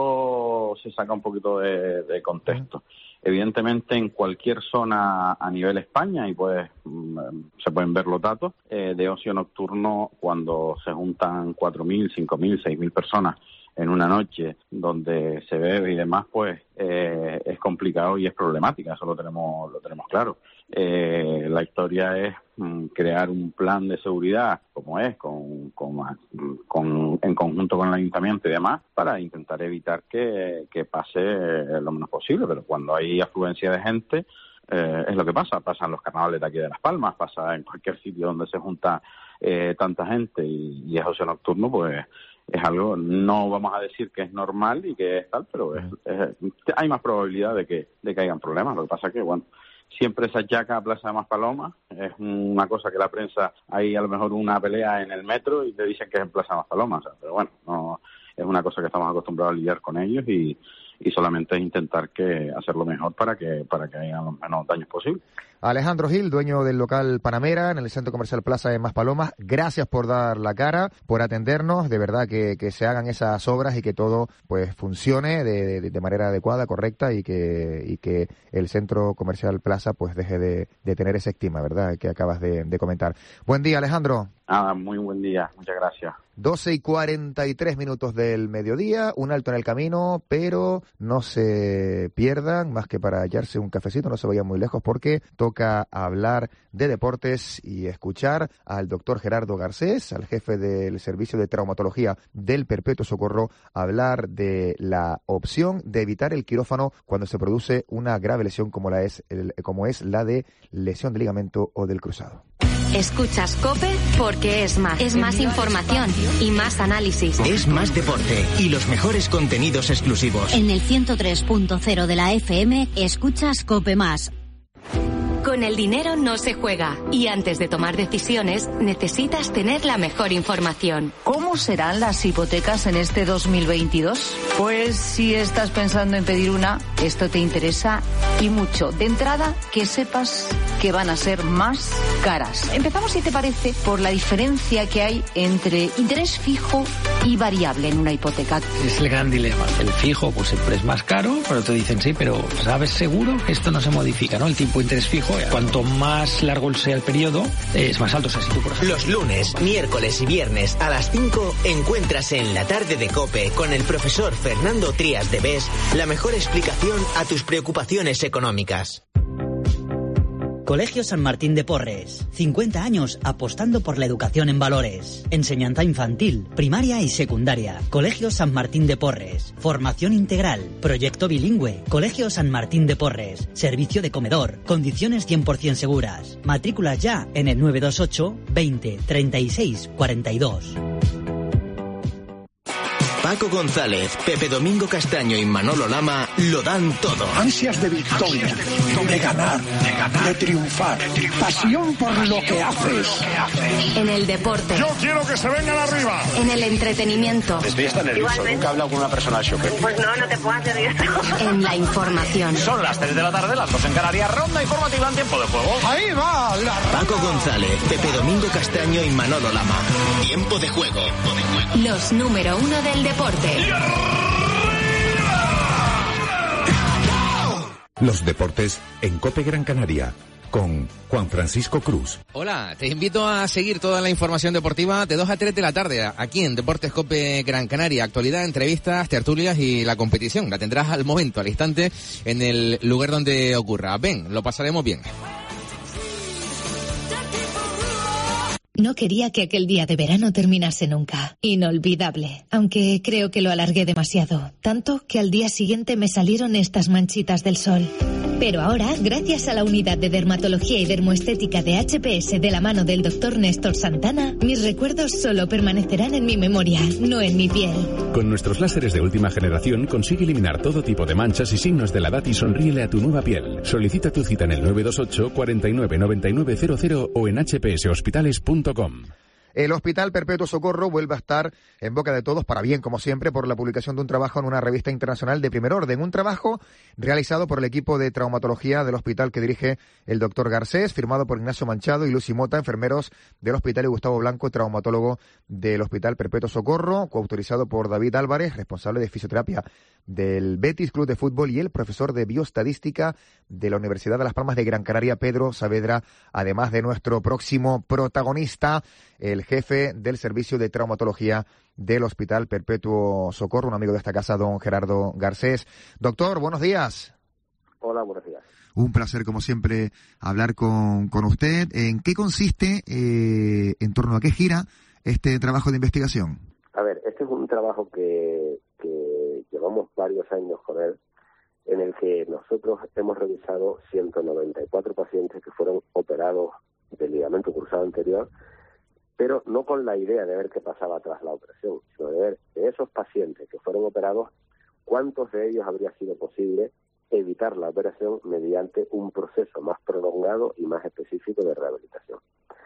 eso se saca un poquito de, de contexto. Uh-huh. Evidentemente, en cualquier zona a nivel España, y pues se pueden ver los datos, eh, de ocio nocturno, cuando se juntan cuatro mil, cinco mil, seis mil personas en una noche donde se bebe y demás, pues eh, es complicado y es problemática, eso lo tenemos, lo tenemos claro. Eh, la historia es mm, crear un plan de seguridad, como es, con, con, con, en conjunto con el ayuntamiento y demás, para intentar evitar que, que pase lo menos posible, pero cuando hay afluencia de gente, eh, es lo que pasa, pasa en los carnavales de aquí de Las Palmas, pasa en cualquier sitio donde se junta eh, tanta gente y, y es ocio nocturno, pues es algo, no vamos a decir que es normal y que es tal, pero es, es, hay más probabilidad de que, de que hayan problemas. Lo que pasa es que, bueno, siempre se achaca a Plaza de Maspalomas, es una cosa que la prensa, hay a lo mejor una pelea en el metro y te dicen que es en Plaza de Maspalomas, o sea, pero bueno, no es una cosa que estamos acostumbrados a lidiar con ellos y, y solamente es intentar que hacerlo mejor para que para que haya los menos daños posibles. Alejandro Gil, dueño del local Panamera en el Centro Comercial Plaza de Maspalomas, gracias por dar la cara, por atendernos, de verdad que, que se hagan esas obras y que todo pues funcione de, de, de manera adecuada, correcta y que y que el Centro Comercial Plaza pues deje de, de tener esa estima, ¿verdad?, que acabas de, de comentar. Buen día, Alejandro. Ah, muy buen día, muchas gracias. doce y cuarenta y tres minutos del mediodía, un alto en el camino, pero no se pierdan, más que para hallarse un cafecito, no se vayan muy lejos porque toca hablar de deportes y escuchar al doctor Gerardo Garcés, al jefe del Servicio de Traumatología del Perpetuo Socorro, hablar de la opción de evitar el quirófano cuando se produce una grave lesión como la es el, como es la de lesión de ligamento o del cruzado. Escuchas COPE porque es más. Es más información y más análisis. Es más deporte y los mejores contenidos exclusivos. En el ciento tres punto cero de la F M escuchas COPE más. Con el dinero no se juega y antes de tomar decisiones necesitas tener la mejor información. ¿Cómo serán las hipotecas en este dos mil veintidós? Pues si estás pensando en pedir una, esto te interesa y mucho. De entrada, que sepas que van a ser más caras. Empezamos, si te parece, por la diferencia que hay entre interés fijo y variable en una hipoteca. Es el gran dilema. El fijo pues siempre es más caro, pero te dicen sí, pero ¿sabes seguro que esto no se modifica, no? El tipo de interés fijo, cuanto más largo sea el periodo, es más alto. O sea, si tú, por ejemplo... Los lunes, miércoles y viernes a las cinco encuentras en La Tarde de COPE con el profesor Fernando Trías de Bes la mejor explicación a tus preocupaciones económicas. Colegio San Martín de Porres. cincuenta años apostando por la educación en valores. Enseñanza infantil, primaria y secundaria. Colegio San Martín de Porres. Formación integral. Proyecto bilingüe. Colegio San Martín de Porres. Servicio de comedor. Condiciones cien por ciento seguras. Matrículas ya en el nueve dos ocho, veinte, treinta y seis, cuarenta y dos. Paco González, Pepe Domingo Castaño y Manolo Lama lo dan todo. Ansias de victoria, de ganar, de triunfar, pasión por lo que haces. En el deporte. Yo quiero que se vengan arriba. En el entretenimiento. Estoy hasta nervioso. Igualmente. Nunca he hablado con una persona de choque. Pues no, no te pongas nervioso. En la información. Son las tres de la tarde, las dos en Canarias. Ronda informativa en tiempo de juego. Ahí va la ronda. Paco González, Pepe Domingo Castaño y Manolo Lama. Tiempo de juego. Los número uno del deporte. Los deportes en COPE Gran Canaria, con Juan Francisco Cruz. Hola, te invito a seguir toda la información deportiva de dos a tres de la tarde, aquí en Deportes COPE Gran Canaria. Actualidad, entrevistas, tertulias y la competición. La tendrás al momento, al instante, en el lugar donde ocurra. Ven, lo pasaremos bien. No quería que aquel día de verano terminase nunca. Inolvidable. Aunque creo que lo alargué demasiado. Tanto que al día siguiente me salieron estas manchitas del sol. Pero ahora, gracias a la unidad de dermatología y dermoestética de H P S de la mano del doctor Néstor Santana, mis recuerdos solo permanecerán en mi memoria, no en mi piel. Con nuestros láseres de última generación consigue eliminar todo tipo de manchas y signos de la edad y sonríele a tu nueva piel. Solicita tu cita en el nueve dos ocho, cuarenta y nueve, noventa y nueve cero cero o en h p s hospitales punto com. El Hospital Perpetuo Socorro vuelve a estar en boca de todos, para bien como siempre, por la publicación de un trabajo en una revista internacional de primer orden. Un trabajo realizado por el equipo de traumatología del hospital que dirige el doctor Garcés, firmado por Ignacio Manchado y Lucy Mota, enfermeros del hospital, y Gustavo Blanco, traumatólogo del Hospital Perpetuo Socorro, coautorizado por David Álvarez, responsable de fisioterapia del Betis Club de Fútbol, y el profesor de bioestadística de la Universidad de Las Palmas de Gran Canaria, Pedro Saavedra, además de nuestro próximo protagonista, el jefe del servicio de traumatología del Hospital Perpetuo Socorro, un amigo de esta casa, don Gerardo Garcés. Doctor, buenos días. Hola, buenos días. Un placer, como siempre, hablar con, con usted. ¿En qué consiste, eh, en torno a qué gira este trabajo de investigación? A ver, este es un trabajo que, que llevamos varios años con él, en el que nosotros hemos revisado ciento noventa y cuatro pacientes que fueron operados del ligamento cruzado anterior, pero no con la idea de ver qué pasaba tras la operación, sino de ver de esos pacientes que fueron operados, cuántos de ellos habría sido posible evitar la operación mediante un proceso más prolongado y más específico de rehabilitación.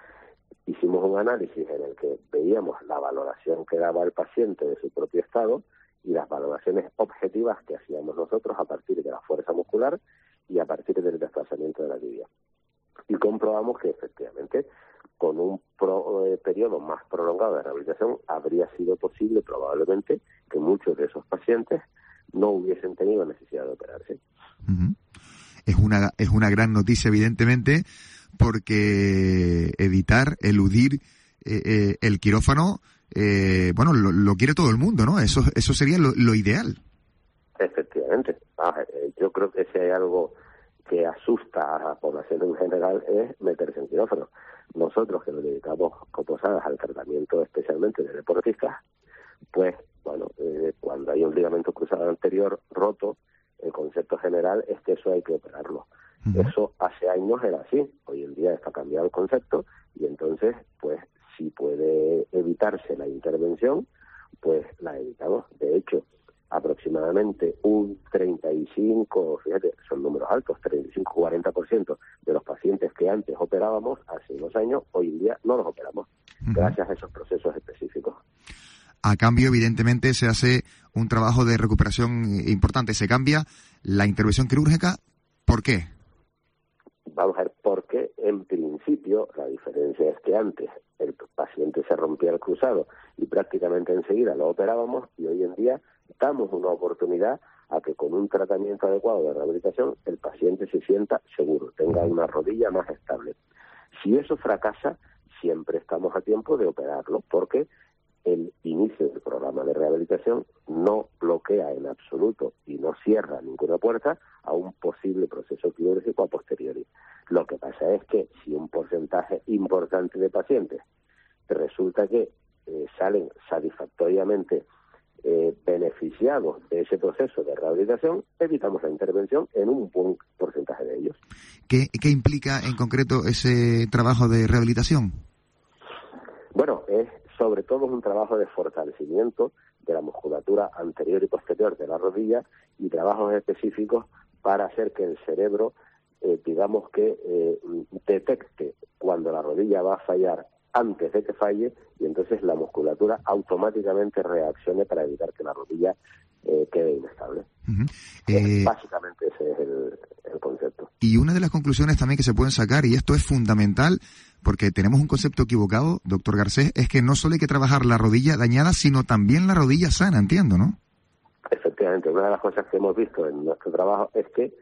Hicimos un análisis en el que veíamos la valoración que daba el paciente de su propio estado y las valoraciones objetivas que hacíamos nosotros a partir de la fuerza muscular y a partir del desplazamiento de la tibia. Y comprobamos que efectivamente con un pro, eh, periodo más prolongado de rehabilitación habría sido posible probablemente que muchos de esos pacientes no hubiesen tenido necesidad de operarse. Uh-huh. Es una es una gran noticia, evidentemente, porque evitar, eludir eh, eh, el quirófano, eh, bueno, lo, lo quiere todo el mundo, ¿no? Eso eso sería lo, lo ideal. Efectivamente. Ah, eh, yo creo que si hay algo que asusta a la población en general es meterse en quirófano. Nosotros, que nos dedicamos coposadas al tratamiento especialmente de deportistas, pues, bueno, eh, cuando hay un ligamento cruzado anterior roto, el concepto general es que eso hay que operarlo. Uh-huh. Eso hace años era así, hoy en día está cambiado el concepto, y entonces, pues, si puede evitarse la intervención, pues la evitamos. De hecho, aproximadamente un treinta y cinco, fíjate, son números altos, treinta y cinco a cuarenta por ciento de los pacientes que antes operábamos hace unos años, hoy en día no los operamos, uh-huh, gracias a esos procesos específicos. A cambio, evidentemente, se hace un trabajo de recuperación importante. Se cambia la intervención quirúrgica. ¿Por qué? Vamos a ver, porque en principio la diferencia es que antes el paciente se rompía el cruzado y prácticamente enseguida lo operábamos, y hoy en día damos una oportunidad a que con un tratamiento adecuado de rehabilitación el paciente se sienta seguro, tenga una rodilla más estable. Si eso fracasa, siempre estamos a tiempo de operarlo, porque el inicio del programa de rehabilitación no bloquea en absoluto y no cierra ninguna puerta a un posible proceso quirúrgico a posteriori. Lo que pasa es que si un porcentaje importante de pacientes resulta que eh, salen satisfactoriamente eh, beneficiados de ese proceso de rehabilitación, evitamos la intervención en un buen porcentaje de ellos. ¿Qué, qué implica en concreto ese trabajo de rehabilitación? Bueno, es sobre todo un trabajo de fortalecimiento de la musculatura anterior y posterior de la rodilla y trabajos específicos para hacer que el cerebro, eh, digamos que eh, detecte cuando la rodilla va a fallar antes de que falle, y entonces la musculatura automáticamente reaccione para evitar que la rodilla eh, quede inestable. Uh-huh. Eh, eh, básicamente ese es el, el concepto. Y una de las conclusiones también que se pueden sacar, y esto es fundamental, porque tenemos un concepto equivocado, doctor Garcés, es que no solo hay que trabajar la rodilla dañada, sino también la rodilla sana, entiendo, ¿no? Efectivamente, una de las cosas que hemos visto en nuestro trabajo es que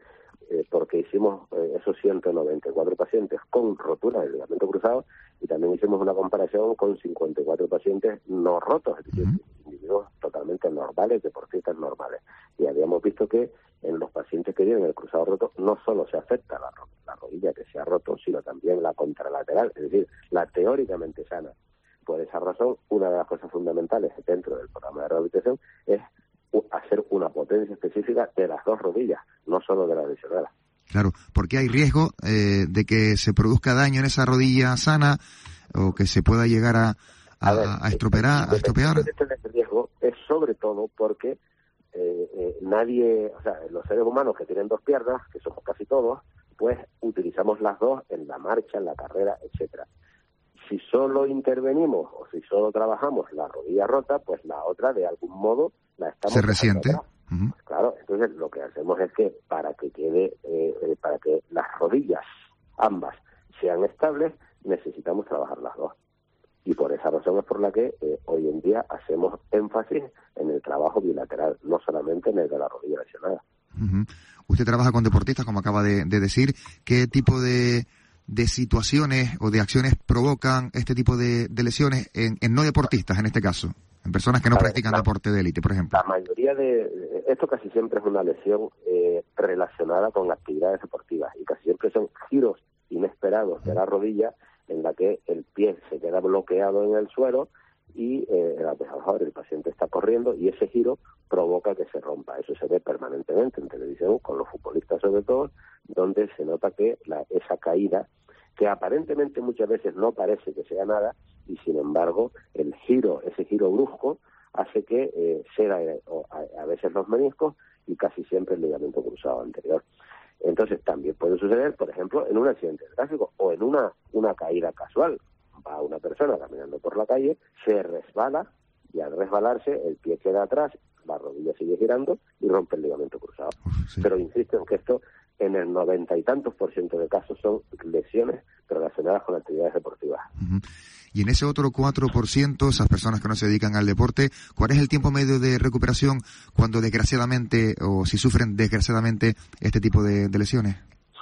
eh, porque hicimos eh, esos ciento noventa y cuatro pacientes con rotura del ligamento cruzado y también hicimos una comparación con cincuenta y cuatro pacientes no rotos, es decir, uh-huh. individuos totalmente normales, deportistas normales. Y habíamos visto que en los pacientes que tienen el cruzado roto no solo se afecta la, la rodilla que se ha roto, sino también la contralateral, es decir, la teóricamente sana. Por esa razón, una de las cosas fundamentales dentro del programa de rehabilitación es hacer una potencia específica de las dos rodillas, no solo de la lesionada. Claro, porque hay riesgo eh, de que se produzca daño en esa rodilla sana o que se pueda llegar a, a, a, ver, a estropear. A estropear. Este riesgo es sobre todo porque eh, eh, nadie, o sea, los seres humanos que tienen dos piernas, que somos casi todos, pues utilizamos las dos en la marcha, en la carrera, etcétera. Si solo intervenimos o si solo trabajamos la rodilla rota, pues la otra de algún modo la estamos... Se resiente. Uh-huh. Claro, entonces lo que hacemos es que para que quede, eh, eh, para que las rodillas ambas sean estables, necesitamos trabajar las dos. Y por esa razón es por la que eh, hoy en día hacemos énfasis en el trabajo bilateral, no solamente en el de la rodilla lesionada. Uh-huh. Usted trabaja con deportistas, como acaba de, de decir. ¿Qué tipo de... de situaciones o de acciones provocan este tipo de, de lesiones en, en no deportistas, en este caso, en personas que no ver, practican la, deporte de élite, por ejemplo? La mayoría de... Esto casi siempre es una lesión eh, relacionada con actividades deportivas y casi siempre son giros inesperados de la rodilla en la que el pie se queda bloqueado en el suelo y eh, a lo el paciente está corriendo y ese giro provoca que se rompa. Eso se ve permanentemente en televisión, con los futbolistas sobre todo, donde se nota que la, esa caída, que aparentemente muchas veces no parece que sea nada, y sin embargo el giro, ese giro brusco, hace que eh, ceda a, a veces los meniscos y casi siempre el ligamento cruzado anterior. Entonces también puede suceder, por ejemplo, en un accidente de tráfico o en una, una caída casual. Va una persona caminando por la calle, se resbala y al resbalarse el pie queda atrás, la rodilla sigue girando y rompe el ligamento cruzado. Sí. Pero insisto en que esto en el noventa y tantos por ciento de casos son lesiones relacionadas con actividades deportivas. Uh-huh. Y en ese otro cuatro por ciento, esas personas que no se dedican al deporte, ¿cuál es el tiempo medio de recuperación cuando desgraciadamente o si sufren desgraciadamente este tipo de, de lesiones?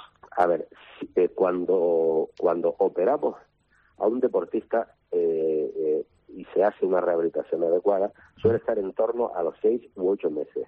A ver, eh, cuando cuando operamos a un deportista eh, eh, y se hace una rehabilitación adecuada, suele estar en torno a los seis u ocho meses.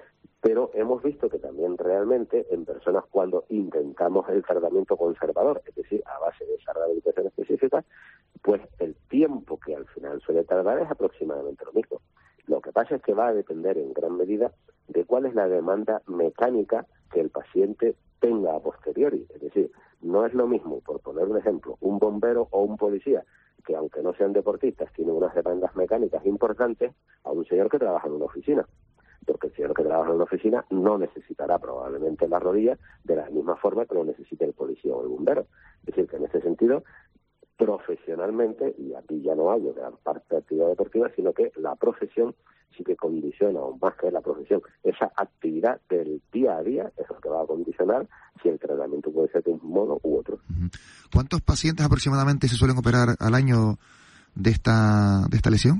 Pero hemos visto que también realmente en personas cuando intentamos el tratamiento conservador, es decir, a base de esa rehabilitación específica, pues el tiempo que al final suele tardar es aproximadamente lo mismo. Lo que pasa es que va a depender en gran medida de cuál es la demanda mecánica que el paciente tenga a posteriori. Es decir, no es lo mismo, por poner un ejemplo, un bombero o un policía, que aunque no sean deportistas, tienen unas demandas mecánicas importantes, a un señor que trabaja en una oficina. Porque el señor que trabaja en una oficina no necesitará probablemente la rodilla de la misma forma que lo necesita el policía o el bombero. Es decir, que en ese sentido, profesionalmente, y aquí ya no hablo de la parte de actividad deportiva, sino que la profesión sí que condiciona, o más que la profesión, esa actividad del día a día es lo que va a condicionar si el tratamiento puede ser de un modo u otro. ¿Cuántos pacientes aproximadamente se suelen operar al año de esta, de esta lesión?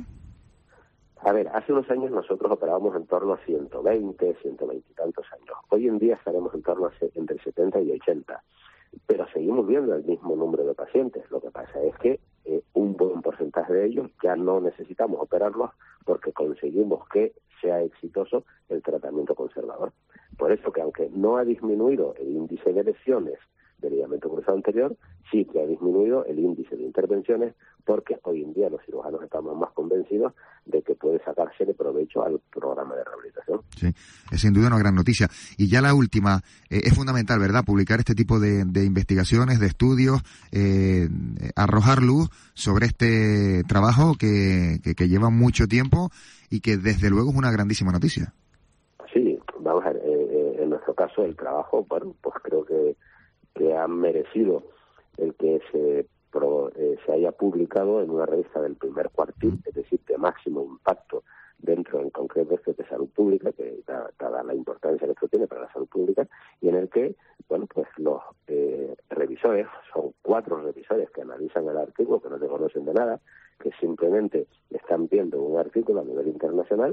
A ver, hace unos años nosotros operábamos en torno a ciento veinte, ciento veinte y tantos años. Hoy en día estaremos en torno a entre setenta y ochenta, pero seguimos viendo el mismo número de pacientes. Lo que pasa es que eh, un buen porcentaje de ellos ya no necesitamos operarlos porque conseguimos que sea exitoso el tratamiento conservador. Por eso que aunque no ha disminuido el índice de lesiones del ligamento cruzado anterior, sí que ha disminuido el índice de intervenciones porque hoy en día los cirujanos estamos más convencidos de que puede sacarse de provecho al programa de rehabilitación. Sí, es sin duda una gran noticia. Y ya la última, eh, es fundamental, ¿verdad?, publicar este tipo de, de investigaciones, de estudios, eh, arrojar luz sobre este trabajo que, que, que lleva mucho tiempo y que desde luego es una grandísima noticia. Sí, vamos a ver, eh, eh, en nuestro caso el trabajo, bueno, pues creo que que han merecido el que se pro, eh, se haya publicado en una revista del primer cuartil, es decir, de máximo impacto dentro en concreto esto de salud pública, que da, dada la importancia que esto tiene para la salud pública, y en el que, bueno, pues los eh, revisores, son cuatro revisores que analizan el artículo, que no te conocen de nada, que simplemente están viendo un artículo a nivel internacional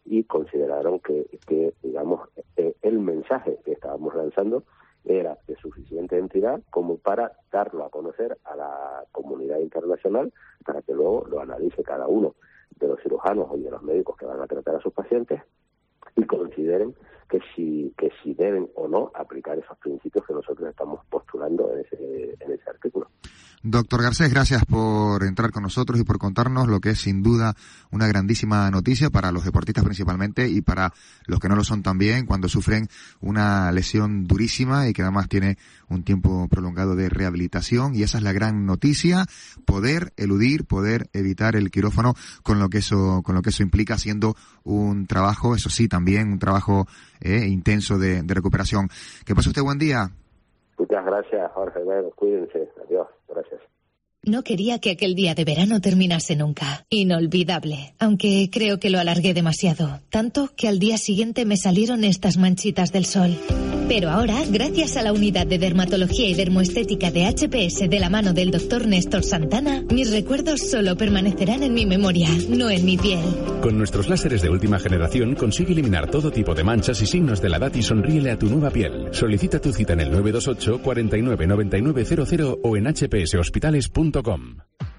y consideraron que, que digamos, eh, el mensaje que estábamos lanzando era de suficiente entidad como para darlo a conocer a la comunidad internacional para que luego lo analice cada uno de los cirujanos y de los médicos que van a tratar a sus pacientes y consideren que si que si deben o no aplicar esos principios que nosotros estamos postulando en ese en ese artículo. Doctor Garcés, gracias por entrar con nosotros y por contarnos lo que es sin duda una grandísima noticia para los deportistas principalmente y para los que no lo son también cuando sufren una lesión durísima y que además tiene un tiempo prolongado de rehabilitación, y esa es la gran noticia, poder eludir, poder evitar el quirófano con lo que eso con lo que eso implica, haciendo un trabajo, eso sí, también un trabajo eh, intenso de, de recuperación. Que pase usted buen día. Muchas gracias, Jorge. Bueno, cuídense. Adiós. Gracias. No quería que aquel día de verano terminase nunca. Inolvidable. Aunque creo que lo alargué demasiado. Tanto que al día siguiente me salieron estas manchitas del sol. Pero ahora, gracias a la unidad de dermatología y dermoestética de H P S de la mano del doctor Néstor Santana, mis recuerdos solo permanecerán en mi memoria, no en mi piel. Con nuestros láseres de última generación consigue eliminar todo tipo de manchas y signos de la edad y sonríele a tu nueva piel. Solicita tu cita en el nueve dos ocho, cuarenta y nueve, noventa y nueve cero cero o en h p s hospitales punto com.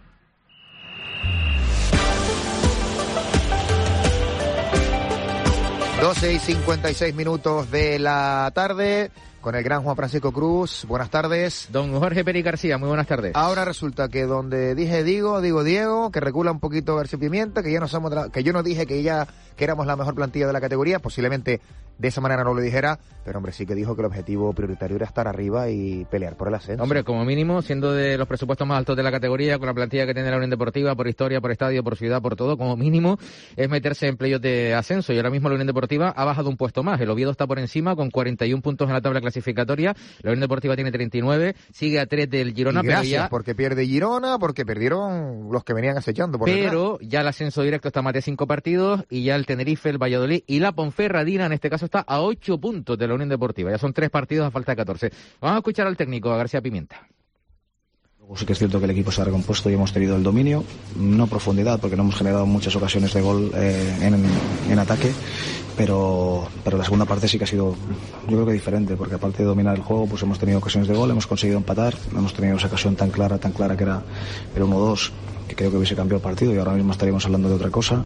doce y cincuenta y seis minutos de la tarde, con el gran Juan Francisco Cruz. Buenas tardes. Don Jorge Peri García, muy buenas tardes. Ahora resulta que donde dije digo, digo Diego, que recula un poquito García Pimienta, que ya no somos, que yo no dije que ya que éramos la mejor plantilla de la categoría, posiblemente de esa manera no lo dijera, pero hombre, sí que dijo que el objetivo prioritario era estar arriba y pelear por el ascenso. Hombre, como mínimo, siendo de los presupuestos más altos de la categoría, con la plantilla que tiene la Unión Deportiva, por historia, por estadio, por ciudad, por todo, como mínimo es meterse en playoff de ascenso, y ahora mismo la Unión Deportiva ha bajado un puesto más. El Oviedo está por encima con cuarenta y un puntos en la tabla clasificatoria, la Unión Deportiva tiene treinta y nueve, sigue a tres del Girona, y gracias, pero ya... porque pierde Girona, porque perdieron los que venían acechando por Pero detrás. Ya el ascenso directo está a más de cinco partidos, y ya el Tenerife, el Valladolid y la Ponferradina, en este caso, está a ocho puntos de la Unión Deportiva. Ya son tres partidos a falta de catorce. Vamos a escuchar al técnico, a García Pimienta. Luego sí que es cierto que el equipo se ha recompuesto y hemos tenido el dominio, no profundidad, porque no hemos generado muchas ocasiones de gol eh, en, en ataque, pero, pero la segunda parte sí que ha sido, yo creo que diferente, porque aparte de dominar el juego, pues hemos tenido ocasiones de gol, hemos conseguido empatar, no hemos tenido esa ocasión tan clara, tan clara que era, era uno dos, que creo que hubiese cambiado el partido y ahora mismo estaríamos hablando de otra cosa.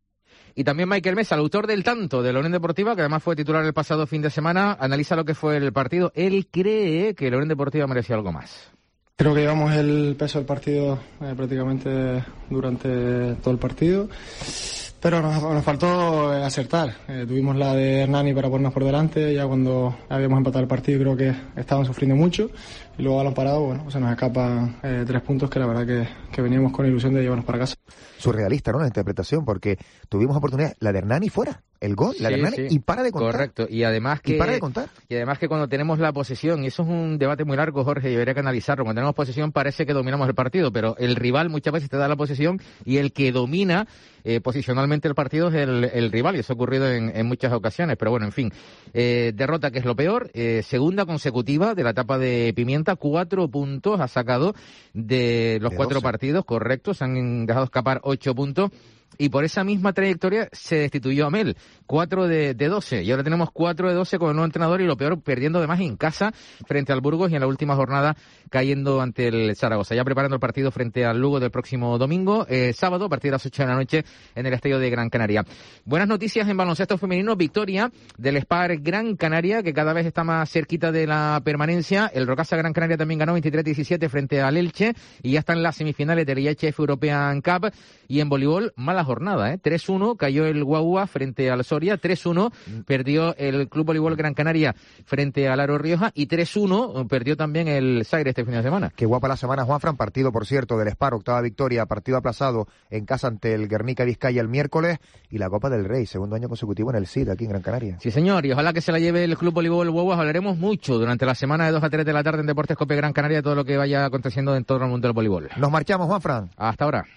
Y también Michael Mesa, el autor del tanto de la Unión Deportiva, que además fue titular el pasado fin de semana, analiza lo que fue el partido. Él cree que la Unión Deportiva mereció algo más. Creo que llevamos el peso del partido eh, prácticamente durante todo el partido, pero nos, nos faltó eh, acertar. Eh, tuvimos la de Hernani para ponernos por delante, ya cuando habíamos empatado el partido creo que estaban sufriendo mucho, y luego a lo parado, bueno, se nos escapan eh, tres puntos que la verdad que, que veníamos con ilusión de llevarnos para casa. Surrealista, ¿no?, la interpretación, porque tuvimos oportunidad, la de Hernani fuera, el gol, la sí, de Hernani, sí. y para de contar. Correcto, y además que... Y para de contar. Y además que cuando tenemos la posesión, y eso es un debate muy largo, Jorge, y debería que analizarlo, cuando tenemos posesión parece que dominamos el partido, pero el rival muchas veces te da la posesión, y el que domina eh, posicionalmente el partido es el, el rival, y eso ha ocurrido en, en muchas ocasiones, pero bueno, en fin. Eh, derrota, que es lo peor, eh, segunda consecutiva de la etapa de Pimienta, cuatro puntos ha sacado de los de cuatro doce partidos, correcto, se han dejado escapar ocho puntos. Y por esa misma trayectoria se destituyó a Mel, cuatro de doce, y ahora tenemos cuatro de doce con el nuevo entrenador, y lo peor, perdiendo además en casa frente al Burgos, y en la última jornada cayendo ante el Zaragoza. Ya preparando el partido frente al Lugo del próximo domingo, eh, sábado, a partir de las ocho de la noche, en el Estadio de Gran Canaria. Buenas noticias en baloncesto femenino, victoria del Spar Gran Canaria, que cada vez está más cerquita de la permanencia. El Rocasa Gran Canaria también ganó veintitrés diecisiete frente al Elche, y ya están las semifinales del I H F European Cup. Y en voleibol, mala jornada, ¿eh? tres uno cayó el Guagua frente al Soria, tres uno perdió el Club Voleibol Gran Canaria frente al Aro Rioja, y tres uno perdió también el Sagre este fin de semana. Qué guapa la semana, Juanfran, partido por cierto del Spar, octava victoria, partido aplazado en casa ante el Guernica Vizcaya el miércoles, y la Copa del Rey, segundo año consecutivo en el C I D aquí en Gran Canaria. Sí señor, y ojalá que se la lleve el Club Voleibol Guaguas. Hablaremos mucho durante la semana de dos a tres de la tarde en Deportes Cope Gran Canaria, todo lo que vaya aconteciendo en todo el mundo del voleibol. Nos marchamos, Juanfran. Hasta ahora.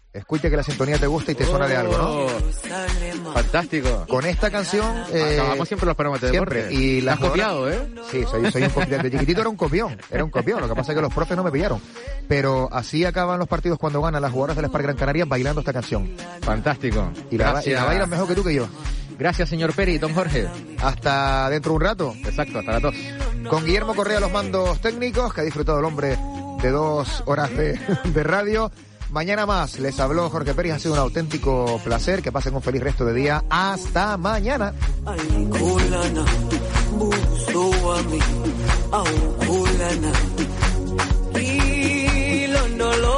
Escucha que la sintonía te gusta y te suena de algo, ¿no? Fantástico. Con esta canción... Eh, Acabamos siempre los programas de siempre. deporte. Y la has copiado, ¿eh? Sí, soy, soy un copión. De chiquitito era un copión, era un copión. Lo que pasa es que los profes no me pillaron. Pero así acaban los partidos cuando ganan las jugadoras del Spark Gran Canaria bailando esta canción. Fantástico. Y la, y la bailan mejor que tú que yo. Gracias, señor Peri, don Jorge. Hasta dentro de un rato. Exacto, hasta las dos. Con Guillermo Correa los mandos técnicos, que ha disfrutado el hombre de dos horas de, de radio. Mañana más, les habló Jorge Pérez, ha sido un auténtico placer, que pasen un feliz resto de día, hasta mañana. No lo